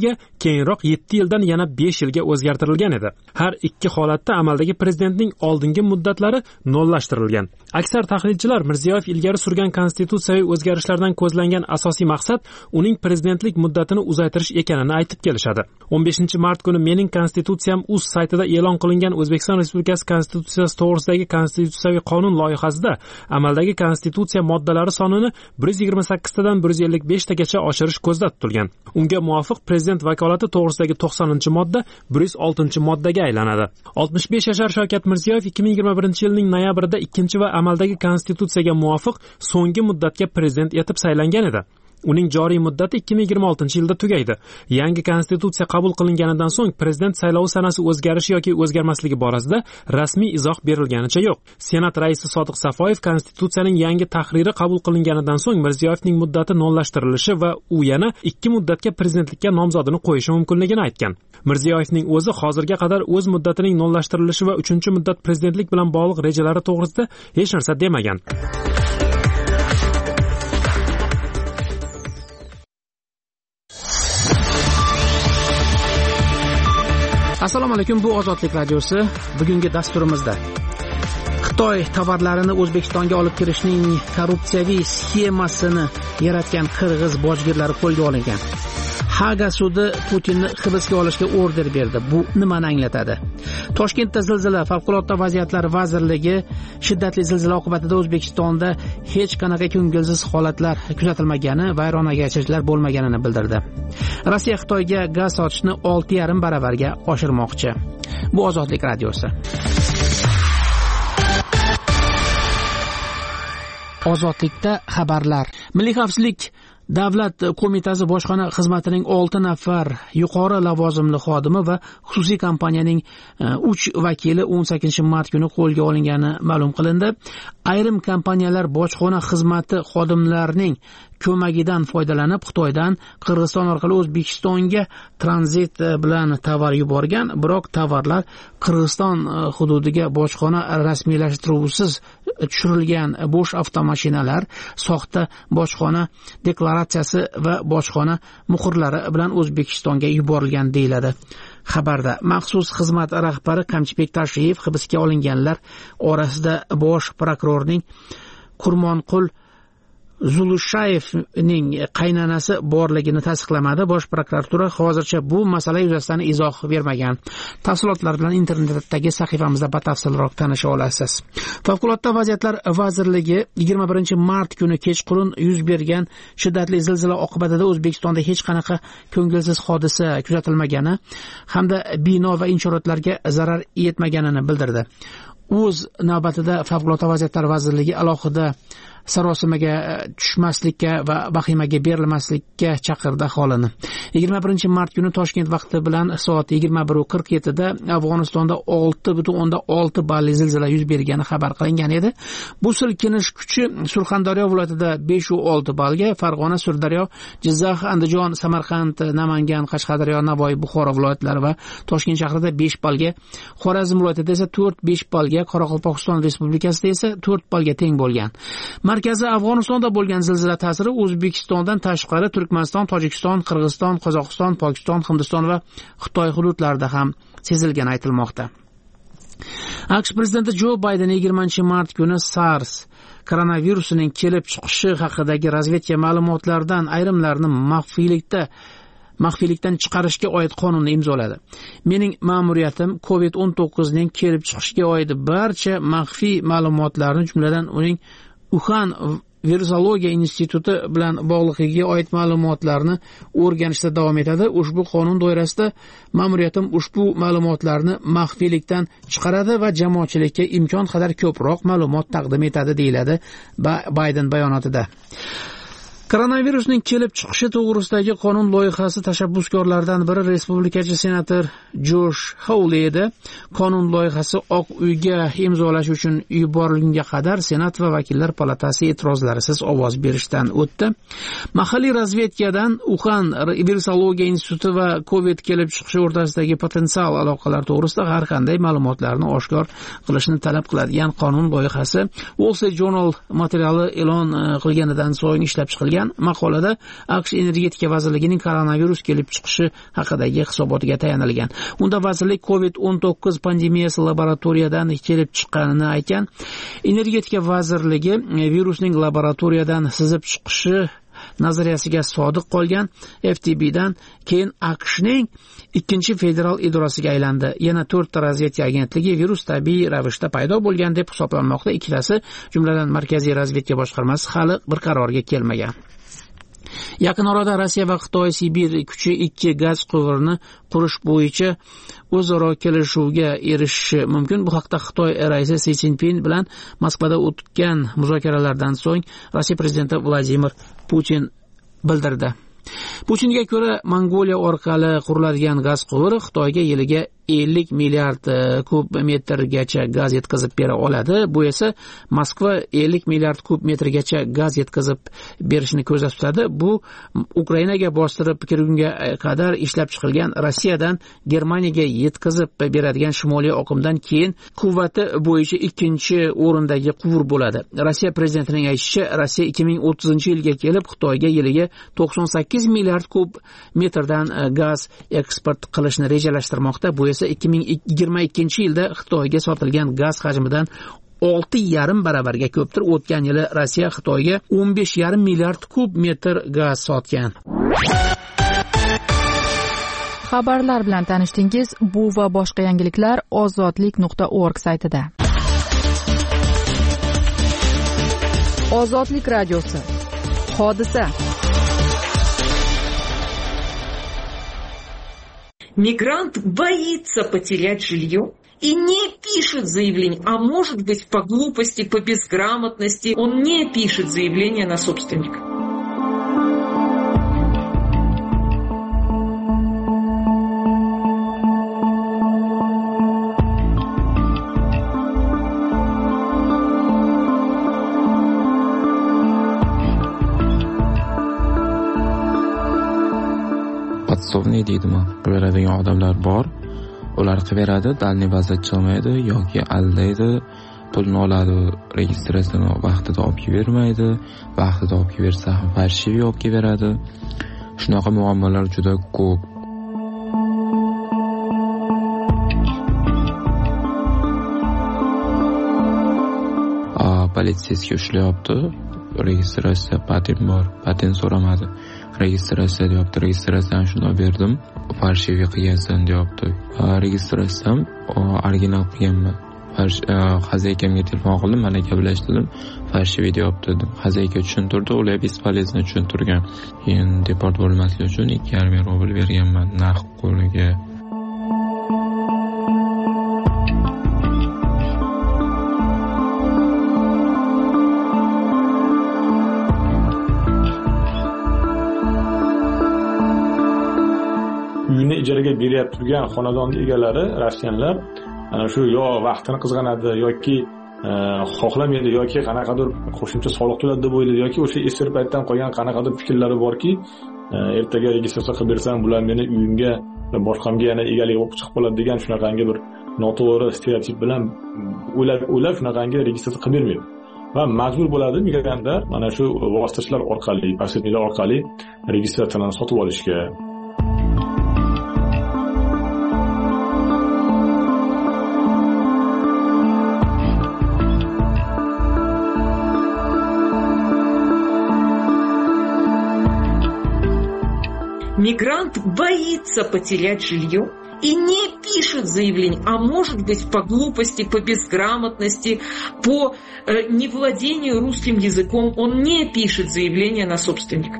keyinroq 7 yildan yana 5 yilga o'zgartirilgan edi. Har ikki holatda amaldagi prezidentning oldingi muddatlari nollashtirilgan. Aksar tahlilchilar Mirziyoyev ilgari surgan konstitutsiyaviy o'zgarishlardan ko'zlangan asosiy maqsad uning prezidentlik muddatini uzaytirish ekanini aytib kelishadi. 15-mart kuni Mening konstitutsiyam.uz saytida e'lon qilingan O'zbekiston Respublikasi konstitutsiyasi to'g'risidagi konstitutsiyaviy qonun loyihasida amaldagi konstitutsiya moddalari sonini 128 tadan 155 tagacha oshirish ko'zda tutilgan. Unga muvofiq prezident vakolati to'g'risidagi 90-modda 106-moddaga aylanadi. 65 yashar Shavkat Mirziyoyev 2021-yilning noyabrida 2 va amaldagi konstitutsiyaga muvofiq so'nggi muddatga prezident etib saylangan edi. Uning joriy muddati 2026-yilda tugaydi. Yangi konstitutsiya qabul qilinganidan so'ng prezident saylovi sanasi o'zgarishi yoki o'zgarmasligi borasida rasmiy izoh berilganicha yo'q. Senat raisi Sodiq Safoyev konstitutsiyaning yangi tahriri qabul qilinganidan so'ng Mirziyoyevning muddati nollashtirilishi va u yana 2 muddatga prezidentlikka nomzodini qo'yishi mumkinligini aytgan. Mirziyoyevning o'zi hozirga qadar o'z muddatining nollashtirilishi va 3-muddat prezidentlik bilan bog'liq rejalari to'g'risida hech narsa demagan. Assalomu alaykum, bu Ozodlik radiosi. Bugungi dasturimizda Xitoy tovarlarini O'zbekistonga olib kirishning korrupsiyaviy sxemasini yaratgan qirg'iz bojgirlari qo'lga olingan. Haga sudi Putinni hibsga olishga order berdi. Bu nimani anglatadi? Toshkentda zilzila, favqulodda vaziyatlar vazirligi shiddatli zilzila oqibatida O'zbekistonda hech qanaqa ko'ngilsiz holatlar kuzatilmagani, vayronagarchiliklar bo'lmaganini bildirdi. Rossiya Xitoyga gaz sotishni 6,5 baravarga oshirmoqchi. Bu Ozodlik radiosi. Ozodlikda xabarlar. Milliy xavfsizlik Davlat qo'mitasi bojxona xizmatining 6 nafar yuqori lavozimli xodimi va xususiy kompaniyaning 3 vakili 18-mart kuni qo'lga olingani ma'lum qilindi. Ayrim kompaniyalar bojxona xizmati xodimlarining ko'magidan foydalanib Xitoydan Qirg'iziston orqali O'zbekistonga tranzit bilan tovar yuborgan, biroq tovarlar Qirg'iziston hududiga bojxona rasmiylashtiruvsiz tushirilgan bo'sh avtomashinalar, soxta bojxona deklaratsiyasi va bojxona muhrlari bilan O'zbekistonga yuborilgan deyiladi. Xabarda maxsus xizmat rahbari Qamchibek Tashiyev hibsga olinganlar orasida bosh prokurorning Kurmonqul Zulushayevning qaynanasi borligini tasdiqlamadi. Bosh prokuratura hozircha bu masala yuzasidan izoh bermagan. Tafsilotlar bilan internetdagi sahifamizda batafsilroq tanisha olasiz. Favqulodda vaziyatlar vazirligi 21-mart kuni kechqurun yuz bergan shiddatli zilzila oqibatida O'zbekistonda hech qanaqa ko'ngilsiz hodisa kuzatilmagani hamda bino va inshootlarga zarar yetmaganini bildirdi. O'z navbatida Favqulodda vaziyatlar vazirligi alohida sarosimaga tushmaslikka va vahimaga berilmaslikka chaqirdi aholini. 21-mart kuni Toshkent vaqti bilan soat 21:47 da Afg'onistonda 6.6 balli zilzila yuz bergani xabar qilingan edi. Bu silkinish kuchi Surxondaryo viloyatida 5.6 ballga, Farg'ona, Sirdaryo, Jizzax, Andijon, Samarqand, Namangan, Qashqadaryo, Navoiy, Buxoro viloyatlari va Toshkent shahrida 5 ballga, Xorazm viloyatida esa 4-5 ballga, Qoraqalpog'iston Respublikasida esa 4 ballga teng bo'lgan. Markaziy Afg'onistonda bo'lgan zilzila ta'siri O'zbekistondan tashqari Turkmaniston, Tojikiston, Qirg'iziston, Qozog'iston, Pokiston, Hindiston va Xitoy hududlarida ham sezilgani aytilmoqda. AQSh prezidenti Jo Bayden 20-mart kuni SARS koronavirusining kelib chiqishi haqidagi razvedka ma'lumotlaridan ayrimlarini maxfiylikdan chiqarishga oid qonunni imzoladi. Mening ma'muriyatim COVID-19 ning kelib chiqishiga oid barcha maxfiy ma'lumotlarni, jumladan uning Uxan Virusologiya instituti bilan bog'liqligiga oid ma'lumotlarni o'rganishda davom etadi. Ushbu qonun doirasida ma'muriyatim ushbu ma'lumotlarni maxfiylikdan chiqaradi va jamoatchilikka imkon qadar ko'proq ma'lumot taqdim etadi, deyiladi Bayden bayonotida. Koronavirusning kelib chiqishi to'g'risidagi qonun loyihasi tashabbuskorlaridan biri respublikachi senator Josh Hawley edi. Qonun loyihasi Oq uyga imzolash uchun yuborilgunga qadar Senat va vakillar palatasi e'tirozlarsiz ovoz berishdan o'tdi. Mahalliy razvedkadan Uxan Virusologiya instituti va COVID kelib chiqishi o'rtasidagi potensial aloqalar to'g'risida har qanday ma'lumotlarni oshkor qilishni talab qiladigan qonun loyihasi Wall Street Journal materiali e'lon qilganidan so'ng ishlab chiqilgan. qilgan maqolada AQSh energetika vazirligining koronavirus kelib chiqishi haqidagi hisobotiga tayanilgan. Unda vazirlik COVID-19 pandemiyasi laboratoriyadan kelib chiqqanini aytgan. Energetika vazirligi virusning laboratoriyadan sizib chiqishi nazariyasiga sodiq qolgan. FTBdan keyin AQShning ikkinchi federal idorasiga aylandi. Yana 4 ta razvedka agentligi virus tabiiy ravishda paydo bo'lgan deb hisoblanmoqda. Ikkitasi, jumladan Markaziy razvedka boshqarmasi hali bir qarorga kelmagan. Yaqin orada Rossiya va Xitoy Sibir kuchi 2 gaz quvurini qurish bo'yicha o'zaro kelishuvga erishishi mumkin. Bu haqda Xitoy raisi Si Szinpin bilan Moskvada o'tgan muzokaralardan so'ng Rossiya prezidenti Vladimir Putin bildirdi. Putinga ko'ra, Mongoliya orqali quriladigan gaz quvuri Xitoyga yiliga 50 milliard kub metrgacha gaz yetkazib bera oladi. Bu esa Moskva 50 milliard kub metrgacha gaz yetkazib berishni ko'zda tutadi. Bu Ukrainaga bostirib kirgunga qadar ishlab chiqilgan Rossiyadan Germaniyaga yetkazib beradigan shimoliy oqimdan keyin quvvati bo'yicha ikkinchi o'rindagi quvur bo'ladi. Rossiya prezidentining aytishicha, Rossiya 2030-yilga kelib Xitoyga yiliga 98 milliard kub metrdan gaz eksport qilishni rejalashtirmoqda. Bu esa 2022-yilda Xitoyga sotilgan gaz hajmidan 6,5 baravarga ko'pdir. O'tgan yili Rossiya Xitoyga 15,5 milliard kub metr gaz sotgan. Xabarlar bilan tanishdingiz. Bu va boshqa yangiliklar ozodlik.org saytida. Ozodlik radiosi. Hodisa. Мигрант боится потерять жилье и не пишет заявление, а может быть по глупости, по безграмотности, он не пишет заявление на собственника. Podsovniy deydimi? Beradigan odamlar bor. Ular qilaveradi, dalniy vaziyat chiqmaydi yoki aldaydi, pulni oladi, registratsiyani vaqtida olib bermaydi, vaqtida olib bersa ham farshiviy olib beradi. Shunaqa muammolar juda ko'p. Politsiyasiga ushlayapti. Registratsiya patent bor, patent so'ramadi. Registratsiya deyapti, registratsiyani shunday berdim, farshiviy qilgansan deyapti. Registratsiyam original qilganman. Xazaykamga telefon qildim, mana gaplashdim, farshiviy deyapti dedim. Xazayka tushuntirdi, ular bespolezno tushuntirgan. Keyin deport bo'lmaslik uchun 2,5 rubl berganman narx qo'liga. Uyini ijaraga berib turgan xonadon egalari rossiyanlar ana shu yo vaqtini qizg'anadi yoki xohlamaydi yoki qanaqadir qo'shimcha soliq to'ladi deb o'ylaydi yoki o'sha eski paytdan qolgan qanaqadir fikrlari borki, ertaga registratsiya qilib bersam bular meni uyimga boshqamga yana egalik bo'lib chiqib qoladi degan shunaqangi bir noto'g'ri stereotip bilan o'ylab shunaqangi registratsiya qilib bermaydi. Va majbur bo'ladi migrantlar mana shu vositachilar orqali, posredniklar orqali registratsiyani sotib olishga. Мигрант боится потерять жилье и не пишет заявление, а может быть по глупости, по безграмотности, по невладению русским языком, он не пишет заявление на собственника.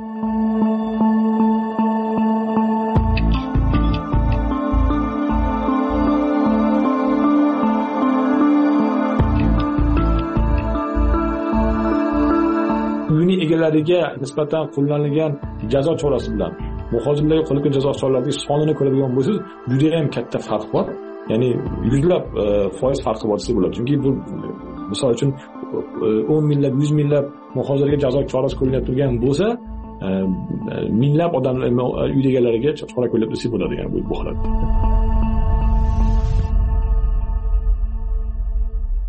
Uyini egalariga nisbatan qo'llanilgan jazo chorasi bilan muhojirlarga qo'llangan jazo choralarining sonini ko'radigan bo'lsangiz, juda ham katta farq bor. Ya'ni yuzlab foiz farqi bor desa bo'ladi. Chunki bu misol uchun 10 minglab, 100 minglab muhojirlarga jazo chorasi qo'llanib turgan bo'lsa, minglab odamlar uy egalariga chora qo'llab desa bo'ladi, ya'ni bu holatda.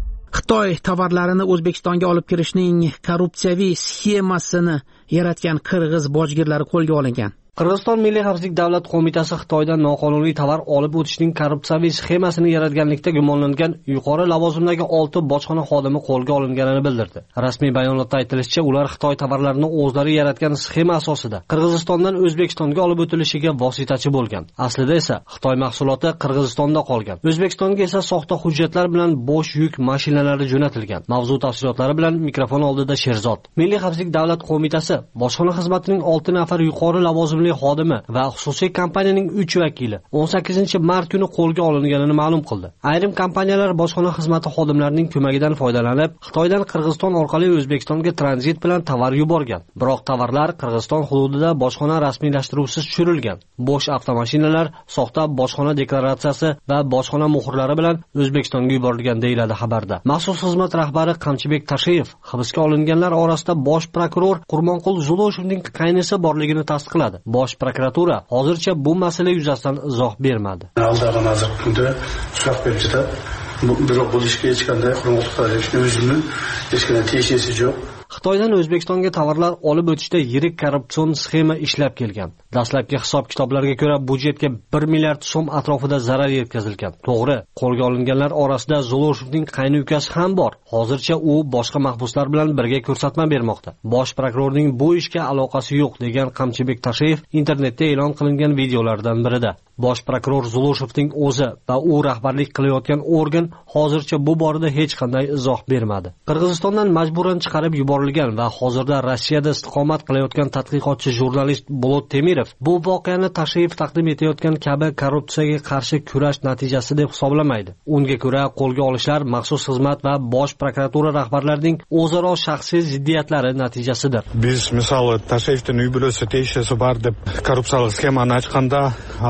Xitoy tovarlarini O'zbekistonga olib kirishning korrupsiyaviy sxemasini yaratgan qirg'iz bojgirlari qo'lga olingan. Qirg'iziston Milliy xavfsizlik davlat qo'mitasi Xitoydan noqonuniy tovar olib o'tishning korrupsiyaviy sxemasini yaratganlikda gumonlangan yuqori lavozimdagi 6 bojxona xodimi qo'lga olinganini bildirdi. Rasmiy bayonotda aytilishicha, ular Xitoy tovarlarini o'zlari yaratgan sxema asosida Qirg'izistondan O'zbekistonga olib o'tilishiga vositachi bo'lgan. Aslida esa Xitoy mahsuloti Qirg'izistonda qolgan. O'zbekistonga esa soxta hujjatlar bilan bo'sh yuk mashinalari jo'natilgan. Mavzu tafsilotlari bilan mikrofon oldida Sherzod. Milliy xavfsizlik davlat qo'mitasi bojxona xizmatining 6 nafar yuqori lavozimli xodimi va xususiy kompaniyaning 3 vakili 18-mart kuni qo'lga olinganini ma'lum qildi. Ayrim kompaniyalar bojxona xizmati xodimlarining ko'magidan foydalanib, Xitoydan Qirg'iziston orqali O'zbekistonga tranzit bilan tovar yuborgan. Biroq tovarlar Qirg'iziston hududida bojxona rasmiylashtiruvsiz tushirilgan. Bo'sh avtomashinalar, soxta bojxona deklaratsiyasi va bojxona muhrlari bilan O'zbekistonga yuborilgan deyiladi xabarda. Maxsus xizmat rahbari Qamchibek Tasheyev hibsga olinganlar orasida bosh prokuror Qurmonqul Zuloshovning qaynisi borligini tasdiqladi. Bosh prokuratura hozircha bu masala yuzasidan izoh bermadi. Aldagan hozir kunda so'roq berib жатады. Biroq bu ishga hech qanday qurolli qarashni o'zini hech qanday tegishisi yo'q. Xitoydan O'zbekistonga tovarlar olib o'tishda yirik korrupsion sxema ishlab kelgan. Dastlabki hisob-kitoblarga ko'ra budjetga 1 milliard so'm atrofida zarar yetkazilgan. To'g'ri, qo'lga olinganlar orasida Zuloshovning qayni ukasi ham bor. Hozircha u boshqa mahbuslar bilan birga ko'rsatma bermoqda. Bosh prokurorning bu ishga aloqasi yo'q degan Qamchibek Tasheyev internetda e'lon qilingan videolardan birida. Bosh prokuror Zuloshovning o'zi va u rahbarlik qilayotgan organ hozircha bu borada hech qanday izoh bermadi. Qirg'izistondan majburan chiqarib yuborilgan va hozirda Rossiyada istiqomat qilayotgan tadqiqotchi jurnalist Bolot Temirov bu voqeani Tasheyev taqdim etayotgan kabi korrupsiyaga qarshi kurash natijasi deb hisoblamaydi. Unga ko'ra qo'lga olishlar maxsus xizmat va bosh prokuratura rahbarlarining o'zaro shaxsiy ziddiyatlari natijasidir. Biz misol Tasheyevning uy bilan sotishisi bor deb korrupsiyalik sxemani ochganda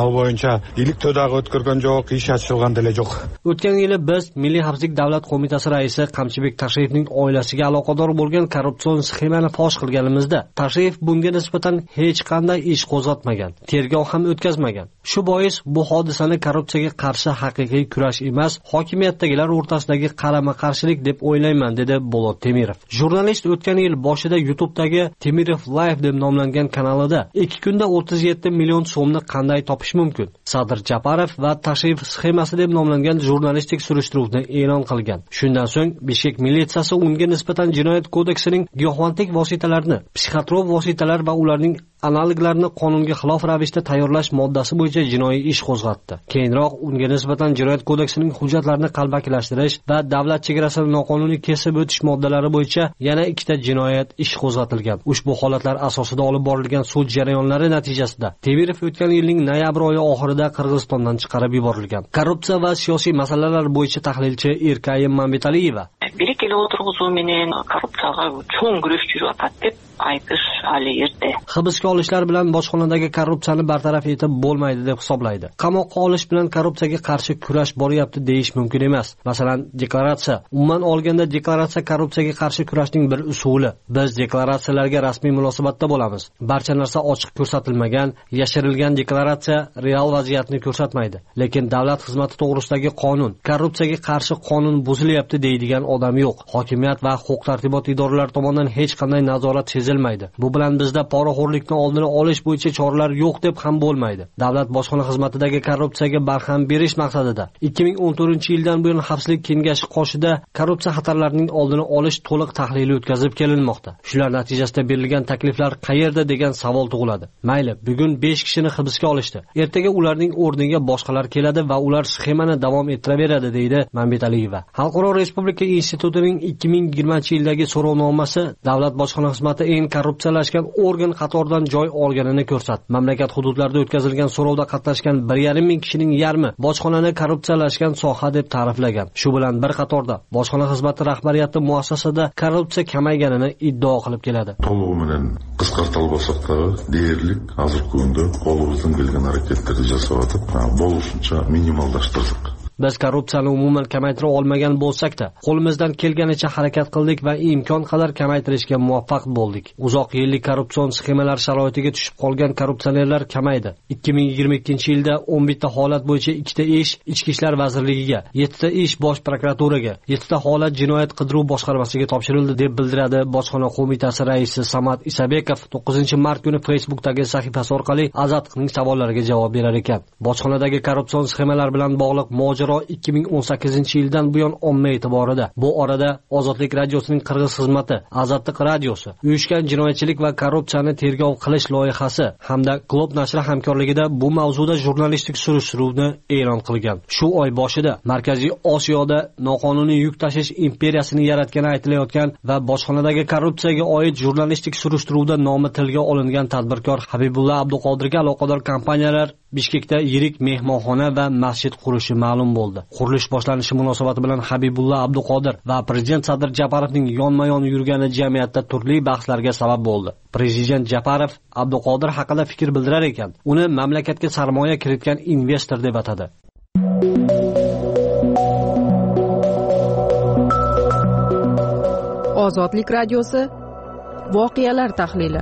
ilik to'daga o'tkirgan yo'q, ish ochilgan dili yo'q. O'tgan yili biz Milliy xavfsizlik davlat qo'mitasi raisi Qamchibek Tasheyevning oilasiga aloqador bo'lgan korrupsion sxemani fosh qilganimizda, Tasheyev bunga nisbatan hech qanday ish qo'zg'atmagan, tergov ham o'tkazmagan. Shu bois bu hodisani korrupsiyaga qarshi haqiqiy kurash emas, hokimiyatdagilar o'rtasidagi qarama-qarshilik deb o'ylayman, dedi Bolot Temirov. Jurnalist o'tgan yil boshida YouTube'dagi Temirov Live deb nomlangan kanalida 2 kunda 37 million so'mni qanday topish mumkin? Sadir Japarov va Tasheyev sxemasi deb nomlangan jurnalistik surishtiruvni e'lon qilgan. Shundan so'ng Bishkek militsiyasi unga nisbatan jinoyat kodeksining giyohvandlik vositalarini, psixotrop vositalar va ularning analoglarini qonunga xilof ravishda tayyorlash moddasi bo'yicha jinoiy ish qo'zg'atdi. Keyinroq unga nisbatan jinoyat kodeksining hujjatlarini qalbakilashtirish va davlat chegarasini noqonuniy kesib o'tish moddalari bo'yicha yana 2 ta jinoyat ish qo'zg'atilgan. Ushbu holatlar asosida olib borilgan sud jarayonlari natijasida Temirov o'tgan yilning noyabr oyi oxirida Qirg'izistondan chiqarib yuborilgan. Korrupsiya va siyosiy masalalar bo'yicha tahlilchi Erkayim Mambetaliyeva Birik ele o'tirg'izuv menen korrupsiyaga cho'ng kurash yuribdi deb aytish hali erta. Hibsga olishlar bilan bojxonadagi korrupsiyani bartaraf etib bo'lmaydi deb hisoblaydi. Qamoqqa olish bilan korrupsiyaga qarshi kurash boryapti deyish mumkin emas. Masalan, deklaratsiya. Umuman olganda deklaratsiya korrupsiyaga qarshi kurashning bir usuli. Biz deklaratsiyalarga rasmiy munosabatda bo'lamiz. Barcha narsa ochiq ko'rsatilmagan, yashirilgan deklaratsiya real vaziyatni ko'rsatmaydi. Lekin davlat xizmati to'g'risidagi qonun, korrupsiyaga qarshi qonun buzilyapti deydigan odam yo'q. Hokimiyat va huquq-tartibot idoralari tomonidan hech qanday nazorat sezilmaydi. Bu bilan bizda poraxo'rlikni oldini olish bo'yicha choralar yo'q deb ham bo'lmaydi. Davlat bojxona xizmatidagi korrupsiyaga barham berish maqsadida 2014-yildan buyon Xavfsizlik kengashi qoshida korrupsiya xatarlarining oldini olish to'liq tahlili o'tkazib kelinmoqda. Shular natijasida berilgan takliflar qayerda degan savol tug'iladi. Mayli, bugun 5 kishini hibsga olishdi. Ertaga ularning o'rniga boshqalar keladi va ular sxemani davom ettiraveradi, deydi Mambetaliyeva. Xalqaro Respublika institutining 2020-yildagi so'rovnomasi davlat bojxona xizmati eng korrupsiyalashgan organ qatoridan joy olganini ko'rsatdi. Mamlakat hududlarida o'tkazilgan so'rovda qatnashgan 1,5 ming kishining yarmi bojxonani korrupsiyalashgan soha deb ta'riflagan. Shu bilan bir qatorda bojxona xizmati rahbariyati muassasada korrupsiya kamayganini iddao qilib keladi. To'liq bilan qisqartirib olsak da, deyarlik hozirgi kunda qo'limizdan kelgan harakatlarni jasab, bo'lishuncha minimallashtirdik. Biz korrupsiyani umuman kamaytira olmagan bo'lsak-da, qo'limizdan kelganicha harakat qildik va imkon qadar kamaytirishga muvaffaq bo'ldik. Uzoq yillik korrupsion sxemalar sharoitiga tushib qolgan korrupsionerlar kamaydi. 2022-yilda 11 ta holat bo'yicha 2 ta ish Ichki ishlar vazirligiga, 7 ta ish Bosh prokuraturaga, 7 ta holat Jinoyat qidiruv boshqarmasiga topshirildi deb bildiradi Bojxona qo'mitasi raisi Samad Isabekov 9-mart kuni Facebook'dagi sahifasi orqali Azatning savollariga javob berar ekan. Bojxonadagi korrupsion sxemalar bilan bog'liq mojaro 2018-yildan buyon omma e'tiborida. Bu orada Ozodlik radiosining qirg'iz xizmati, Azatlik radiosi, uyushgan jinoyatchilik va korrupsiyani tergov qilish loyihasi hamda Glob nashri hamkorligida bu mavzuda jurnalistik surishtiruvni e'lon qilgan. Shu oy boshida Markaziy Osiyoda noqonuniy yuk tashish imperiyasini yaratgani aytilayotgan va bojxonadagi korrupsiyaga oid jurnalistik surishtiruvda nomi tilga olingan tadbirkor Habibulla Abduqodirga aloqador kompaniyalar Bishkekda yirik mehmonxona va masjid qurishi ma'lum bo'ldi. Qurilish boshlanishi munosabati bilan Habibulla Abduqodir va Prezident Sadir Japarovning yonma-yon yurgani jamiyatda turli bahslarga sabab bo'ldi. Prezident Japarov Abduqodir haqida fikr bildirar ekan, uni mamlakatga sarmoya kiritgan investor deb atadi. Ozodlik radiosi voqealar tahlili.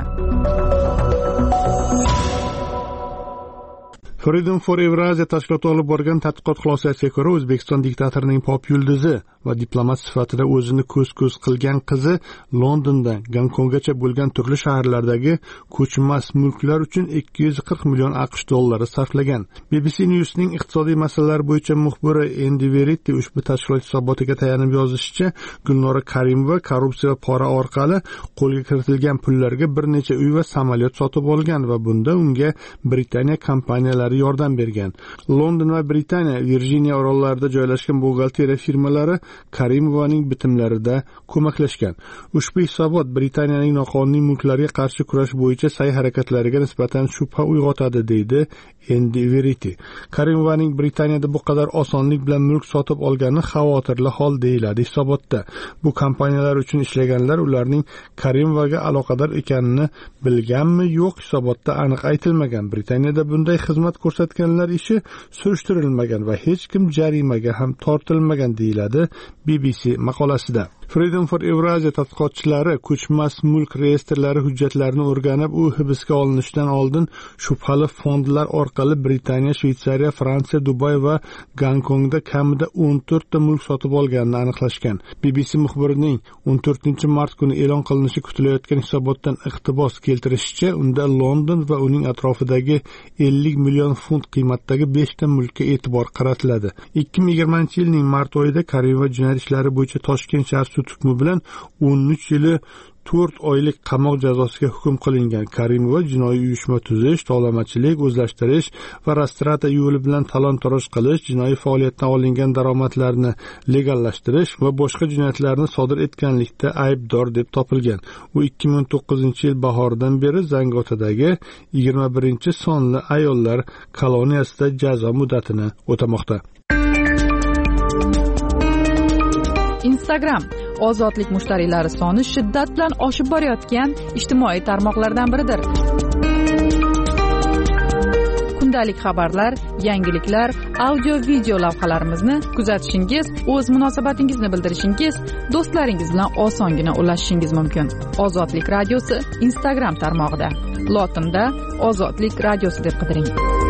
Freedom for Eurasia tashkiloti olib borgan tadqiqot xulosasiga ko'ra, O'zbekiston diktatorining pop yulduzi va diplomat sifatida o'zini ko'z-ko'z qilgan qizi Londondan Gonkonggacha bo'lgan turli shaharlardagi ko'chmas mulklar uchun 240 million AQSh dollari sarflagan. BBC News'ning iqtisodiy masalalar bo'yicha muxbiri Andy Verity ushbu tashkilot hisobotiga tayanib yozishicha, Gulnora Karimova korrupsiya va pora orqali qo'lga kiritilgan pullarga bir necha uy va samolyot sotib olgan va bunda unga Britaniya kompaniyalari yordam bergan. London va Britaniya Virjiniya orollarida joylashgan buxgalteriya firmalari Karimovaning bitimlarida ko'maklashgan. Ushbu hisobot Britaniyaning noqonuniy mulklarga qarshi kurash bo'yicha sa'y-harakatlariga nisbatan shubha uyg'otadi, deydi Andy Verity. Karimovaning Britaniyada bu qadar osonlik bilan mulk sotib olgani xavotirli hol deyiladi hisobotda. Bu kompaniyalar uchun ishlaganlar ularning Karimovaga aloqador ekanini bilganmi, yo'q, hisobotda aniq aytilmagan. Britaniyada bunday xizmat ko'rsatganlar ishi surishtirilmagan va hech kim jarimaga ham tortilmagan, deyiladi BBC maqolasida. Freedom for Eurasia tadqiqotchilari ko'chmas mulk reyestrlari hujjatlarini o'rganib, u hibsga olinishidan oldin shubhali fondlar orqali Britaniya, Shveysariya, Fransiya, Dubay va Gonkongda kamida 14 ta mulk sotib olganini aniqlashgan. BBC muxbirining 14-mart kuni e'lon qilinishi kutilayotgan hisobotdan iqtibos keltirishicha, unda London va uning atrofidagi 50 million funt qiymatdagi 5 ta mulkka e'tibor qaratiladi. 2020-yilning mart oyida Karimova jinoyat ishlari bo'yicha Toshkent shahar sud hukmi bilan 13 yili 4 oylik qamoq jazosiga hukm qilingan. Karimova jinoiy uyushma tuzish, tovlamachilik, o'zlashtirish va rastrata yo'li bilan talon-toroj qilish, jinoiy faoliyatdan olingan daromadlarni legallashtirish va boshqa jinoyatlarni sodir etganlikda aybdor deb topilgan. U 2019-yil bahoridan beri Zangiotadagi 21-sonli ayollar koloniyasida jazo muddatini o'tamoqda. Instagram ozodlik mushtariylari soni shiddat bilan oshib borayotgan ijtimoiy tarmoqlardan biridir. Kundalik xabarlar, yangiliklar, audio-video lavhalarimizni kuzatishingiz, o'z munosabatingizni bildirishingiz, do'stlaringiz bilan osongina ulashishingiz mumkin. Ozodlik radiosi Instagram tarmog'ida. Lotinda Ozodlik radiosi deb qidiring.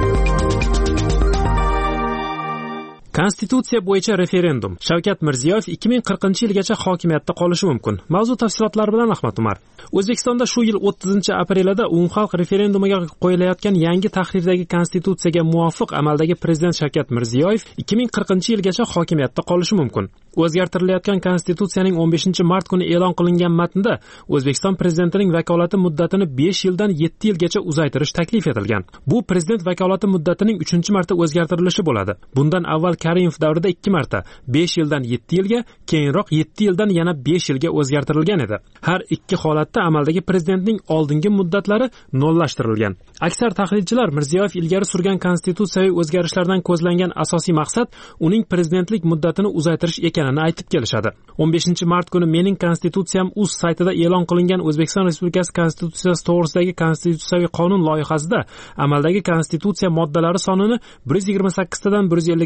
Konstitutsiya bo'yicha referendum. Shavkat Mirziyoyev 2040-yilgacha hokimiyatda qolishi mumkin. Mavzu tafsilotlari bilan Ahmad Umar. O'zbekistonda shu yil 30-aprelida umumxalq referendumiga qo'yilayotgan yangi tahrirdagi konstitutsiyaga muvofiq amaldagi prezident Shavkat Mirziyoyev 2040-yilgacha hokimiyatda qolishi mumkin. O'zgartirilayotgan konstitutsiyaning 15-mart kuni e'lon qilingan matnda O'zbekiston prezidentining vakolati muddatini 5 yildan 7 yilgacha uzaytirish taklif etilgan. Bu prezident vakolati muddatining 3-marta o'zgartirilishi bo'ladi. Bundan avval Karimov davrida 2 marta 5 yildan 7 yilga, keyinroq 7 yildan yana 5 yilga o'zgartirilgan edi. Har ikki holatda amaldagi prezidentning oldingi muddatlari nollashtirilgan. Aksar tahlilchilar Mirziyoyev ilgari surgan konstitutsiyaviy o'zgarishlardan ko'zlangan asosiy maqsad uning prezidentlik muddatini uzaytirish ekanini aytib kelishadi. 15-mart kuni Mening konstitutsiyam uz saytida e'lon qilingan O'zbekiston Respublikasi konstitutsiyasi to'g'risidagi konstitutsiyaviy qonun loyihasida amaldagi konstitutsiya moddalari sonini 128 tadan 155 tagacha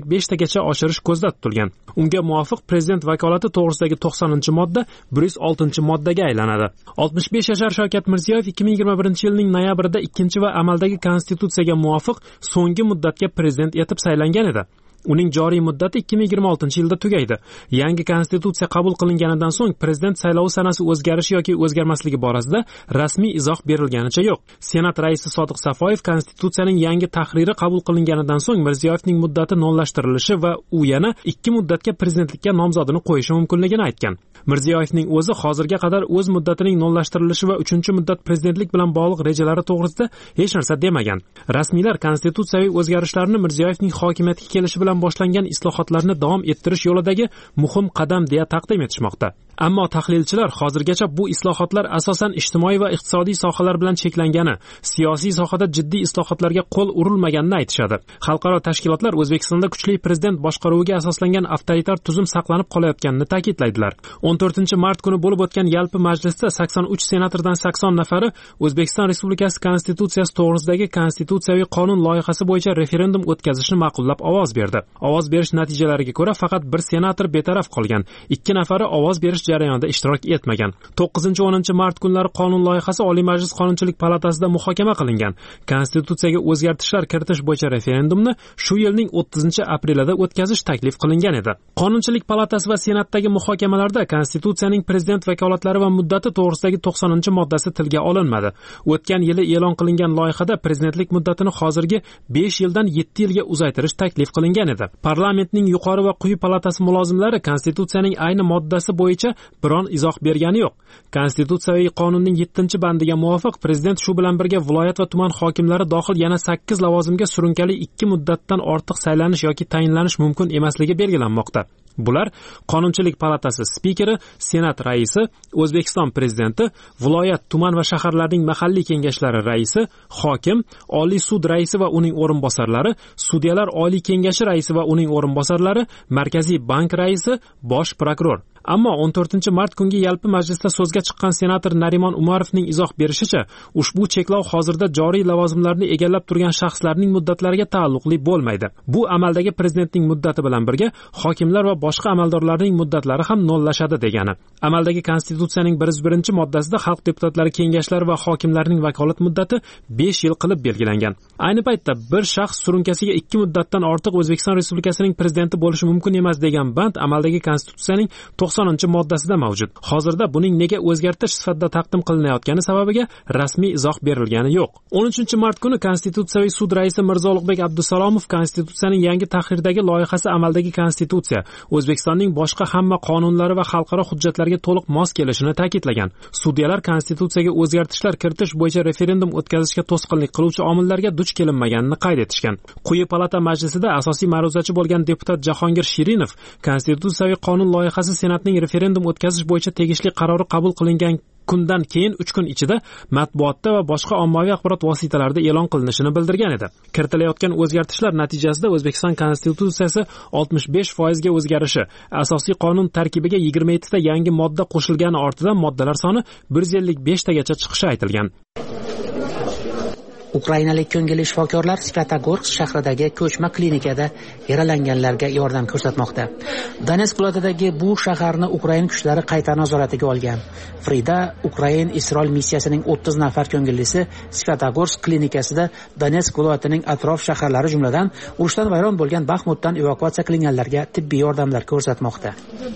gacha oshirish ko'zda tutilgan. Unga muvofiq prezident vakolati to'g'risidagi 90-modda 106-moddaga aylanadi. 65 yashar Shavkat Mirziyoyev 2021-yilning noyabrida 2 va amaldagi konstitutsiyaga muvofiq so'nggi muddatga prezident etib saylangan edi. Uning joriy muddati 2026-yilda tugaydi. Yangi konstitutsiya qabul qilinganidan so'ng prezident saylovi sanasi o'zgarishi yoki o'zgarmasligi borasida rasmiy izoh berilganicha yo'q. Senat raisi Sodiq Safoyev konstitutsiyaning yangi tahriri qabul qilinganidan so'ng Mirziyoyevning muddati nolashtirilishi va u yana 2 muddatga prezidentlikka nomzodini qo'yishi mumkinligini aytgan. Mirziyoyevning o'zi hozirga qadar o'z muddatining nolashtirilishi va 3-muddat prezidentlik bilan bog'liq rejalari to'g'risida hech narsa demagan. Rasmiylar konstitutsiyaviy o'zgarishlarni Mirziyoyevning hokimiyatga kelishi bilan boshlangan islohotlarni davom ettirish yo'lidagi muhim qadam deya taqdim etishmoqda. Ammo tahlilchilar hozirgacha bu islohotlar asosan ijtimoiy va iqtisodiy sohalar bilan cheklangani, siyosiy sohada jiddiy islohotlarga qo'l urilmaganini aytishadi. Xalqaro tashkilotlar O'zbekistonda kuchli prezident boshqaruviga asoslangan avtoritar tuzum saqlanib qolayotganini ta'kidlaydilar. 14-mart kuni bo'lib o'tgan yalpi majlisda 83 senatordan 80 nafari O'zbekiston Respublikasi Konstitutsiyasi to'g'risidagi konstitutsiyaviy qonun loyihasi bo'yicha referendum o'tkazishni ma'qullab ovoz berdi. Ovoz berish natijalariga ko'ra faqat bir senator betaraf qolgan, 2 nafari ovoz berish jarayonida ishtirok etmagan. 9-10 mart kunlari qonun loyihasi Oliy Majlis Qonunchilik palatasida muhokama qilingan. Konstitutsiyaga o'zgartishlar kiritish bo'yicha referendumni shu yilning 30-aprelida o'tkazish taklif qilingan edi. Qonunchilik palatasi va senatdagi muhokamalarda konstitutsiyaning prezident vakolatlari va muddati to'g'risidagi 90-moddasi tilga olinmadi. O'tgan yili e'lon qilingan loyihada prezidentlik muddatini hozirgi 5 yildan 7 yilga uzaytirish taklif qilingan edi. Parlamentning yuqori va quyi palatasi mulozimlari konstitutsiyaning ayni moddasi bo'yicha biron izoh bergani yo'q. Konstitutsiyaviy qonunning 7-bandiga muvofiq prezident shu bilan birga viloyat va tuman hokimlari dohil yana 8 lavozimga surunkali 2 muddatdan ortiq saylanish yoki tayinlanish mumkin emasligi belgilanmoqda. Bular Qonunchilik palatasi spikeri, Senat raisi, O'zbekiston prezidenti, viloyat, tuman va shaharlarning mahalliy kengashlari raisi, hokim, Oliy sud raisi va uning o'rinbosarlari, sudyalar Oliy kengashi raisi va uning o'rinbosarlari, Markaziy bank raisi, bosh prokuror. Ammo 14-mart kungi yalpi majlisda so'zga chiqqan senator Narimon Umarovning izoh berishicha, ushbu cheklov hozirda joriy lavozimlarni egallab turgan shaxslarning muddatlariga taalluqli bo'lmaydi. Bu amaldagi prezidentning muddati bilan birga hokimlar va boshqa amaldorlarning muddatlari ham nollashadi degani. Amaldagi konstitutsiyaning 101-moddasida xalq deputatlari kengashlari va hokimlarning vakolat muddati 5 yil qilib belgilangan. Ayni paytda bir shaxs surunkasiga 2 muddatdan ortiq O'zbekiston Respublikasining prezidenti bo'lishi mumkin emas degan band amaldagi konstitutsiyaning 90-moddasida mavjud. Hozirda buning nega o'zgartirish sifatida taqdim qilinayotgani sababiga rasmiy izoh berilgani yo'q. 13-mart kuni Konstitutsiyaviy sud raisi Mirzo Ulug'bek Abdusalomov konstitutsiyaning yangi tahrirdagi loyihasi amaldagi konstitutsiya O'zbekistonning boshqa hamma qonunlari va xalqaro hujjatlarga to'liq mos kelishini ta'kidlagan. Sudyalar konstitutsiyaga o'zgartishlar kiritish bo'yicha referendum o'tkazishga to'sqinlik qiluvchi omillarga duch kelinmaganini qayd etishgan. Quyi palata majlisida asosiy ma'ruzachi bo'lgan deputat Jahongir Shirinov konstitutsiyaviy qonun loyihasi senatning referendum o'tkazish bo'yicha tegishli qarori qabul qilingan kundan keyin 3 kun ichida matbuotda va boshqa ommaviy axborot vositalarida e'lon qilinishini bildirgan edi. Kiritilayotgan o'zgartishlar natijasida O'zbekiston konstitutsiyasi 65% ga o'zgarishi, asosiy qonun tarkibiga 27 ta yangi modda qo'shilgani ortidan moddalar soni 155 tagacha chiqishi aytilgan. Ukrainalik ko'ngilli shifokorlar Svyatogorsk shahridagi ko'chma klinikada yaralanganlarga yordam ko'rsatmoqda. Donetsk viloyatidagi bu shaharni Ukraina kuchlari qayta nazoratiga olgan. Frida Ukrain Isroil missiyasining 30 nafar ko'ngillisi Svyatogorsk klinikasida Donetsk viloyatining atrof shaharlari jumladan urushdan vayron bo'lgan Baxmutdan evakuatsiya qilinganlarga tibbiy yordamlar ko'rsatmoqda.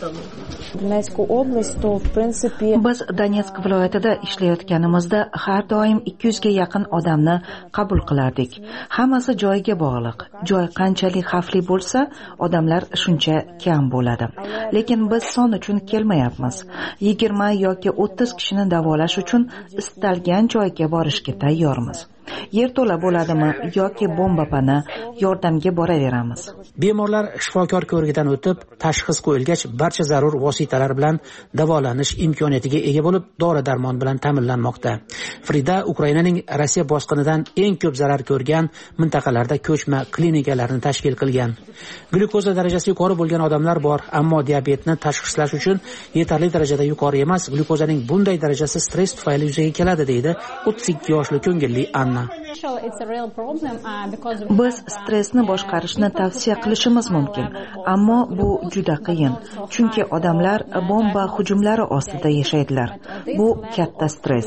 Biz Donetsk viloyatida ishlayotganimizda har doim 200 ga yaqin odamni qabul qilardik. Hammasi joyiga bog'liq. Joy qanchalik xavfli bo'lsa, odamlar shuncha kam bo'ladi. Lekin biz son uchun kelmayapmiz. 20 yoki 30 kishini davolash uchun istalgan joyga borishga tayyormiz. Yer to'la bo'ladimi yoki bombapana yordamga boraveramiz. Bemorlar shifokor ko'rigidan o'tib, tashxis qo'yilgach, barcha zarur vositalar bilan davolanish imkoniyatiga ega bo'lib, dori-darmon bilan ta'minlanmoqda. Frida Ukrainaning Rossiya bosqinidan eng ko'p zarar ko'rgan mintaqalarda ko'chma klinikalarni tashkil qilgan. Glyukoza darajasi yuqori bo'lgan odamlar bor, ammo diabetni tashxislash uchun yetarli darajada yuqori emas. Glyukozaning bunday darajasi stress tufayli yuzaga keladi, deydi 32 yoshli ko'ngilli Anna qilaman. Biz stressni boshqarishni tavsiya qilishimiz mumkin, ammo bu juda qiyin, chunki odamlar bomba hujumlari ostida yashaydilar. Bu katta stress.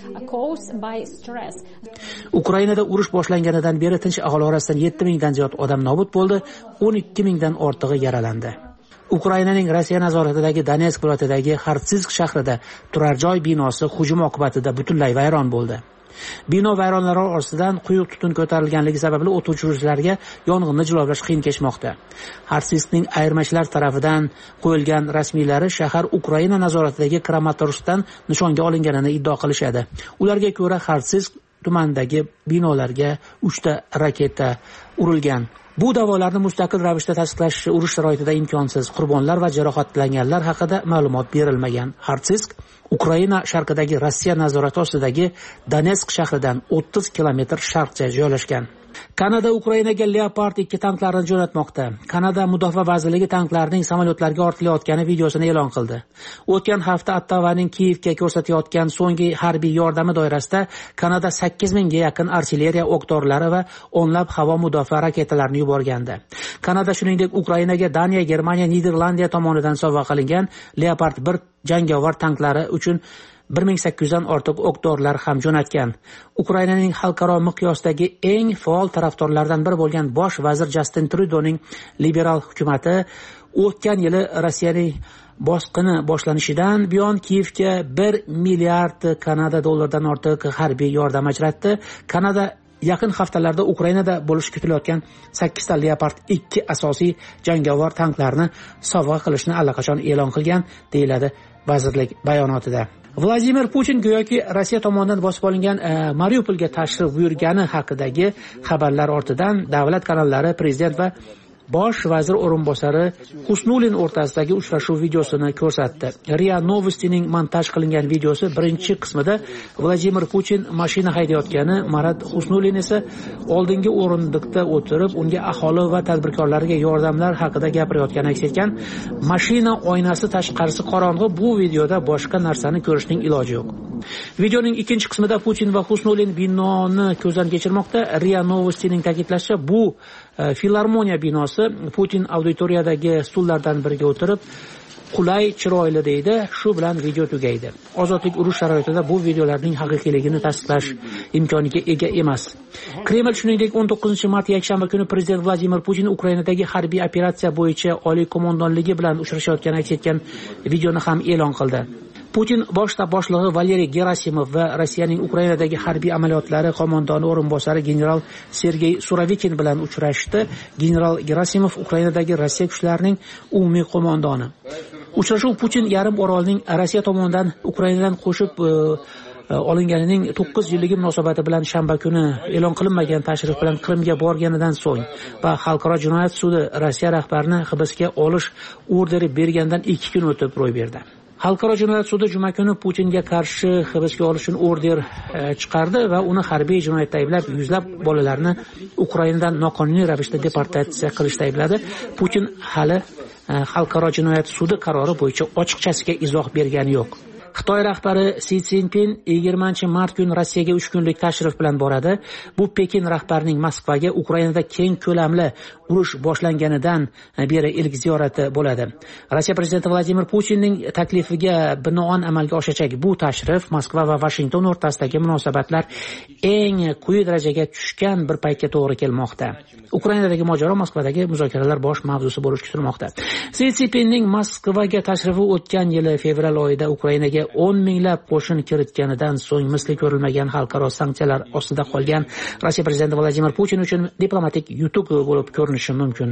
Ukrainada urush boshlanganidan beri tinch aholi orasidan 7000 dan ziyod odam nobud bo'ldi, 12000 dan ortig'i yaralandi. Ukrainaning Rossiya nazoratidagi Donetsk viloyatidagi Xartsinsk shahrida turar joy binosi hujum oqibatida butunlay vayron bo'ldi. Bino vayronlari orasidan quyuq tutun ko'tarilganligi sababli o't o'chiruvchilarga yong'inni jilovlash qiyin kechmoqda. Xartsinskning ayirmachilar tarafidan qo'yilgan rasmiylari shahar Ukraina nazoratidagi Kramatorskdan nishonga olinganini iddao qilishadi. Ularga ko'ra Xartsinsk tumanidagi binolarga 3 ta raketa urilgan. Bu da'volarni mustaqil ravishda tasdiqlash urush sharoitida imkonsiz. Qurbonlar va jarohatlanganlar haqida ma'lumot berilmagan. Xartsinsk Ukraina sharqidagi Rossiya nazorati ostidagi Donetsk shahridan 30 kilometr sharqcha joylashgan. Kanada Ukrainaga Leopard 2 tanklarini jo'natmoqda. Kanada Mudofaa vazirligi tanklarning samolyotlarga ortilayotgani videosini e'lon qildi. O'tgan hafta Ottavaning Kiyevga ko'rsatayotgan so'nggi harbiy yordami doirasida Kanada 8000 ga yaqin artilleriya o'q-dorilar va o'nlab havo mudofaa raketalarini yuborgandi. Kanada shuningdek Ukrainaga Daniya, Germaniya, Niderlandiya tomonidan sovg'a qilingan Leopard 1 jangovar tanklari uchun 1800 dan ortiq o'q-dorilar ham jo'natgan. Ukrainaning xalqaro miqyosdagi eng faol tarafdorlaridan biri bo'lgan bosh vazir Justin Trudeauning liberal hukumati o'tgan yili Rossiyaning bosqini boshlanishidan buyon Kiyevga 1 milliard Kanada dollaridan ortiq harbiy yordam ajratdi. Kanada yaqin haftalarda Ukrainada bo'lishi kutilayotgan 8 ta Leopard 2 asosiy jangovar tanklarni sovg'a qilishni allaqachon e'lon qilgan, deyiladi vazirlik bayonotida. Vladimir Putin go'yoki Rossiya tomonidan bosib olingan Mariupolga tashrif buyurgani haqidagi xabarlar ortidan davlat kanallari prezident va bosh vazir o'rinbosari Husnulin o'rtasidagi uchrashuv videosini ko'rsatdi. RIA Novostining montaj qilingan videosi birinchi qismida Vladimir Putin mashina haydayotgani, Marat Husnulin esa oldingi o'rindiqda o'tirib, unga aholi va tadbirkorlarga yordamlar haqida gapirayotgani aks etgan. Mashina oynasi tashqarisi qorong'u, bu videoda boshqa narsani ko'rishning iloji yo'q. Videoning ikkinchi qismida Putin va Husnulin binoni ko'zdan kechirmoqda. RIA Novostining ta'kidlashicha, bu filarmoniya binosi. Putin auditoriyadagi stullardan biriga o'tirib, qulay, chiroyli deydi. Shu bilan video tugaydi. Ozodlik urush sharoitida bu videolarning haqiqiyligini tasdiqlash imkoniga ega emas. Kreml shuningdek 19-mart yakshanba kuni prezident Vladimir Putin Ukrainadagi harbiy operatsiya bo'yicha oliy qo'mondonligi bilan uchrashayotgani aks etgan videoni ham e'lon qildi. Putin bosh shtab boshlig'i Valeriy Gerasimov va Rossiyaning Ukrainadagi harbiy amaliyotlari qo'mondoni o'rinbosari general Sergey Suravikin bilan uchrashdi. General Gerasimov Ukrainadagi Rossiya kuchlarining umumiy qo'mondoni. Uchrashuv Putin yarim orolning Rossiya tomonidan Ukrainadan qo'shib olinganining 9 yilligi munosabati bilan shanba kuni e'lon qilinmagan tashrif bilan Qrimga borganidan so'ng va Xalqaro jinoyat sudi Rossiya rahbarini hibsga olish orderi bergandan 2 kun o'tib ro'y berdi. Xalqaro jinoyat sudi juma kuni Putinga qarshi hibsga olish uchun order chiqardi va uni harbiy jinoyatda ayblab, yuzlab bolalarni Ukrainadan noqonuniy ravishda deportatsiya qilishda aybladi. Putin hali Xalqaro jinoyat sudi qarori bo'yicha ochiqchasiga izoh bergani yo'q. Xitoy rahbari Si Szinpin 20-mart kuni Rossiyaga 3 kunlik tashrif bilan boradi. Bu Pekin rahbarining Moskvaga Ukrainada keng ko'lamli urush boshlanganidan beri ilk ziyorati bo'ladi. Rossiya prezidenti Vladimir Putinning taklifiga binoan amalga oshajak bu tashrif Moskva va Washington o'rtasidagi munosabatlar eng quyi darajaga tushgan bir paytga to'g'ri kelmoqda. Ukrainadagi mojaro Moskvadagi muzokaralar bosh mavzusi bo'lishi kutilmoqda. Si Szinpinning Moskvaga tashrifi o'tgan yili fevral oyida Ukrainaga 10 minglab qo'shin kiritganidan so'ng misli ko'rilmagan xalqaro sanksiyalar ostida qolgan Rossiya prezidenti Vladimir Putin uchun diplomatik yutuq bo'lib ko'rinishi mumkin.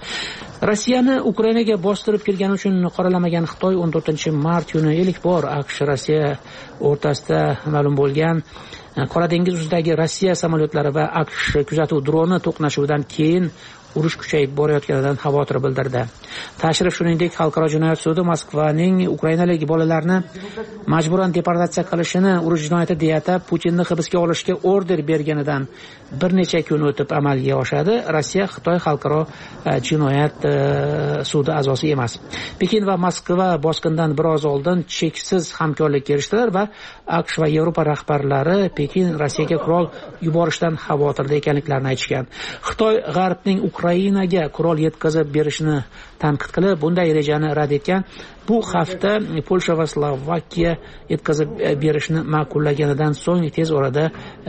Rossiyani Ukrainaga bostirib kirgani uchun qoralamagan Xitoy 14-mart kuni ilk bor AQSh Rossiya o'rtasida ma'lum bo'lgan Qora dengiz ustidagi Rossiya samolyotlari va AQSh kuzatuv droni to'qnashuvidan keyin urush kuchayib borayotganidan xavotir bildirdi. Tashrif shuningdek xalqaro jinoyat sudi Moskvaning ukrainalik bolalarni majburan deportatsiya qilishini urush jinoyati deya atab Putinni hibsga olishga order berganidan bir necha kun o'tib amalga oshadi. Rossiya Xitoy xalqaro jinoyat sudi a'zosi emas. Pekin va Moskva bosqindan biroz oldin cheksiz hamkorlikka erishdilar va AQSh va Yevropa rahbarlari Pekin Rossiyaga qurol yuborishdan xavotirda ekanliklarini aytishgan. Xitoy G'arbning Ukrainaga qurol yetkazib berishini tanqid qilib, bunday rejani rad etgan. Bu hafta Polsha va Slovakiya yetkazib berishni ma'qullaganidan so'ng tez orada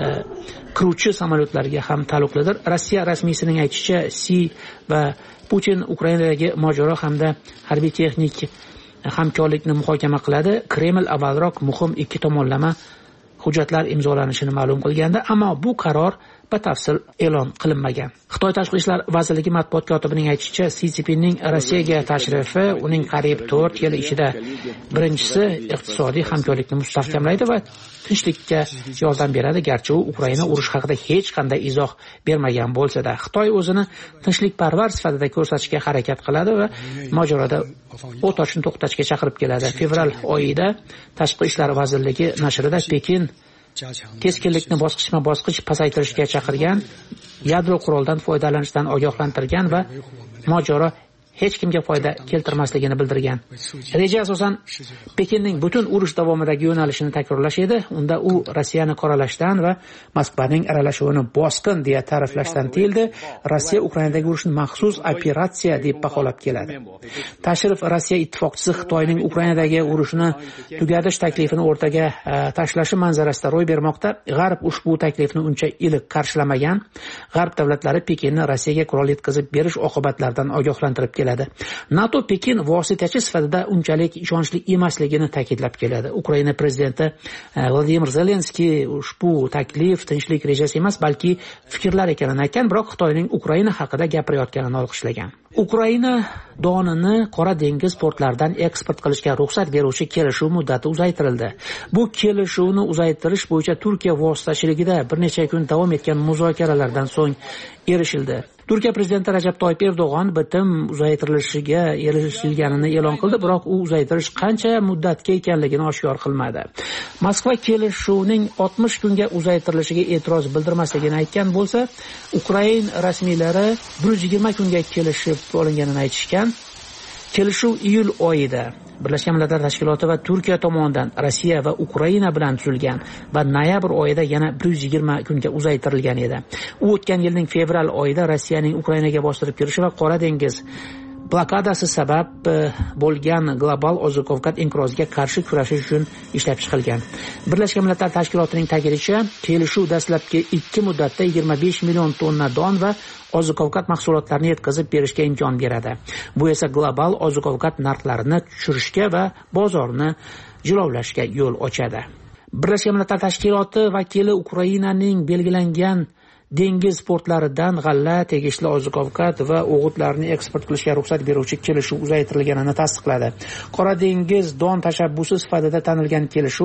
qiruvchi samolyotlarga ham taalluqlidir. Rossiya rasmiysining aytishicha, Si va Putin Ukrainadagi mojaro hamda harbiy texnik hamkorlikni muhokama qiladi. Kreml avvalroq muhim ikki tomonlama hujjatlar imzolanishini ma'lum qilgandi, ammo bu qaror batafsil e'lon qilinmagan. Xitoy Tashqi ishlar vazirligi matbuot kotibining aytishicha, Si Szinpinning Rossiyaga tashrifi uning qariyb 4 yil ichida birinchisi iqtisodiy hamkorlikni mustahkamlaydi va tinchlikka yordam beradi, garchi u Ukraina urush haqida hech qanday izoh bermagan bo'lsa-da. Xitoy o'zini tinchlikparvar sifatida ko'rsatishga harakat qiladi va mojaroda o't ochishni to'xtatishga chaqirib keladi. Fevral oyida Tashqi ishlar vazirligi nashrida Pekin keskinlikni bosqichma-bosqich pasaytirishga chaqirgan, yadro quroldan foydalanishdan ogohlantirgan va mojaro hech kimga foyda keltirmasligini bildirgan. Reja asosan Pekinning butun urush davomidagi yo'nalishini takrorlash edi. Unda u Rossiyani qoralashdan va Moskvaning aralashuvini bosqin deya ta'riflashdan tiyildi. Rossiya Ukrainadagi urushni maxsus operatsiya deb baholab keladi. Tashrif Rossiya ittifoqchisi Xitoyning Ukrainadagi urushni tugatish taklifini o'rtaga tashlashi manzarasida ro'y bermoqda. G'arb ushbu taklifni uncha iliq qarshilamagan. G'arb davlatlari Pekinni Rossiyaga qurol yetkazib berish oqibatlaridan ogohlantirib keladi. NATO Pekin vositachi sifatida unchalik ishonchli emasligini ta'kidlab keladi. Ukraina prezidenti Vladimir Zelenskiy ushbu taklif tinchlik rejasi emas, balki fikrlar ekanini aytgan, biroq Xitoyning Ukraina haqida gapirayotganini olqishlagan. Ukraina donini Qora dengiz portlaridan eksport qilishga ruxsat beruvchi kelishuv muddati uzaytirildi. Bu kelishuvni uzaytirish bo'yicha Turkiya vositachiligida bir necha kun davom etgan muzokaralardan so'ng erishildi. Turkiya prezidenti Rajab Toyyib Erdo'g'on bitim uzaytirilishiga erishilganini e'lon qildi, biroq u uzaytirish qancha muddatga ekanligini oshkor qilmadi. Moskva kelishuvning 60 kunga uzaytirilishiga e'tiroz bildirmasligini aytgan bo'lsa, Ukraina rasmiylari 120 kunga kelishib olinganini aytishgan. Kelishuv iyul oyida Birlashgan Millatlar Tashkiloti va Turkiya tomonidan Rossiya va Ukraina bilan tuzilgan va noyabr oyida yana 120 kunga uzaytirilgan edi. U o'tgan yilning fevral oyida Rossiyaning Ukrainaga bostirib kirishi va Qora dengiz blokadasi sabab bo'lgan global oziq-ovqat inqiroziga qarshi kurashish uchun ishlab chiqilgan. Birlashgan Millatlar Tashkilotining ta'kidlashicha, kelishuv dastlabki 2 muddatda 25 million tonna don va oziq-ovqat mahsulotlarini yetkazib berishga imkon beradi. Bu esa global oziq-ovqat narxlarini tushirishga va bozorni jilovlashga yo'l ochadi. Birlashgan Millatlar Tashkiloti vakili Ukrainaning belgilangan dengiz portlaridan g'alla, tegishli oziq-ovqat va o'g'itlarni eksport qilishga ruxsat beruvchi kelishuv uzaytirilganini tasdiqladi. Qora dengiz don tashabbusi sifatida tanilgan kelishuv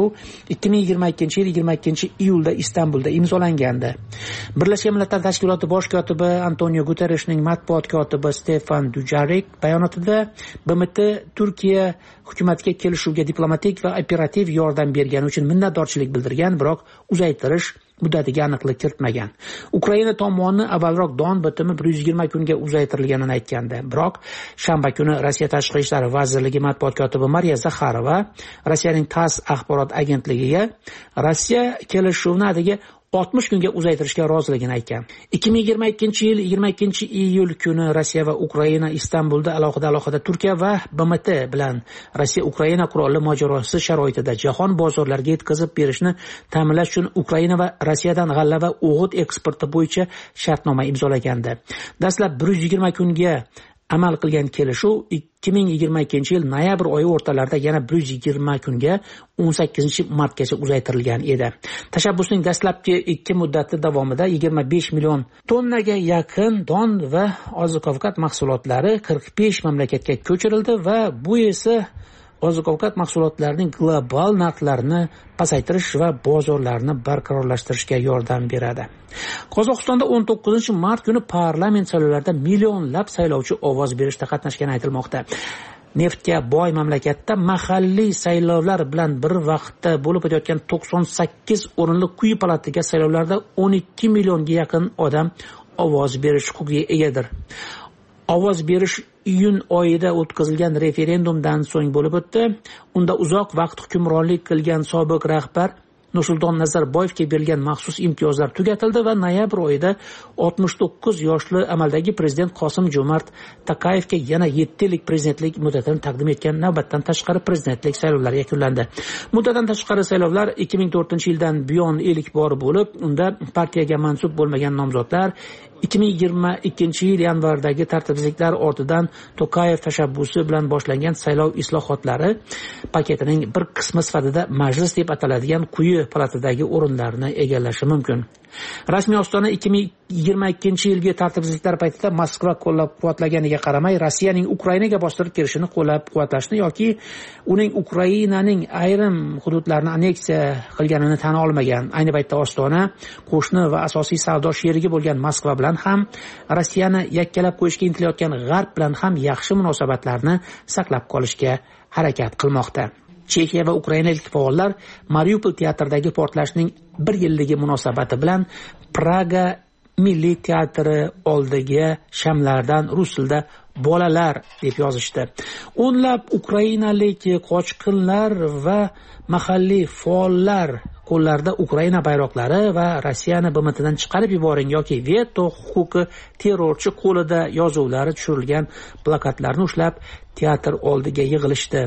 2022 yil 22-iyulda Istanbulda imzolangandi. Birlashgan Millatlar Tashkiloti bosh kotibi Antonio Guterreshning matbuot kotibi Stefan Dujarric bayonotida BMT Turkiya hukumatiga kelishuvga diplomatik va operativ yordam bergani uchun minnatdorchilik bildirgan, biroq uzaytirish muddatiga aniqlik kiritmagan. Ukraina tomoni avvalroq don bitimi 120 kunga uzaytirilganini aytgandi. Biroq shanba kuni Rossiya Tashqi ishlar vazirligi matbuot kotibi Mariya Zakharova Rossiyaning TASS axborot agentligiga Rossiya kelishuvni atigi 60 kunga uzaytirishga roziligini aytgan. 2022 yil 22-iyul kuni Rossiya va Ukraina Istanbulda alohida Turkiya va BMT bilan Rossiya-Ukraina qurolli mojarosi sharoitida jahon bozorlariga yetkazib berishni ta'minlash uchun Ukraina va Rossiyadan g'alla va o'g'it eksporti bo'yicha shartnoma imzolagandi. Dastlab 120 kunga amal qilgan kelishuv 2022 yil noyabr oyi o'rtalarida yana 120 kunga 18 martgacha uzaytirilgan edi. Tashabbusning dastlabki 2 muddati davomida 25 million tonnaga yaqin don va oziq-ovqat mahsulotlari 45 mamlakatga ko'chirildi va bu esa oziq-ovqat mahsulotlarining global narxlarini pasaytirish va bozorlarni barqarorlashtirishga yordam beradi. Qozog'istonda 19-mart kuni parlament saylovlarida millionlab saylovchi ovoz berishda qatnashgani aytilmoqda. Neftga boy mamlakatda mahalliy saylovlar bilan bir vaqtda bo'lib o'tayotgan 98 o'rinli quyi palataga saylovlarda 12 millionga yaqin odam ovoz berish huquqiga egadir. Ovoz berish iyun oyida o'tkazilgan referendumdan so'ng bo'lib o'tdi. Unda uzoq vaqt hukmronlik qilgan sobiq rahbar Nursulton Nazarboyevga berilgan maxsus imtiyozlar tugatildi va noyabr oyida 69 yoshli amaldagi prezident Qosim-Jo'mart Tokayevga yana 7 yillik prezidentlik muddatini taqdim etgan navbatdan tashqari prezidentlik saylovlari yakunlandi. Muddatdan tashqari saylovlar 2004-yildan buyon ilk bor bo'lib, unda partiyaga mansub bo'lmagan nomzodlar 2022-yil yanvardagi tartibsizliklar ortidan Tokayev tashabbusi bilan boshlangan saylov islohotlari paketining bir qismi sifatida majlis deb ataladigan quyi palatadagi o'rinlarni egallashi mumkin. Rasmiy Ostona 2022-yilgi tartibsizliklar paytida Moskva qo'llab-quvvatlaganiga qaramay, Rossiyaning Ukrainaga bostirib kirishini qo'llab-quvvatlashni yoki uning Ukrainaning ayrim hududlarini anneksiya qilganini tan olmagan. Ayni paytda Ostona qo'shni va asosiy savdo sherigi bo'lgan Moskva bilan ham, Rossiyani yakkalab qo'yishga intilayotgan G'arb bilan ham yaxshi munosabatlarni saqlab qolishga harakat qilmoqda. Chexiya va ukrainalik faollar Mariupol teatridagi portlashning 1 yilligi munosabati bilan Praga Milliy teatri oldiga shamlardan rus tilida bolalar deb yozishdi. O'nlab ukrainalik qochqinlar va mahalliy faollar qo'llarida Ukraina bayroqlari va Rossiyani BMTdan chiqarib yuboring yoki veto huquqi terrorchi qo'lida yozuvlari tushirilgan plakatlarni ushlab teatr oldiga yig'ilishdi.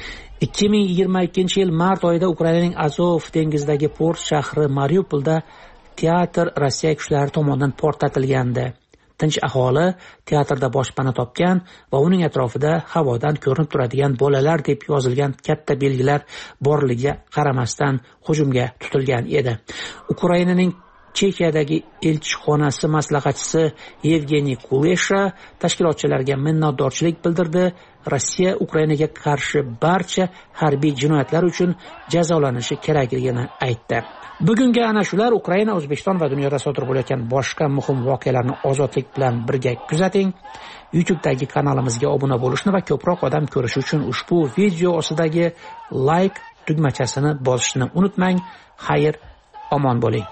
2022-yil mart oyida Ukrainaning Azov dengizidagi port shahri Mariupolda teatr Rossiya kuchlari tomonidan portlatilgandi. Tinch aholi teatrda boshpana topgan va uning atrofida havodan ko'rinib turadigan bolalar deb yozilgan katta belgilar borligiga qaramasdan hujumga tutilgan edi. Ukrainaning Chexiyadagi elchixonasi maslahatchisi Yevgeniy Kulesha tashkilotchilarga minnatdorchilik bildirdi. Rossiya Ukrainaga qarshi barcha harbiy jinoyatlar uchun jazolanishi kerakligini aytdi. Bugungi ana shular. Ukraina, O'zbekiston va dunyoda sodir bo'layotgan boshqa muhim voqealarni ozodlik bilan birga kuzating. YouTube'dagi kanalimizga obuna bo'lishni va ko'proq odam ko'rishi uchun ushbu video ostidagi like tugmachasini bosishni unutmang. Xayr, omon bo'ling.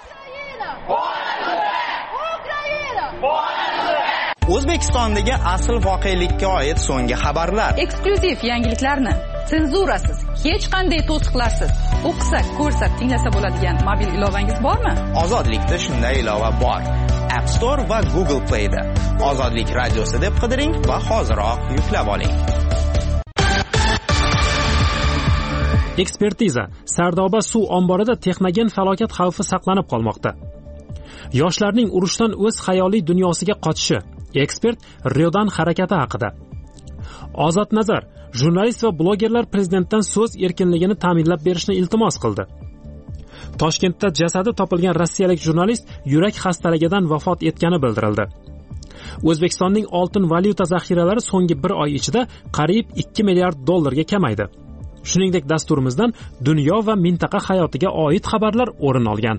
O'zbekistondagi asl voqelikka oid so'nggi xabarlar. Eksklyuziv yangiliklarni senzurasiz, hech qanday to'siqlarsiz o'qisak, ko'rsak, tinglasa bo'ladigan mobil ilovangiz bormi? Ozodlikda shunday ilova bor. App Store va Google Play'da. Ozodlik radiosi deb qidiring va hoziroq yuklab oling. Ekspertiza: Sardoba suv omborida texnogen falokat xavfi saqlanib qolmoqda. Yoshlarning urushdan o'z xayoliy dunyosiga qochishi. Ekspert Riodan harakati haqida. Ozod Nazar: jurnalist va blogerlar prezidentdan so'z erkinligini ta'minlab berishni iltimos qildi. Toshkentda jasadi topilgan rossiyalik jurnalist yurak xastaligidan vafot etgani bildirildi. O'zbekistonning oltin valyuta zaxiralari so'nggi 1 oy ichida qariyb 2 milliard dollarga kamaydi. Shuningdek, dasturimizdan dunyo va mintaqa hayotiga oid xabarlar o'rin olgan.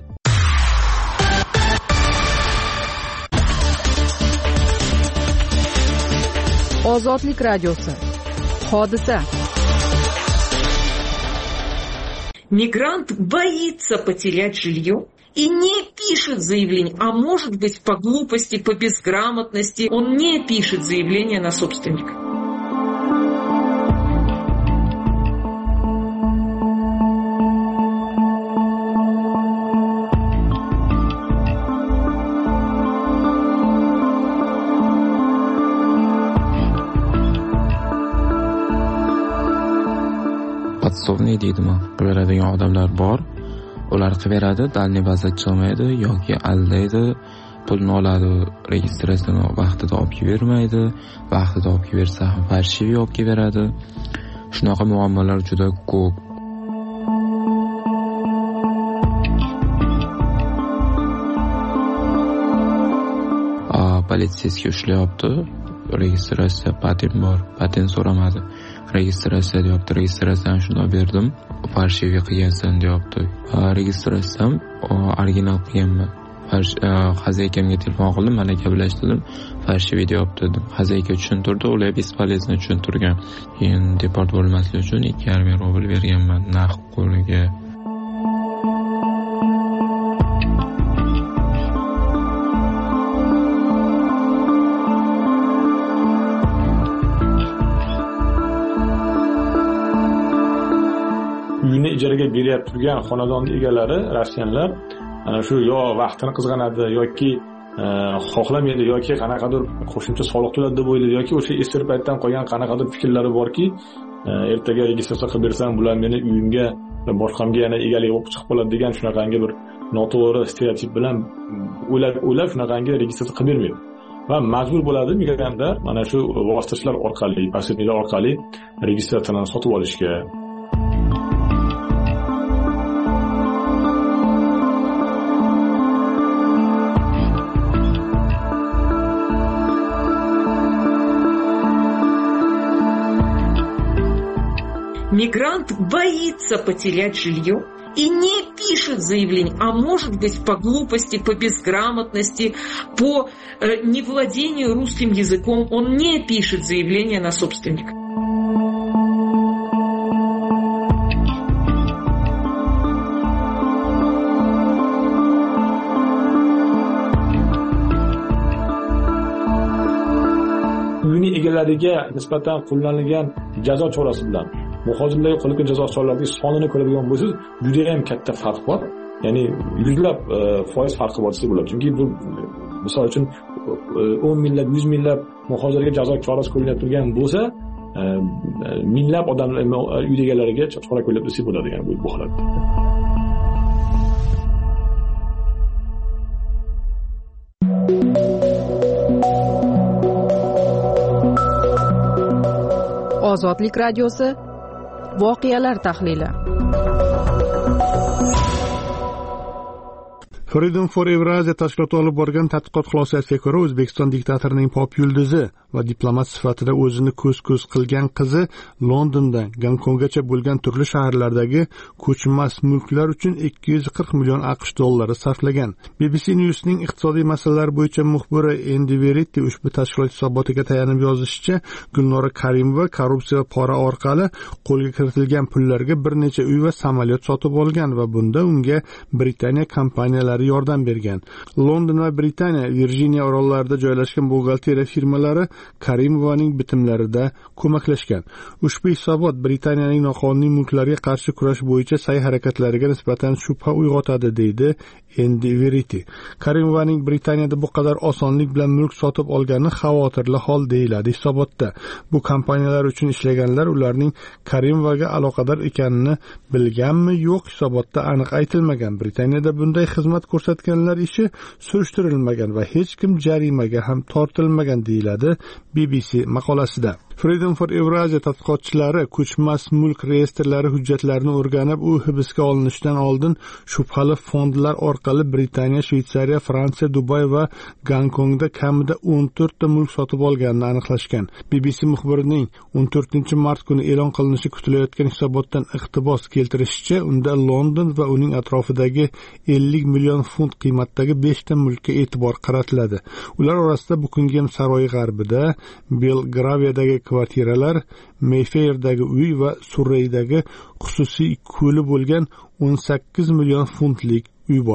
Ozodlik radiosi. Hodisa. Мигрант боится потерять жилье и не пишет заявление, а может быть по глупости, по безграмотности он не пишет заявление на собственника. Podsovniy deydimi, qiladigan odamlar bor. Ular qilaveradi, dalniy bazat chiqmaydi yoki aldaydi, pulni oladi, registratsiyani vaqtida olib bermaydi, vaqtida olib bersa ham farshivi olib beradi. Shunaqa muammolar juda ko'p. Politsiyasiga ushlayapti. Registratsiya patent bor, patent so'ramadi. registratsiya deyapti. Registratsiyani shunday berdim. Farshivi qilgansan deyapti. Registratsiyam original qilganman. Xazaykamga telefon qildim, mana gaplashdim. Farshivi deyapti dedim. Xazayka tushuntirdi, ular bespolezno tushuntirgan. Keyin deport bo'lmaslik uchun 2,5 rubl berganman naqd qo'liga. Uyni ijaraga berib turgan xonadon egalari rossiyanlar ana shu yo vaqtini qizg'anadi yoki xohlamaydi yoki qanaqadir qo'shimcha soliq to'ladi deb o'ylaydi yoki o'sha eski paytdan qolgan qanaqadir fikrlari borki, ertaga registratsiya qilib bersam bular meni uyimga boshqamga yana egalik bo'lib chiqib qoladi degan shunaqangi bir noto'g'ri stereotip bilan o'ylab shunaqangi registratsiya qilib bermaydi. Va majbur bo'ladi migrantlar mana shu vositachilar orqali, posredniklar orqali registratsiyani sotib olishga. Мигрант боится потерять жилье и не пишет заявление, а может быть по глупости, по безграмотности, по невладению русским языком он не пишет заявление на собственника. Uyni egalariga nisbatan qo'llanilgan jazo chorasi bilan muhojirlarga qo'llangan jazo choralarining sonini ko'radigan bo'lsangiz, juda ham katta farq bor. Ya'ni yuzlab foiz farqi bor desa bo'ladi. Chunki bu misol uchun 10 minglab, 100 minglab muhojirga jazo chorasi qo'llanib turgan bo'lsa, minglab odamlar uy egalariga chora qo'llab desa bo'ladi degan bu holatda. Ozodlik radiosi voqealar tahlili. Freedom for Eurasia tashkiloti olib borgan tadqiqot xulosasiga ko'ra, O'zbekiston diktatorining pop yulduzi va diplomat sifatida o'zini ko'z-ko'z qilgan qizi Londondan Gonkonggacha bo'lgan turli shaharlardagi ko'chmas mulklar uchun 240 million AQSh dollari sarflagan. BBC News'ning iqtisodiy masalalar bo'yicha muxbiri Andy Verity ushbu tashkilot hisobotiga tayanib yozishicha, Gulnora Karimova korrupsiya va pora orqali qo'lga kiritilgan pullarga bir necha uy va samolyot sotib olgan va bunda unga Britaniya kompaniyalari yordam bergan. London va Britaniya Virjiniya orollarida joylashgan buxgalteriya firmalari Karimovaning bitimlarida ko'maklashgan. Ushbu hisobot Britaniyaning noqonuniy mulklarga qarshi kurash bo'yicha sa'y-harakatlariga nisbatan shubha uyg'otadi, deydi Andy Verity. Karimovaning Britaniyada bu qadar osonlik bilan mulk sotib olgani xavotirli hol, deyiladi hisobotda. Bu kompaniyalar uchun ishlaganlar ularning Karimovaga aloqador ekanini bilganmi, yo'q, hisobotda aniq aytilmagan. Britaniyada bunday xizmat ko'rsatganlar ishi surishtirilmagan va hech kim jarimaga ham tortilmagan, deyiladi BBC maqolasida. Freedom for Eurasia tadqiqotchilari ko'chmas mulk reyestrlari hujjatlarini o'rganib, u hibsga olinishidan oldin shubhali fondlar orqali Britaniya, Shveysariya, Fransiya, Dubay va Gonkongda kamida 14 ta mulk sotib olganini aniqlashgan. BBC muxbirining 14-mart kuni e'lon qilinishi kutilayotgan hisobotdan iqtibos keltirishicha, unda London va uning atrofidagi 50 million funt qiymatdagi 5 ta mulkka e'tibor qaratiladi. Ular orasida Buckingham saroyi g'arbida, Belgraviyadagi kvartiralar, Mayfairdagi uy va Surreydagi xususiy ko'li bo'lgan 18 million funtlik uy bor.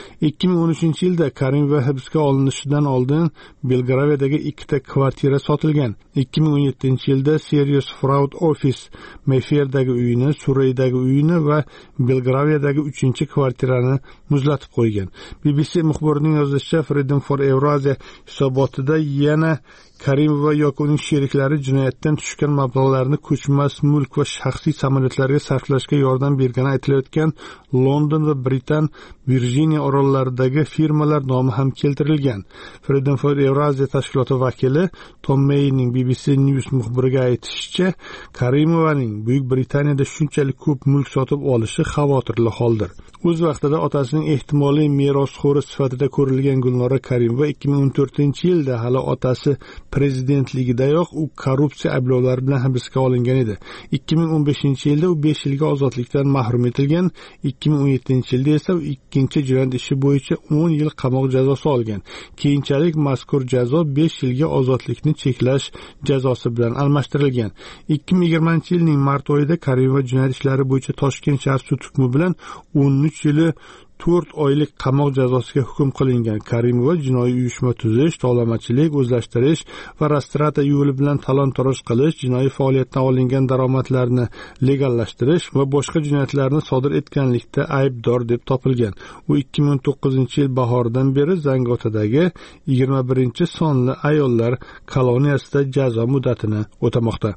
2013-yilda Karimova hibsga olinishidan oldin Belgraviyadagi 2 ta kvartira sotilgan. 2017-yilda Serious Fraud Office Mayfairdagi uyini, Surreydagi uyini va Belgraviyadagi 3-kvartirani muzlatib qo'ygan. BBC muxbirining yozishicha, Freedom for Eurasia hisobotida yana Karimova yoki uning sheriklari jinoyatdan tushgan mablag'larni ko'chmas mulk va shaxsiy samolyotlarga sarflashga yordam bergani aytilayotgan London va Virjiniya orollaridagi firmalar nomi ham keltirilgan. Freedom for Eurasia tashkiloti vakili Tom Mayning BBC News muxbiriga aytishicha, Karimovaning Buyuk Britaniyada shunchalik ko'p mulk sotib olishi xavotirli holdir. O'z vaqtida otasining ehtimoliy merosxo'ri sifatida ko'rilgan Gulnora Karimova 2014-yilda hali otasi prezidentligidayoq u korrupsiya ayblovlari bilan hibsga olingan edi. 2015-yilda u 5 yilga ozodlikdan mahrum etilgan, 2017-yilda esa u ikkinchi jinoyat ishi bo'yicha 10 yil qamoq jazosi olgan. Keyinchalik mazkur jazo 5 yilga ozodlikni cheklash jazosi bilan almashtirilgan. 2020-yilning mart oyida Karimova jinoyat ishlari bo'yicha Toshkent shahar sud hukmi bilan 13 yili 4 oylik qamoq jazosiga hukm qilingan. Karimova jinoiy uyushma tuzish, tovlamachilik, o'zlashtirish va rastrata yo'li bilan talon-toroj qilish, jinoiy faoliyatdan olingan daromadlarni legallashtirish va boshqa jinoyatlarni sodir etganlikda aybdor deb topilgan. U 2019-yil bahoridan beri Zangotadagi 21-sonli ayollar koloniyasida jazo muddatini o'tamoqda.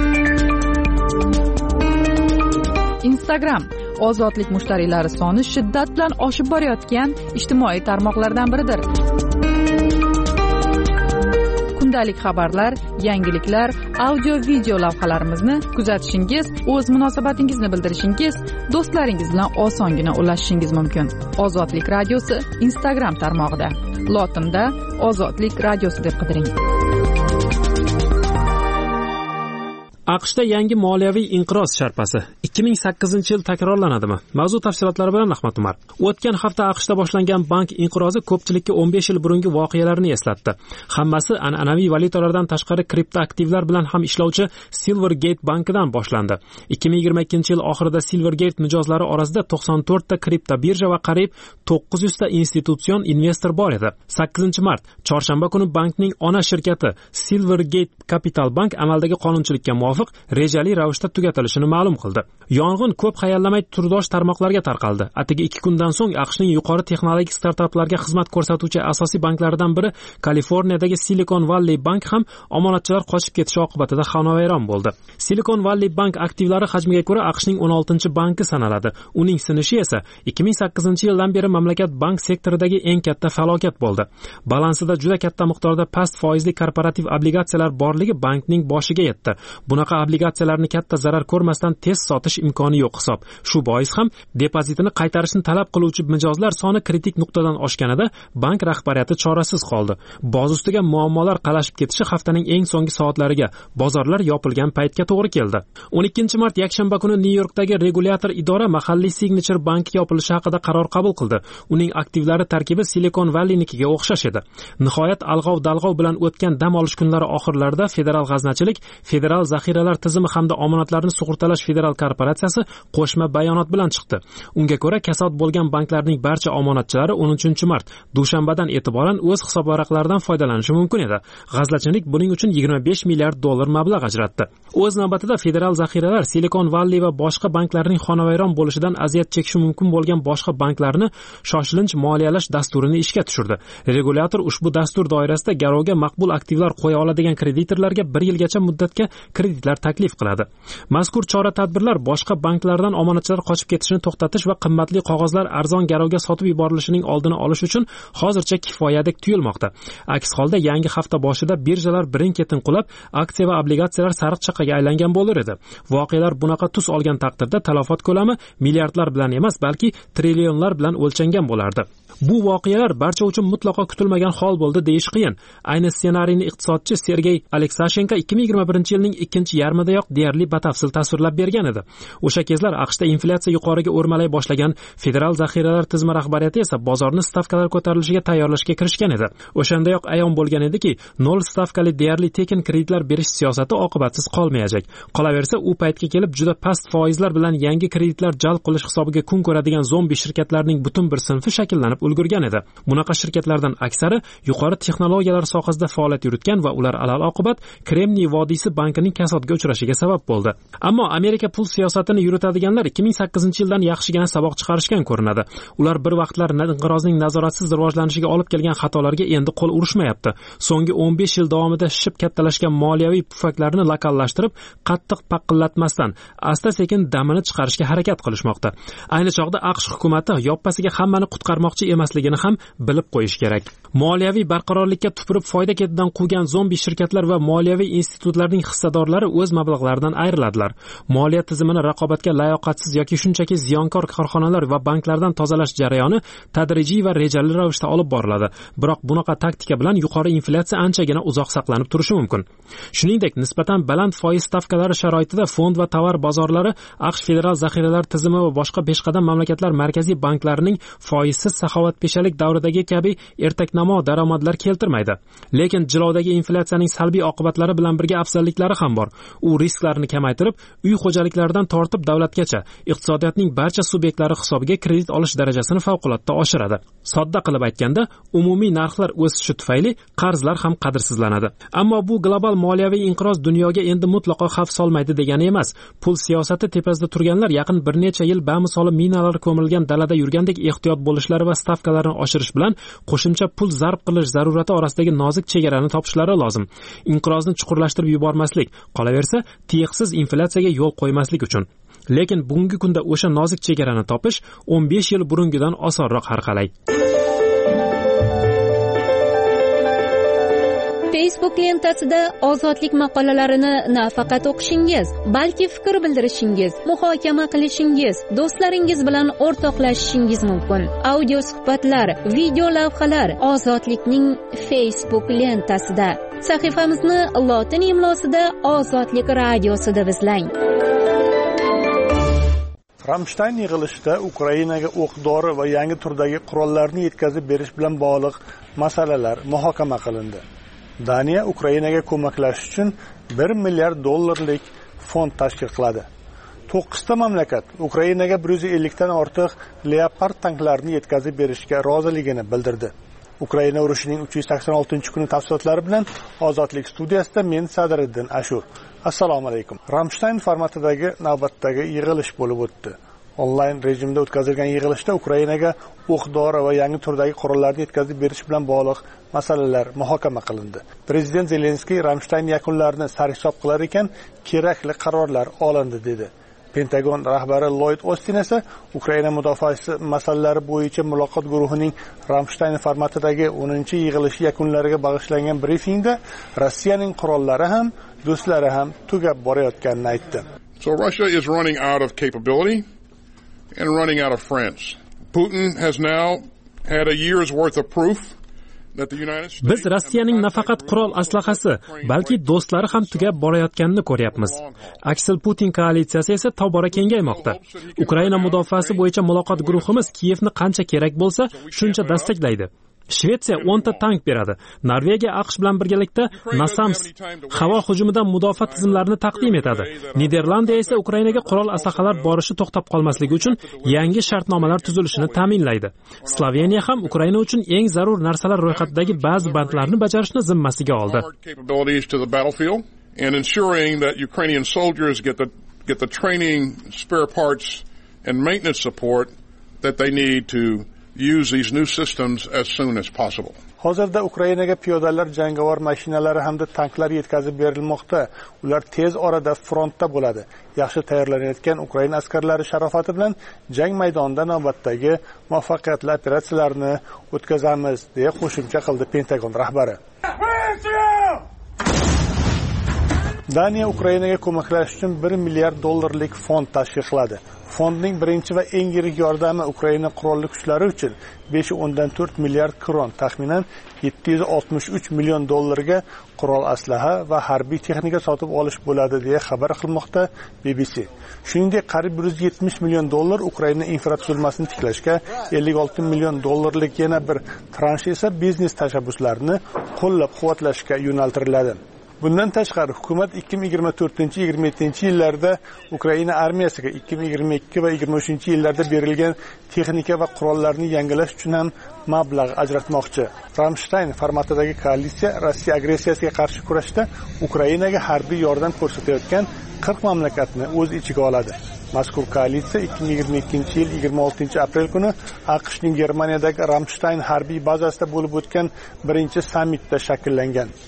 Instagram ozodlik mushtariylari soni shiddat bilan oshib borayotgan ijtimoiy tarmoqlardan biridir. Kundalik xabarlar, yangiliklar, audio-video lavhalarimizni kuzatishingiz, o'z munosabatingizni bildirishingiz, do'stlaringiz bilan osongina ulashishingiz mumkin. Ozodlik radiosi Instagram tarmog'ida. Lotinda Ozodlik radiosi deb qidiring. AQShda yangi moliyaviy inqiroz sharpasi 2008-yil takrorlanadimi? Mavzu tafsilotlari bilan Ahmad Umar. O'tgan hafta AQShda boshlangan bank inqirozi ko'pchilikka 15 yil burungi voqealarni eslatdi. Hammasi an'anaviy valyutalardan tashqari kriptoaktivlar bilan ham ishlovchi Silvergate bankidan boshlandi. 2022-yil oxirida Silvergate mijozlari orasida 94 ta kripto birja va qariyb 900 ta institutsion investor bor edi. 8-mart chorshanba kuni bankning ona shirkati Silvergate Capital Bank amaldagi qonunchilikka muvofiq rejali ravishda tugatilishini ma'lum qildi. Yong'in ko'p hayallamay turdosh tarmoqlarga tarqaldi. Atigi 2 kundan so'ng AQShning yuqori texnologik startaplarga xizmat ko'rsatuvchi asosiy banklaridan biri Kaliforniyadagi Silicon Valley Bank ham omonatchilar qochib ketishi oqibatida xonavayron bo'ldi. Silicon Valley Bank aktivlari hajmiga ko'ra AQShning 16-banki sanaladi. Uning sinishi esa 2008-yildan beri mamlakat bank sektoridagi eng katta falokat bo'ldi. Balansida juda katta miqdorda past foizli korporativ obligatsiyalar borligi bankning boshiga yetdi. Bunaqa obligatsiyalarni katta zarar ko'rmasdan tez sotish imkoni yo'q hisob. Shu bois ham depozitini qaytarishni talab qiluvchi mijozlar soni kritik nuqtadan oshganida bank rahbariyati chorasiz qoldi. Boz ustiga muammolar qalashib ketishi haftaning eng so'nggi soatlariga, bozorlar yopilgan paytga to'g'ri keldi. 12-mart yakshanba kuni Nyu-Yorkdagi regulyator idora mahalliy Signature banki yopilishi haqida qaror qabul qildi. Uning aktivlari tarkibi Silicon Valleynikiga o'xshash edi. Nihoyat alg'ov-dalg'ov bilan o'tgan dam olish kunlari oxirlarida federal g'aznachilik, federal zaxiralar tizimi hamda omonatlarni sug'urtalash federal korporatsiyasi qo'shma bayonot bilan chiqdi. Unga ko'ra, kasod bo'lgan banklarning barcha omonatchilari 13-mart dushanbadan e'tiboran o'z hisobvaraqlaridan foydalanishi mumkin edi. G'aznachilik buning uchun $25 milliard mablag' ajratdi. O'z navbatida federal zaxiralar Silicon Valley va boshqa banklarning xonavayron bo'lishidan aziyat chekishi mumkin bo'lgan boshqa banklarni shoshilinch moliyalash dasturini ishga tushirdi. Regulyator ushbu dastur doirasida garovga maqbul aktivlar qo'ya oladigan kreditorlarga 1 yilgacha muddatga kreditlar taklif qiladi. Mazkur chora-tadbirlar boshqa banklardan omonatchilar qochib ketishini to'xtatish va qimmatli qog'ozlar arzon garovga sotib yuborilishining oldini olish uchun hozircha kifoyadek tuyulmoqda. Aks holda yangi hafta boshida birjalar birin-ketin qulab, aksiya va obligatsiyalar sariq chaqaga aylangan bo'lar edi. Voqealar bunaqa tus olgan taqdirda talafot ko'lami milliardlar bilan emas, balki trillionlar bilan o'lchangan bo'lardi. Bu voqealar barcha uchun mutlaqo kutilmagan hol bo'ldi deyish qiyin. Ayni ssenariyni iqtisodchi Sergey Aleksashenko 2021-yilning ikkinchi yarmidayoq deyarli batafsil tasvirlab bergan edi. O'sha kezlar AQShda inflyatsiya yuqoriga o'rmalay boshlagan, federal zaxiralar tizimi rahbariyati esa bozorni stavkalar ko'tarilishiga tayyorlashga kirishgan edi. O'shandayoq ayon bo'lgan ediki, 0 stavkali deyarli tekin kreditlar berish siyosati oqibatsiz qolmayajak. Qolaversa, u paytga kelib juda past foizlar bilan yangi kreditlar jalb qilish hisobiga kun ko'radigan zombi shirkatlarning butun bir sinfi shakllanib ulgurgan edi. Bunaqa shirkatlardan aksari yuqori texnologiyalar sohasida faoliyat yuritgan va ular alal oqibat Kremniy vodiysi bankining kasodga uchrashiga sabab bo'ldi. Ammo Amerika pul siyosatini yuritadiganlar 2008-yildan yaxshigina saboq chiqarishgan ko'rinadi. Ular bir vaqtlar inqirozning nazoratsiz rivojlanishiga olib kelgan xatolarga endi qo'l urishmayapti. So'nggi 15 yil davomida shishib kattalashgan moliyaviy pufaklarni lokallashtirib, qattiq paqillatmasdan asta-sekin damini chiqarishga harakat qilishmoqda. Ayni chog'da AQSh hukumati yoppasiga hammani qutqarmoqchi emasligini ham bilib qo'yish kerak. Moliyaviy barqarorlikka tupurib foyda ketidan quvgan zombi shirkatlar va moliyaviy institutlarning hissadorlari o'z mablag'laridan ayriladilar. Moliya tizimini raqobatga layoqatsiz yoki shunchaki ziyonkor korxonalar va banklardan tozalash jarayoni tadrijiy va rejali ravishda olib boriladi. Biroq bunaqa taktika bilan yuqori inflyatsiya anchagina uzoq saqlanib turishi mumkin. Shuningdek, nisbatan baland foiz stavkalari sharoitida fond va tovar bozorlari, AQSh federal zaxiralar tizimi va boshqa peshqadam mamlakatlar markaziy banklarining foizsiz saxovatpeshalik davridagi kabi ertaknamo daromadlar keltirmaydi. Lekin jilovdagi inflyatsiyaning salbiy oqibatlari bilan birga afzalliklari ham bor. U risklarni kamaytirib, uy xo'jaliklaridan tortib davlatgacha iqtisodiyotning barcha subyektlari hisobiga kredit olish darajasini favqulodda oshiradi. Sodda qilib aytganda, umumiy narxlar o'sishi tufayli qarzlar ham qadrsizlanadi. Ammo bu global moliyaviy inqiroz dunyoga endi mutlaqo xavf solmaydi degani emas. Pul siyosati tepasida turganlar yaqin bir necha yil bamisoli minalar ko'milgan dalada yurgandek ehtiyot bo'lishlari va stavkalarni oshirish bilan qo'shimcha pul zarb qilish zarurati orasidagi nozik chegarani topishlari lozim. Inqirozni chuqurlashtirib yubormaslik, qolaversa tiyiqsiz inflyatsiyaga yo'l qo'ymaslik uchun. Lekin bugungi kunda o'sha nozik chegarani topish 15 yil burungidan osonroq har qalay. Facebook lentasida ozodlik maqolalarini nafaqat o'qishingiz, balki fikr bildirishingiz, muhokama qilishingiz, do'stlaringiz bilan o'rtoqlashishingiz mumkin. Audio suhbatlar, video lavhalar ozodlikning Facebook lentasida. Sahifamizni lotin imlosida Ozodlik radiosida izlang. Ramstein yig'ilishida Ukrainaga o'q-dori va yangi turdagi qurollarni yetkazib berish bilan bog'liq masalalar muhokama qilindi. Daniya Ukrainaga ko'maklashish uchun 1 milliard dollarlik fond tashkil qiladi. 9 ta mamlakat Ukrainaga 150 dan ortiq Leopard tanklarini yetkazib berishga roziligini bildirdi. Ukraina urushining 386-kuni tafsilotlari bilan Ozodlik studiyasida men Sadriddin Ashur. Assalomu alaykum. Ramstein formatidagi navbatdagi yig'ilish bo'lib o'tdi. Onlayn rejimda o'tkazilgan yig'ilishda Ukrainaga o'q-dori va yangi turdagi qurollarni yetkazib berish bilan bog'liq masalalar muhokama qilindi. Prezident Zelenskiy Ramstein yakunlarini sarhisob qilar ekan, kerakli qarorlar olindi dedi. Pentagon rahbari Lloyd Austin esa Ukraina mudofaasi masalalari bo'yicha muloqot guruhining Ramstein formatidagi 10-yig'ilishi yakunlariga bag'ishlangan brifingda Rossiyaning qurollari ham, do'stlari ham tugab borayotganini aytdi. So Russia is running out of capability and running out of friends. Putin has now had a year's worth of proof that the United States. Biz Rossiyaning nafaqat qurol aslahasi, balki do'stlari ham tugab borayotganini ko'ryapmiz. Aksel Putin koalitsiyasi esa tobora kengaymoqda. Ukraina mudofaasi bo'yicha muloqot guruhimiz Kiyevni qancha kerak bo'lsa, shuncha desteklaydi. Shvetsiya 10 ta tank beradi. Norvegiya AQSh bilan birgalikda NASAMS havo hujumidan mudofaa tizimlarini taqdim etadi. Niderlandiya esa Ukrainaga qurol aslahalar borishi to'xtab qolmasligi uchun yangi shartnomalar tuzilishini ta'minlaydi. Sloveniya ham Ukraina uchun eng zarur narsalar ro'yxatidagi ba'zi bandlarni bajarishni zimmasiga oldi. And ensuring that Ukrainian soldiers get the training, spare parts and maintenance support that they need to use these new systems as soon as possible. Hozirda Ukrainaga piyodalar, jangovar mashinalari hamda tanklar yetkazib berilmoqda. Ular tez orada frontda bo'ladi. Yaxshi tayyorlanayotgan Ukraina askarlari sharofati bilan jang maydonida navbatdagi muvaffaqiyatli operatsiyalarni o'tkazamiz, deya qo'shimcha qildi Pentagon rahbari. Daniya Ukrainaga ko'maklash uchun 1 milliard dollarlik fond tashkil qiladi. Fondning birinchi va eng yirik yordami Ukraina qurolli kuchlari uchun 5.4 milliard kron, taxminan 763 million dollarga qurol aslaha va harbiy texnika sotib olish bo'ladi, deya xabar qilmoqda BBC. Shuningdek, qariyb 170 million dollar Ukraina infratuzilmasini tiklashga, 56 million dollarlik yana bir transh esa biznes tashabbuslarini qo'llab-quvvatlashga yo'naltiriladi. Bundan tashqari hukumat 2024-27 yillarda Ukraina armiyasiga 2022 va 2023-yillarda berilgan texnika va qurollarni yangilash uchun ham mablag' ajratmoqchi. Ramstein formatidagi koalitsiya Rossiya agressiyasiga qarshi kurashda Ukrainaga harbiy yordam ko'rsatayotgan 40 mamlakatni o'z ichiga oladi. Mazkur koalitsiya 2022-yil 26-aprel kuni AQShning Germaniyadagi Ramstein harbiy bazasida bo'lib o'tgan birinchi sammitda shakllangan.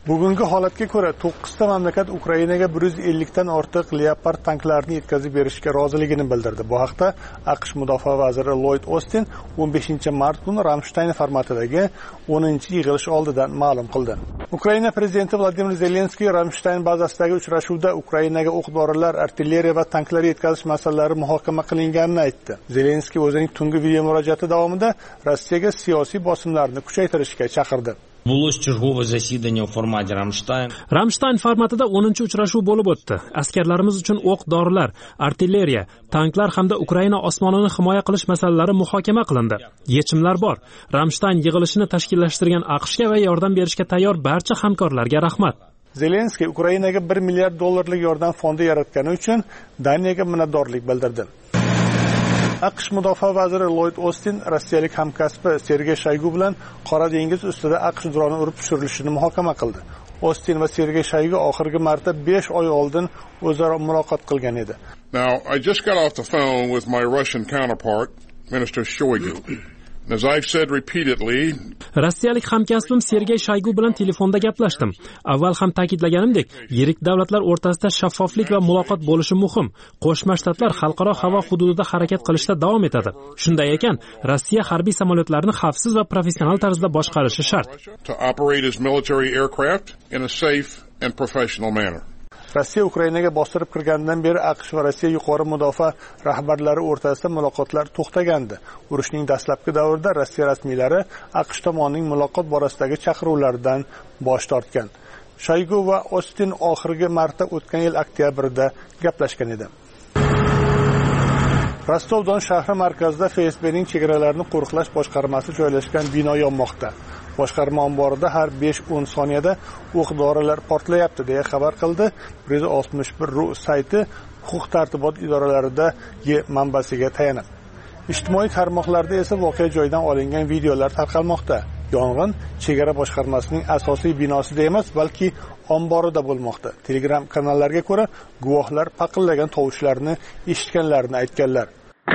Bugungi holatga ko'ra 9 ta mamlakat Ukrainaga 150 dan ortiq Leopard tanklarini yetkazib berishga roziligini bildirdi. Bu haqda AQSh mudofaa vaziri Lloyd Austin 15-mart kuni Ramstein formatidagi 10-yig'ilish oldidan ma'lum qildi. Ukraina prezidenti Vladimir Zelenskiy Ramstein bazasidagi uchrashuvda Ukrainaga o'q-dorilar, artilleriya va tanklar yetkazish masalalari muhokama qilinganini aytdi. Zelenskiy o'zining tungi video murojaati davomida Rossiyaga siyosiy bosimlarni kuchaytirishga chaqirdi. Булось чергове засідання у форматі Рамштайн. Ramstein formatida 10-uchrashuv bo'lib o'tdi. Askarlarimiz uchun o'q-dorilar, artilleriya, tanklar hamda Ukraina osmonini himoya qilish masalalari muhokama qilindi. Yechimlar bor. Ramstein yig'ilishini tashkillashtirgan AQShga va yordam berishga tayyor barcha hamkorlarga rahmat. Zelenskiy Ukrainaga $1 milliard yordam fondi yaratgani uchun Daniyaga minnatdorlik bildirdi. AQSh mudofaa vaziri Lloyd Austin rossiyalik hamkasbi Sergey Shoygu bilan Qora dengiz ustida AQSh droni urib tushirilishini muhokama qildi. Austin va Sergey Shoygu oxirgi marta 5 oy oldin o'zaro muloqot qilgan edi. Now, I just got off the phone with my Russian counterpart, Minister Shoigu. As I've said repeatedly, rossiyalik hamkasbim Sergey Shoygu bilan telefonda gaplashdim. Avval ham ta'kidlaganimdek, yirik davlatlar o'rtasida shaffoflik va muloqot bo'lishi muhim. Qo'shma Shtatlar xalqaro havo hududida harakat qilishda davom etadi. Shunday ekan, Rossiya harbiy samolyotlarini xavfsiz va professional tarzda boshqarishi shart. To operate its military aircraft in a safe and professional manner. Rossiya Ukrainaga bostirib kirgandan beri AQSh va Rossiya yuqori mudofaa rahbarlari o'rtasida muloqotlar to'xtagandi. Urushning dastlabki davrida Rossiya rasmiylari AQSh tomonining muloqot borasidagi chaqiruvlardan bosh tortgan. Shoygu va Austin oxirgi marta o'tgan yil oktyabrda gaplashgan edi. Rostov-Don shahri markazida FSBning chegaralarini qo'riqlash boshqarmasi joylashgan bino yonmoqda. Boshqarma omborida har 5-10 soniyada o'q-dorilar portlayapti deya xabar qildi 161.ru sayti huquq-tartibot idoralarida manbasiga tayanib. Ijtimoiy tarmoqlarda esa voqea joyidan olingan videolar tarqalmoqda. Yong'in chegara boshqarmasining asosiy binosida emas, balki omborida bo'lmoqda. Telegram kanallarga ko'ra, guvohlar paqillagan tovushlarni eshitganlarini aytganlar.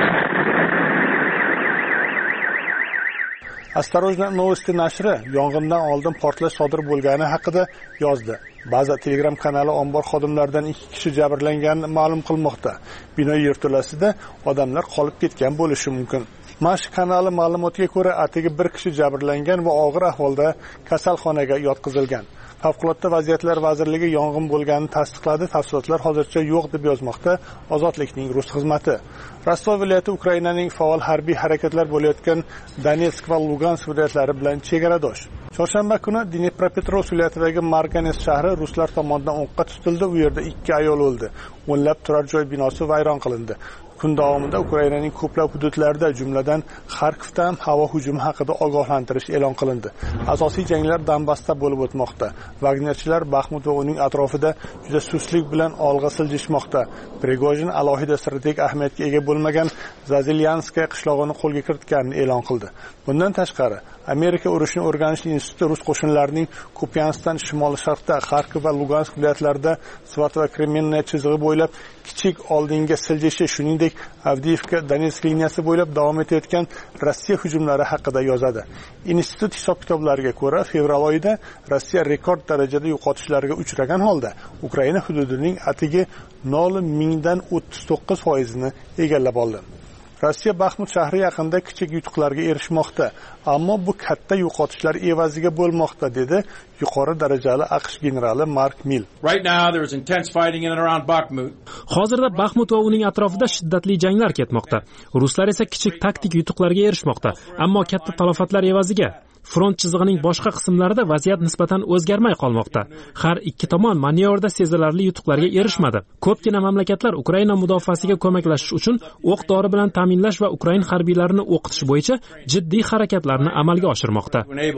Осторожно новости nashri yong'indan oldin portlash sodir bo'lgani haqida yozdi. Ba'zi Telegram kanali ombor xodimlaridan 2 kishi jabrlanganini ma'lum qilmoqda. Bino yerto'lasida odamlar qolib ketgan bo'lishi mumkin. Mash kanali ma'lumotiga ko'ra, atigi 1 kishi jabrlangan va og'ir ahvolda kasalxonaga yotqizilgan. Favqulodda vaziyatlar vazirligi yong'in bo'lganini tasdiqladi. Tafsilotlar hozircha yo'q deb yozmoqda Ozodlikning rus xizmati. Rostov viloyati Ukrainaning faol harbiy harakatlar bo'layotgan Donetsk va Lugansk viloyatlari bilan chegaradosh. Chorshanba kuni Dnepropetrovsk viloyatidagi Marganes shahri ruslar tomonidan o'qqa tutildi. U yerda 2 ayol o'ldi. O'nlab turar joy binosi vayron qilindi. Kun davomida Ukrainaning ko'plab hududlarida, jumladan Xarkovda ham havo hujumi haqida ogohlantirish e'lon qilindi. Asosiy janglar Donbassda bo'lib o'tmoqda. Wagnerchilar Baxmut va uning atrofida juda suslik bilan olg'a siljishmoqda. Prigojin alohida strategik ahamiyatga ega bo'lmagan Zazilyanskaya qishlog'ini qo'lga kiritganini e'lon qildi. Bundan tashqari, Amerika urushni o'rganish instituti rus qo'shinlarining Kupiansdan shimol-sharqda, Xarkov va Lugansk viloyatlarida Svat va Kremenniya chizig'i bo'ylab kichik oldinga siljishi, shuningdek Avdiivka Donetsk liniyasi bo'ylab davom etayotgan Rossiya hujumlari haqida yozadi. Institut hisob-kitoblariga ko'ra, fevral oyida Rossiya rekord darajada yo'qotishlarga uchragan holda Ukraina hududining atigi 0.39% egallab oldi. Rossiya Baxmut shahri yaqinida kichik yutuqlarga erishmoqda, ammo bu katta yo'qotishlar evaziga bo'lmoqda, dedi yuqori darajali AQSh generali Mark Mill. Hozirda Baxmut va uning atrofida shiddatli janglar ketmoqda. Ruslar esa kichik taktik yutuqlarga erishmoqda, ammo katta talofatlar evaziga. Front chizig'ining boshqa qismlarida vaziyat nisbatan o'zgarmay qolmoqda. Har ikki tomon manevrda sezilarli yutuqlarga erishmadi. Ko'pgina mamlakatlar Ukraina mudofaasiga ko'maklashish uchun o'q-dori bilan ta'minlash va Ukraina harbiylarini o'qitish bo'yicha jiddiy harakatlarni amalga oshirmoqda.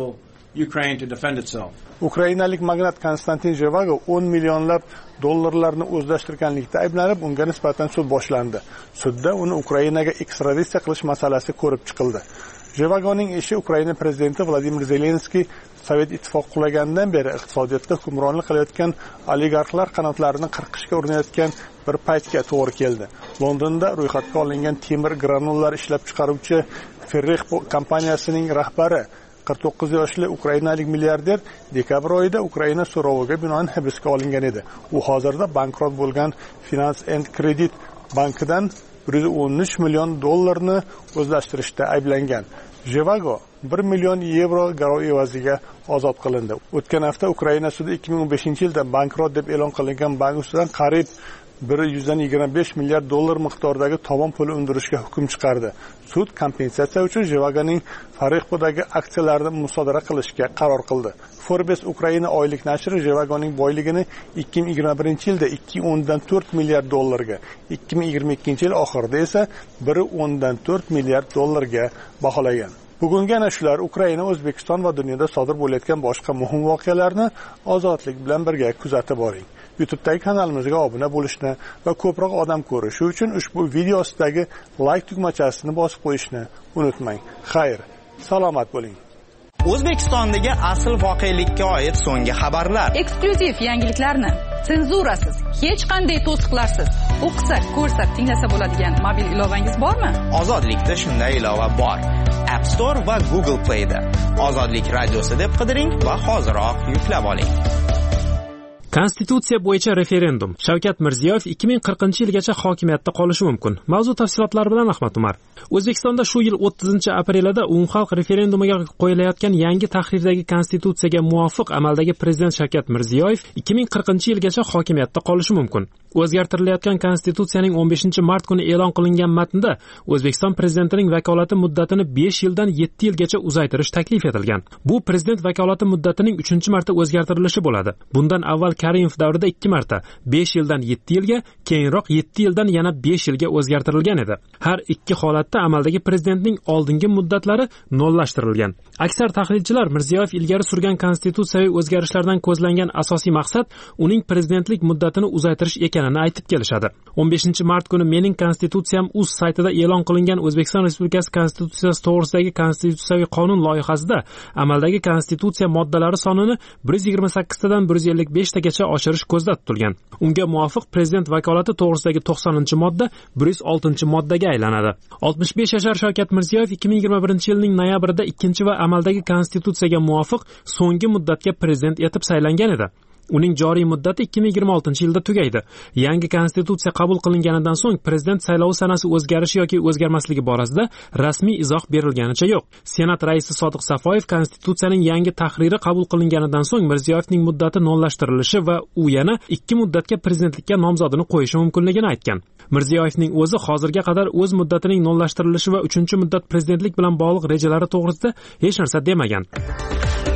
Ukrainalik magnat Konstantin Zhevago 10 millionlab dollarlarni o'zlashtirganlikda ayblanib, unga nisbatan sud boshlandi. Sudda uni Ukrainaga ekstraditsiya qilish masalasi ko'rib chiqildi. Zhevagoning ishi Ukraina prezidenti Vladimir Zelenskiy Sovet ittifoqi qulaganidan beri iqtisodiyotda hukmronlik qilayotgan oligarxlar qanotlarini qirqishga urinayotgan bir paytga to'g'ri keldi. Londonda ro'yxatga olingan temir granullar ishlab chiqaruvchi Ferrix kompaniyasining rahbari 49 yoshli ukrainalik milliarder dekabr oyida Ukraina so'roviga binoan hibsga olingan edi. U hozirda bankrot bo'lgan Finance and Credit bankidan 113 million dollarni o'zlashtirishda ayblangan. Zhevago 1 million yevro garov evaziga ozod qilindi. O'tgan hafta Ukraina sudi 2015-yilda bankrot deb e'lon qilingan bank ustidan qariyb 125 milliard dollar miqdoridagi tovon puli undirishga hukm chiqardi. Sud kompensatsiya uchun Zhevagoning Farexpodagi aksiyalarini musodara qilishga qaror qildi. Forbes Ukraina oylik nashri Zhevagoning boyligini 2021-yilda 2.4 milliard dollarga, 2022-yil oxirida esa 1.4 milliard dollarga baholagan. Bugungi ana shular Ukraina, O'zbekiston va dunyoda sodir bo'layotgan boshqa muhim voqealarni ozodlik bilan birga kuzatib boring. YouTube'dagi kanalimizga obuna bo'lishni va ko'proq odam ko'rishi uchun ushbu video ostidagi like tugmachasini bosib qo'yishni unutmang. Xayr, salomat bo'ling. O'zbekistondagi asl voqelikka oid so'nggi xabarlar. Eksklyuziv yangiliklarni senzurasiz, hech qanday to'siqlarsiz o'qisa, ko'rsa, tinglasa bo'ladigan mobil ilovangiz bormi? Ozodlikda shunday ilova bor. App Store va Google Play'da Ozodlik radiosi deb qidiring va hoziroq yuklab oling. Konstitutsiya bo'yicha referendum. Shavkat Mirziyoyev 2040-yilgacha hokimiyatda qolishi mumkin. Mavzu tafsilotlari bilan Ahmad Umar. O'zbekistonda shu yil 30-aprelida umumxalq referendumiga qo'yilayotgan yangi tahrirdagi konstitutsiyaga muvofiq amaldagi prezident Shavkat Mirziyoyev 2040-yilgacha hokimiyatda qolishi mumkin. O'zgartirilayotgan konstitutsiyaning 15-mart kuni e'lon qilingan matnda O'zbekiston prezidentining vakolati muddatini 5 yildan 7 yilgacha uzaytirish taklif etilgan. Bu prezident vakolati muddatining 3-marta o'zgartirilishi bo'ladi. Bundan avval Karimov davrida 2 marta 5 yildan 7 yilga, keyinroq 7 yildan yana 5 yilga o'zgartirilgan edi. Har ikki holatda amaldagi prezidentning oldingi muddatlari nollashtirilgan. Aksar tahlilchilar Mirziyoyev ilgari surgan konstitutsiyaviy o'zgarishlardan ko'zlangan asosiy maqsad uning prezidentlik muddatini uzaytirish ekanini aytib kelishadi. 15-mart kuni Mening konstitutsiyam uz saytida e'lon qilingan O'zbekiston Respublikasi konstitutsiyasi to'g'risidagi konstitutsiyaviy qonun loyihasida amaldagi konstitutsiya moddalari sonini 128 tadan 155 tagacha oshirish ko'zda tutilgan. Unga muvofiq prezident vakolati to'g'risidagi 90-modda 106-moddaga aylanadi. 65 yashar Shavkat Mirziyoyev 2021-yilning noyabrida 2 va amaldagi konstitutsiyaga muvofiq so'nggi muddatga prezident etib saylangan edi. Uning joriy muddati 2026-yilda tugaydi. Yangi konstitutsiya qabul qilinganidan so'ng prezident saylovi sanasi o'zgarishi yoki o'zgarmasligi borasida rasmiy izoh berilganicha yo'q. Senat raisi Sodiq Safoyev konstitutsiyaning yangi tahriri qabul qilinganidan so'ng Mirziyoyevning muddati nollashtirilishi va u yana 2 muddatga prezidentlikka nomzodini qo'yishi mumkinligini aytgan. Mirziyoyevning o'zi hozirga qadar o'z muddatining nollashtirilishi va 3-muddat prezidentlik bilan bog'liq rejalari to'g'risida hech narsa demagan.